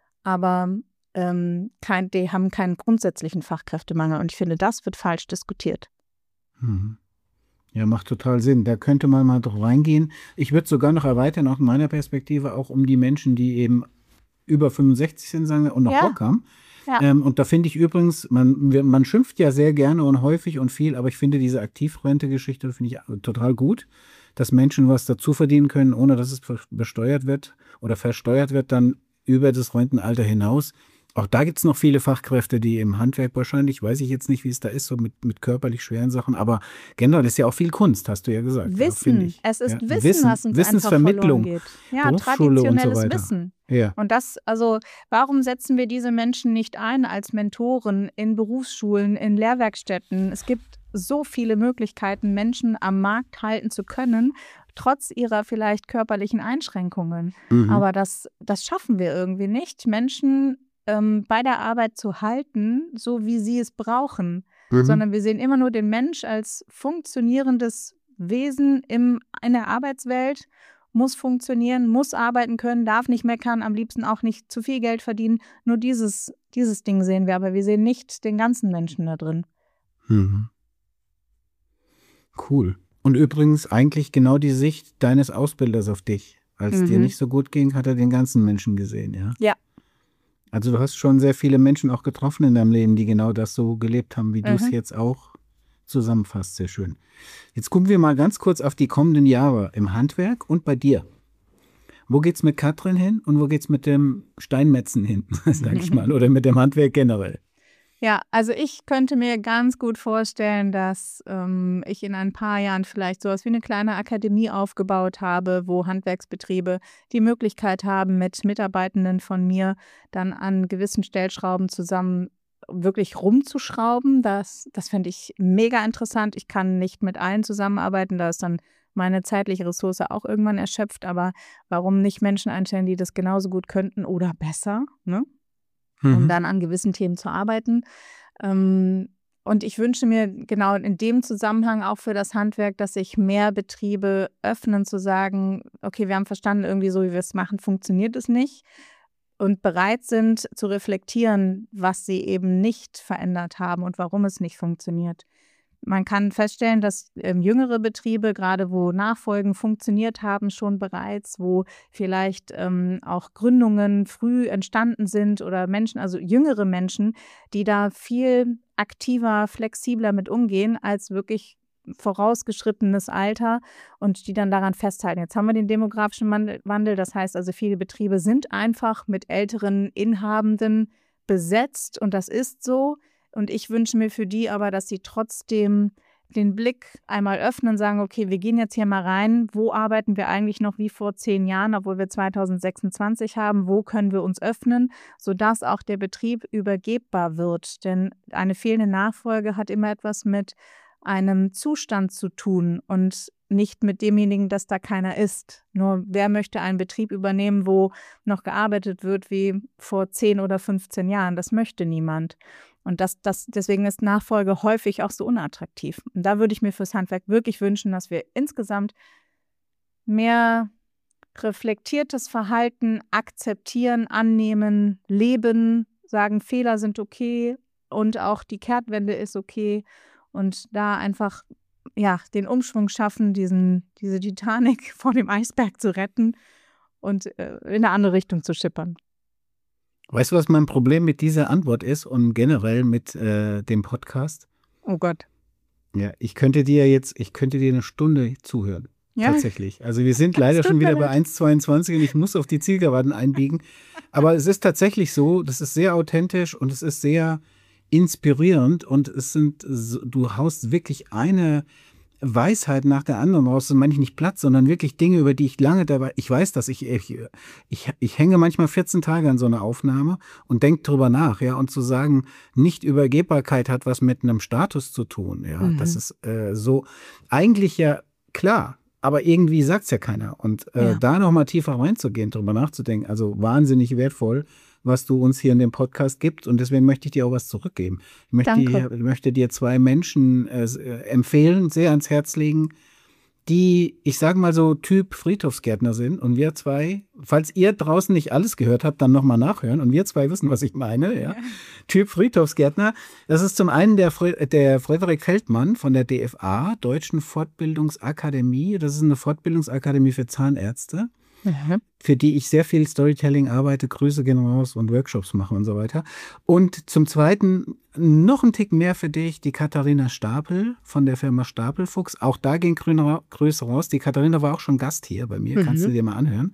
aber ähm, kein, die haben keinen grundsätzlichen Fachkräftemangel. Und ich finde, das wird falsch diskutiert. Mhm. Ja, macht total Sinn. Da könnte man mal drauf reingehen. Ich würde sogar noch erweitern, aus meiner Perspektive, auch um die Menschen, die eben über fünfundsechzig sind, sagen wir, und noch Ja. Bock haben. Ja. Ähm, und da finde ich übrigens, man, wir- man schimpft ja sehr gerne und häufig und viel, aber ich finde diese Aktivrente-Geschichte finde ich total gut, dass Menschen was dazu verdienen können, ohne dass es ver- besteuert wird oder versteuert wird dann über das Rentenalter hinaus. Auch da gibt es noch viele Fachkräfte, die im Handwerk wahrscheinlich, weiß ich jetzt nicht, wie es da ist, so mit, mit körperlich schweren Sachen, aber generell ist ja auch viel Kunst, hast du ja gesagt. Ja, finde Wissen. ich. Es ist Ja, Wissen, was uns Wissensvermittlung, einfach verloren geht. Ja, Berufsschule und so traditionelles weiter. Wissen. Ja. Und das, also, warum setzen wir diese Menschen nicht ein als Mentoren in Berufsschulen, in Lehrwerkstätten? Es gibt so viele Möglichkeiten, Menschen am Markt halten zu können, trotz ihrer vielleicht körperlichen Einschränkungen. Mhm. Aber das, das schaffen wir irgendwie nicht, Menschen ähm, bei der Arbeit zu halten, so wie sie es brauchen. Mhm. Sondern wir sehen immer nur den Mensch als funktionierendes Wesen im, in der Arbeitswelt, muss funktionieren, muss arbeiten können, darf nicht meckern, am liebsten auch nicht zu viel Geld verdienen. Nur dieses, dieses Ding sehen wir, aber wir sehen nicht den ganzen Menschen da drin. Mhm. Cool. Und übrigens eigentlich genau die Sicht deines Ausbilders auf dich. Als Mhm. dir nicht so gut ging, hat er den ganzen Menschen gesehen, ja? Ja. Also du hast schon sehr viele Menschen auch getroffen in deinem Leben, die genau das so gelebt haben, wie du es Mhm. jetzt auch zusammenfasst. Sehr schön. Jetzt gucken wir mal ganz kurz auf die kommenden Jahre im Handwerk und bei dir. Wo geht's mit Katrin hin und wo geht's mit dem Steinmetzen hin, sag ich mal, oder mit dem Handwerk generell? Ja, also ich könnte mir ganz gut vorstellen, dass ähm, ich in ein paar Jahren vielleicht sowas wie eine kleine Akademie aufgebaut habe, wo Handwerksbetriebe die Möglichkeit haben, mit Mitarbeitenden von mir dann an gewissen Stellschrauben zusammen wirklich rumzuschrauben. Das, das fände ich mega interessant. Ich kann nicht mit allen zusammenarbeiten, da ist dann meine zeitliche Ressource auch irgendwann erschöpft. Aber warum nicht Menschen einstellen, die das genauso gut könnten oder besser, ne? um Mhm. dann an gewissen Themen zu arbeiten. Ähm, und ich wünsche mir genau in dem Zusammenhang auch für das Handwerk, dass sich mehr Betriebe öffnen, zu sagen, okay, wir haben verstanden, irgendwie so, wie wir es machen, funktioniert es nicht. Und bereit sind zu reflektieren, was sie eben nicht verändert haben und warum es nicht funktioniert. Man kann feststellen, dass ähm, jüngere Betriebe, gerade wo Nachfolgen funktioniert haben, schon bereits, wo vielleicht ähm, auch Gründungen früh entstanden sind oder Menschen, also jüngere Menschen, die da viel aktiver, flexibler mit umgehen als wirklich vorausgeschrittenes Alter und die dann daran festhalten. Jetzt haben wir den demografischen Wandel, das heißt also, viele Betriebe sind einfach mit älteren Inhabenden besetzt und das ist so. Und ich wünsche mir für die aber, dass sie trotzdem den Blick einmal öffnen, sagen, okay, wir gehen jetzt hier mal rein, wo arbeiten wir eigentlich noch wie vor zehn Jahren, obwohl wir zweitausendsechsundzwanzig haben, wo können wir uns öffnen, sodass auch der Betrieb übergebbar wird. Denn eine fehlende Nachfolge hat immer etwas mit einem Zustand zu tun und nicht mit demjenigen, dass da keiner ist. Nur wer möchte einen Betrieb übernehmen, wo noch gearbeitet wird wie vor zehn oder fünfzehn Jahren? Das möchte niemand. Und das, das, deswegen ist Nachfolge häufig auch so unattraktiv. Und da würde ich mir fürs Handwerk wirklich wünschen, dass wir insgesamt mehr reflektiertes Verhalten akzeptieren, annehmen, leben, sagen, Fehler sind okay und auch die Kehrtwende ist okay. Und da einfach ja, den Umschwung schaffen, diesen, diese Titanic vor dem Eisberg zu retten und äh, in eine andere Richtung zu schippern. Weißt du, was mein Problem mit dieser Antwort ist und generell mit äh, dem Podcast? Oh Gott. Ja, ich könnte dir jetzt, ich könnte dir eine Stunde zuhören. Ja? Tatsächlich. Also wir sind leider schon wieder bei eins Komma zweiundzwanzig und ich muss auf die Zielgeraden einbiegen. Aber es ist tatsächlich so, das ist sehr authentisch und es ist sehr inspirierend und es sind, du haust wirklich eine Weisheit nach der anderen raus. Das meine ich nicht platt, sondern wirklich Dinge, über die ich lange dabei, ich weiß, dass ich, ich, ich, ich hänge manchmal vierzehn Tage an so einer Aufnahme und denke drüber nach, ja, und zu sagen, nicht Übergebbarkeit hat was mit einem Status zu tun, ja, mhm. Das ist äh, so, eigentlich ja klar, aber irgendwie sagt es ja keiner und äh, ja. Da nochmal tiefer reinzugehen, drüber nachzudenken, also wahnsinnig wertvoll, was du uns hier in dem Podcast gibst und deswegen möchte ich dir auch was zurückgeben. Ich möchte, dir, möchte dir zwei Menschen äh, empfehlen, sehr ans Herz legen, die, ich sage mal so, Typ Friedhofsgärtner sind und wir zwei, falls ihr draußen nicht alles gehört habt, dann nochmal nachhören und wir zwei wissen, was ich meine, ja. Ja. Typ Friedhofsgärtner, das ist zum einen der, der Frederik Feldmann von der D F A, Deutschen Fortbildungsakademie, das ist eine Fortbildungsakademie für Zahnärzte. Mhm. Für die ich sehr viel Storytelling arbeite, Grüße gehen raus und Workshops mache und so weiter. Und zum Zweiten noch ein Tick mehr für dich, die Katharina Stapel von der Firma Stapelfuchs. Auch da gehen Grüße raus. Die Katharina war auch schon Gast hier bei mir, mhm. Kannst du dir mal anhören.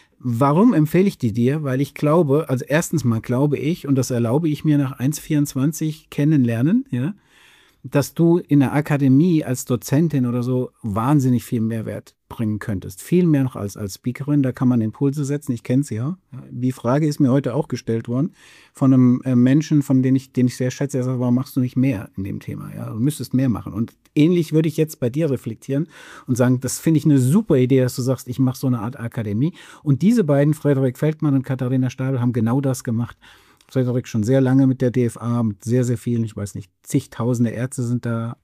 Warum empfehle ich die dir? Weil ich glaube, also erstens mal glaube ich, und das erlaube ich mir nach eins Komma vierundzwanzig kennenlernen, ja, dass du in der Akademie als Dozentin oder so wahnsinnig viel Mehrwert bringen könntest. Viel mehr noch als als Speakerin, da kann man Impulse setzen, ich kenne sie ja. Die Frage ist mir heute auch gestellt worden von einem Menschen, von dem ich, den ich sehr schätze, der sagt, warum machst du nicht mehr in dem Thema? Ja, du müsstest mehr machen. Und ähnlich würde ich jetzt bei dir reflektieren und sagen, das finde ich eine super Idee, dass du sagst, ich mache so eine Art Akademie. Und diese beiden, Frederik Feldmann und Katharina Stapel, haben genau das gemacht. Frederik schon sehr lange mit der D F A, mit sehr, sehr vielen, ich weiß nicht, zigtausende Ärzte sind da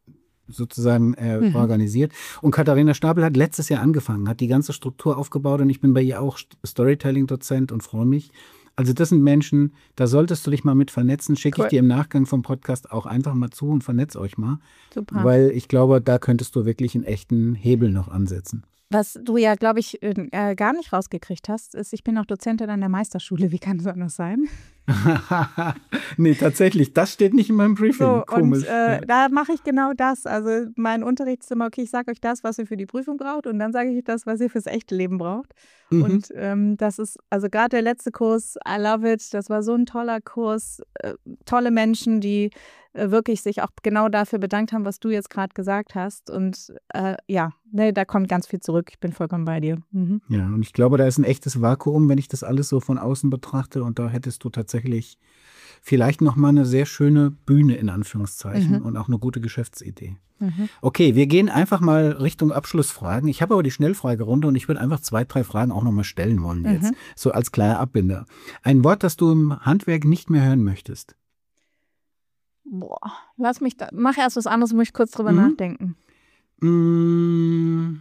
sozusagen äh, mhm. organisiert. Und Katharina Stapel hat letztes Jahr angefangen, hat die ganze Struktur aufgebaut und ich bin bei ihr auch Storytelling-Dozent und freue mich. Also das sind Menschen, da solltest du dich mal mit vernetzen. Schicke cool. ich dir im Nachgang vom Podcast auch einfach mal zu und vernetz euch mal. Super. Weil ich glaube, da könntest du wirklich einen echten Hebel noch ansetzen. Was du ja, glaube ich, äh, gar nicht rausgekriegt hast, ist, ich bin auch Dozentin an der Meisterschule. Wie kann es anders sein? Nee, tatsächlich, das steht nicht in meinem Briefing. So, Komisch. Und äh, ja. Da mache ich genau das. Also mein Unterricht ist immer, okay, ich sage euch das, was ihr für die Prüfung braucht und dann sage ich euch das, was ihr fürs echte Leben braucht. Mhm. Und ähm, das ist, also gerade der letzte Kurs, I love it, das war so ein toller Kurs, äh, tolle Menschen, die äh, wirklich sich auch genau dafür bedankt haben, was du jetzt gerade gesagt hast. Und äh, ja, ne, da kommt ganz viel zurück. Ich bin vollkommen bei dir. Mhm. Ja, und ich glaube, da ist ein echtes Vakuum, wenn ich das alles so von außen betrachte und da hättest du tatsächlich vielleicht nochmal eine sehr schöne Bühne in Anführungszeichen mhm. und auch eine gute Geschäftsidee. Mhm. Okay, wir gehen einfach mal Richtung Abschlussfragen. Ich habe aber die Schnellfragerunde und ich würde einfach zwei, drei Fragen auch nochmal stellen wollen jetzt, mhm. so als kleiner Abbinder. Ein Wort, das du im Handwerk nicht mehr hören möchtest? Boah, lass mich da, mach erst was anderes, muss ich kurz drüber mhm. nachdenken. Mmh.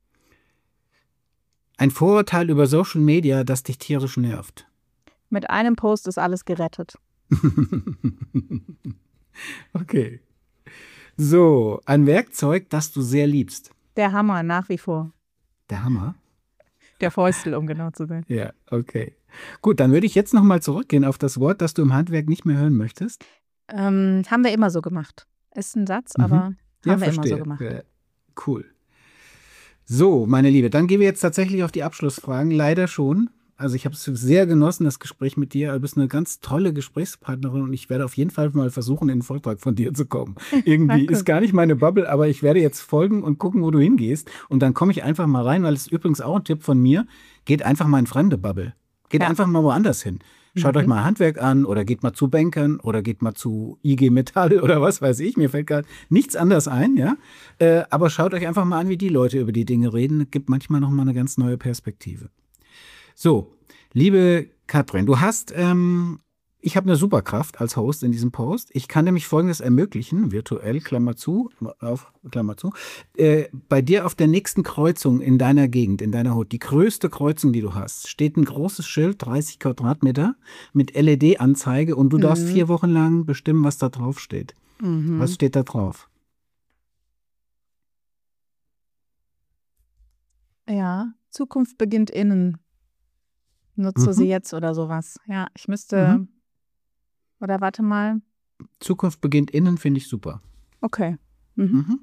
Ein Vorurteil über Social Media, das dich tierisch nervt. Mit einem Post ist alles gerettet. Okay. So, ein Werkzeug, das du sehr liebst. Der Hammer, nach wie vor. Der Hammer? Der Fäustel, um genau zu sein. Ja, okay. Gut, dann würde ich jetzt nochmal zurückgehen auf das Wort, das du im Handwerk nicht mehr hören möchtest. Ähm, haben wir immer so gemacht. Ist ein Satz, Mhm. aber haben Ja, wir verstehe. immer so gemacht. Ja, cool. So, meine Liebe, dann gehen wir jetzt tatsächlich auf die Abschlussfragen. Leider schon. Also ich habe es sehr genossen, das Gespräch mit dir. Du bist eine ganz tolle Gesprächspartnerin und ich werde auf jeden Fall mal versuchen, in den Vortrag von dir zu kommen. Irgendwie ist gar nicht meine Bubble, aber ich werde jetzt folgen und gucken, wo du hingehst. Und dann komme ich einfach mal rein, weil es ist übrigens auch ein Tipp von mir. Geht einfach mal in fremde Bubble. Geht Ja. einfach mal woanders hin. Schaut Mhm. euch mal Handwerk an oder geht mal zu Bankern oder geht mal zu I G Metall oder was weiß ich. Mir fällt gerade nichts anderes ein, ja. Äh, aber schaut euch einfach mal an, wie die Leute über die Dinge reden. Es gibt manchmal noch mal eine ganz neue Perspektive. So, liebe Katrin, du hast, ähm, ich habe eine Superkraft als Host in diesem Post. Ich kann nämlich Folgendes ermöglichen, virtuell, Klammer zu, auf, Klammer zu, äh, bei dir auf der nächsten Kreuzung in deiner Gegend, in deiner Hut, die größte Kreuzung, die du hast, steht ein großes Schild, dreißig Quadratmeter, mit L E D-Anzeige und du Mhm. darfst vier Wochen lang bestimmen, was da drauf steht. Mhm. Was steht da drauf? Ja, Zukunft beginnt innen. Nutze sie Mhm. jetzt oder sowas. Ja, ich müsste. Mhm. Oder warte mal. Zukunft beginnt innen, finde ich super. Okay. Mhm. Mhm.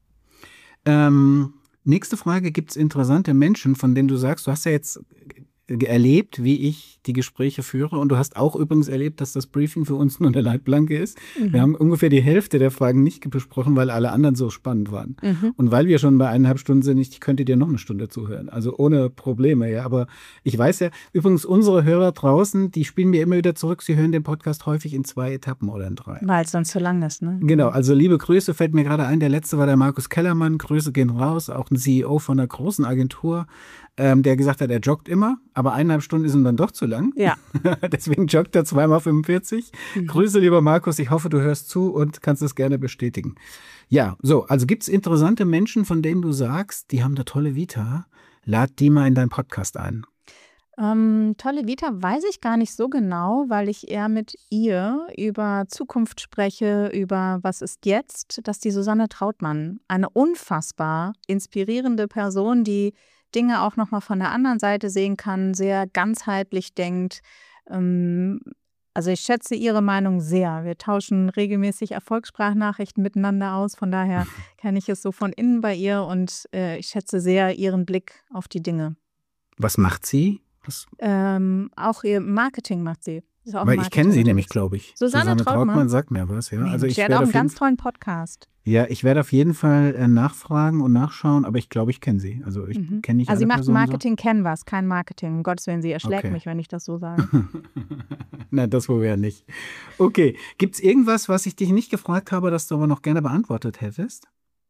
Ähm, nächste Frage, gibt es interessante Menschen, von denen du sagst, du hast ja jetzt äh, erlebt, wie ich die Gespräche führe und du hast auch übrigens erlebt, dass das Briefing für uns nur eine Leitplanke ist. Mhm. Wir haben ungefähr die Hälfte der Fragen nicht besprochen, weil alle anderen so spannend waren. Mhm. Und weil wir schon bei eineinhalb Stunden sind, ich könnte dir noch eine Stunde zuhören. Also ohne Probleme, ja. Aber ich weiß ja, übrigens unsere Hörer draußen, die spielen mir immer wieder zurück, sie hören den Podcast häufig in zwei Etappen oder in drei. Weil es sonst zu lang ist, ne? Genau, also liebe Grüße, fällt mir gerade ein, der letzte war der Markus Kellermann, Grüße gehen raus, auch ein C E O von einer großen Agentur, ähm, der gesagt hat, er joggt immer, aber eineinhalb Stunden ist ihm dann doch zu lang. Ja. Deswegen joggt er zweimal fünfundvierzig. Mhm. Grüße, lieber Markus, ich hoffe, du hörst zu und kannst es gerne bestätigen. Ja, so, also gibt es interessante Menschen, von denen du sagst, die haben eine tolle Vita, lad die mal in deinen Podcast ein. Ähm, tolle Vita weiß ich gar nicht so genau, weil ich eher mit ihr über Zukunft spreche, über was ist jetzt, dass die Susanne Trautmann, eine unfassbar inspirierende Person, die Dinge auch nochmal von der anderen Seite sehen kann, sehr ganzheitlich denkt. Ähm, also ich schätze ihre Meinung sehr. Wir tauschen regelmäßig Erfolgssprachnachrichten miteinander aus, von daher kenne ich es so von innen bei ihr und äh, ich schätze sehr ihren Blick auf die Dinge. Was macht sie? Was? Ähm, auch ihr Marketing macht sie. Ist auch Weil ich Marketing kenne sie unterwegs. nämlich, glaube ich. Susanne Trautmann? sagt mir was, ja. Mensch, Also ich die hat werde auch einen auf jeden ganz tollen Podcast. Ja, ich werde auf jeden Fall äh, nachfragen und nachschauen, aber ich glaube, ich kenne sie. Also ich Mhm. kenne nicht Also sie alle macht Personen Marketing Canvas, kein Marketing. Um Gottes Willen, sie erschlägt Okay. mich, wenn ich das so sage. So. Na, das wohl ja nicht. Okay, gibt es irgendwas, was ich dich nicht gefragt habe, das du aber noch gerne beantwortet hättest?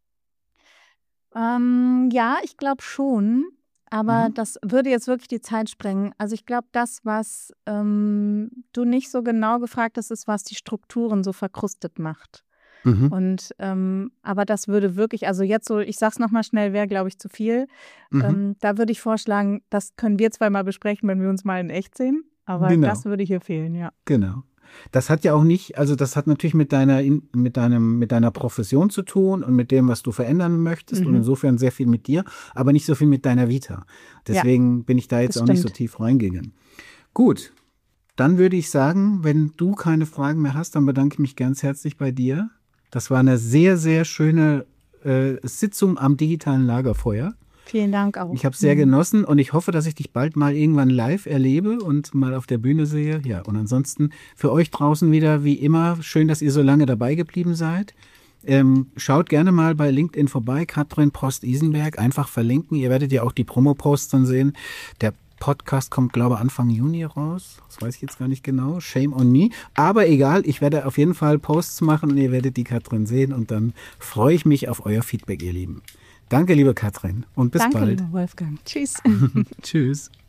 ähm, ja, ich glaube schon. Aber Mhm. das würde jetzt wirklich die Zeit sprengen. Also ich glaube, das, was ähm, du nicht so genau gefragt hast, ist, was die Strukturen so verkrustet macht. Mhm. Und ähm, aber das würde wirklich, also jetzt so, ich sag's nochmal schnell, wäre, glaube ich, zu viel. Mhm. Ähm, da würde ich vorschlagen, das können wir zwar mal besprechen, wenn wir uns mal in echt sehen, aber Genau. das würde hier fehlen, ja. Genau. Das hat ja auch nicht, also das hat natürlich mit deiner, in- mit deinem, mit deiner Profession zu tun und mit dem, was du verändern möchtest Mhm. und insofern sehr viel mit dir, aber nicht so viel mit deiner Vita. Deswegen bin ich da jetzt das auch nicht so stimmt. tief reingegangen. Gut, dann würde ich sagen, wenn du keine Fragen mehr hast, dann bedanke ich mich ganz herzlich bei dir. Das war eine sehr, sehr schöne äh, Sitzung am digitalen Lagerfeuer. Vielen Dank auch. Ich habe es sehr Mhm. genossen und ich hoffe, dass ich dich bald mal irgendwann live erlebe und mal auf der Bühne sehe. Ja, und ansonsten für euch draußen wieder wie immer schön, dass ihr so lange dabei geblieben seid. Ähm, schaut gerne mal bei LinkedIn vorbei, Katrin Post-Isenberg, einfach verlinken. Ihr werdet ja auch die Promo-Posts dann sehen. Der Podcast kommt, glaube ich, Anfang Juni raus. Das weiß ich jetzt gar nicht genau. Shame on me. Aber egal, ich werde auf jeden Fall Posts machen und ihr werdet die Katrin sehen und dann freue ich mich auf euer Feedback, ihr Lieben. Danke, liebe Katrin, und bis Danke, bald. lieber Wolfgang. Tschüss. Tschüss.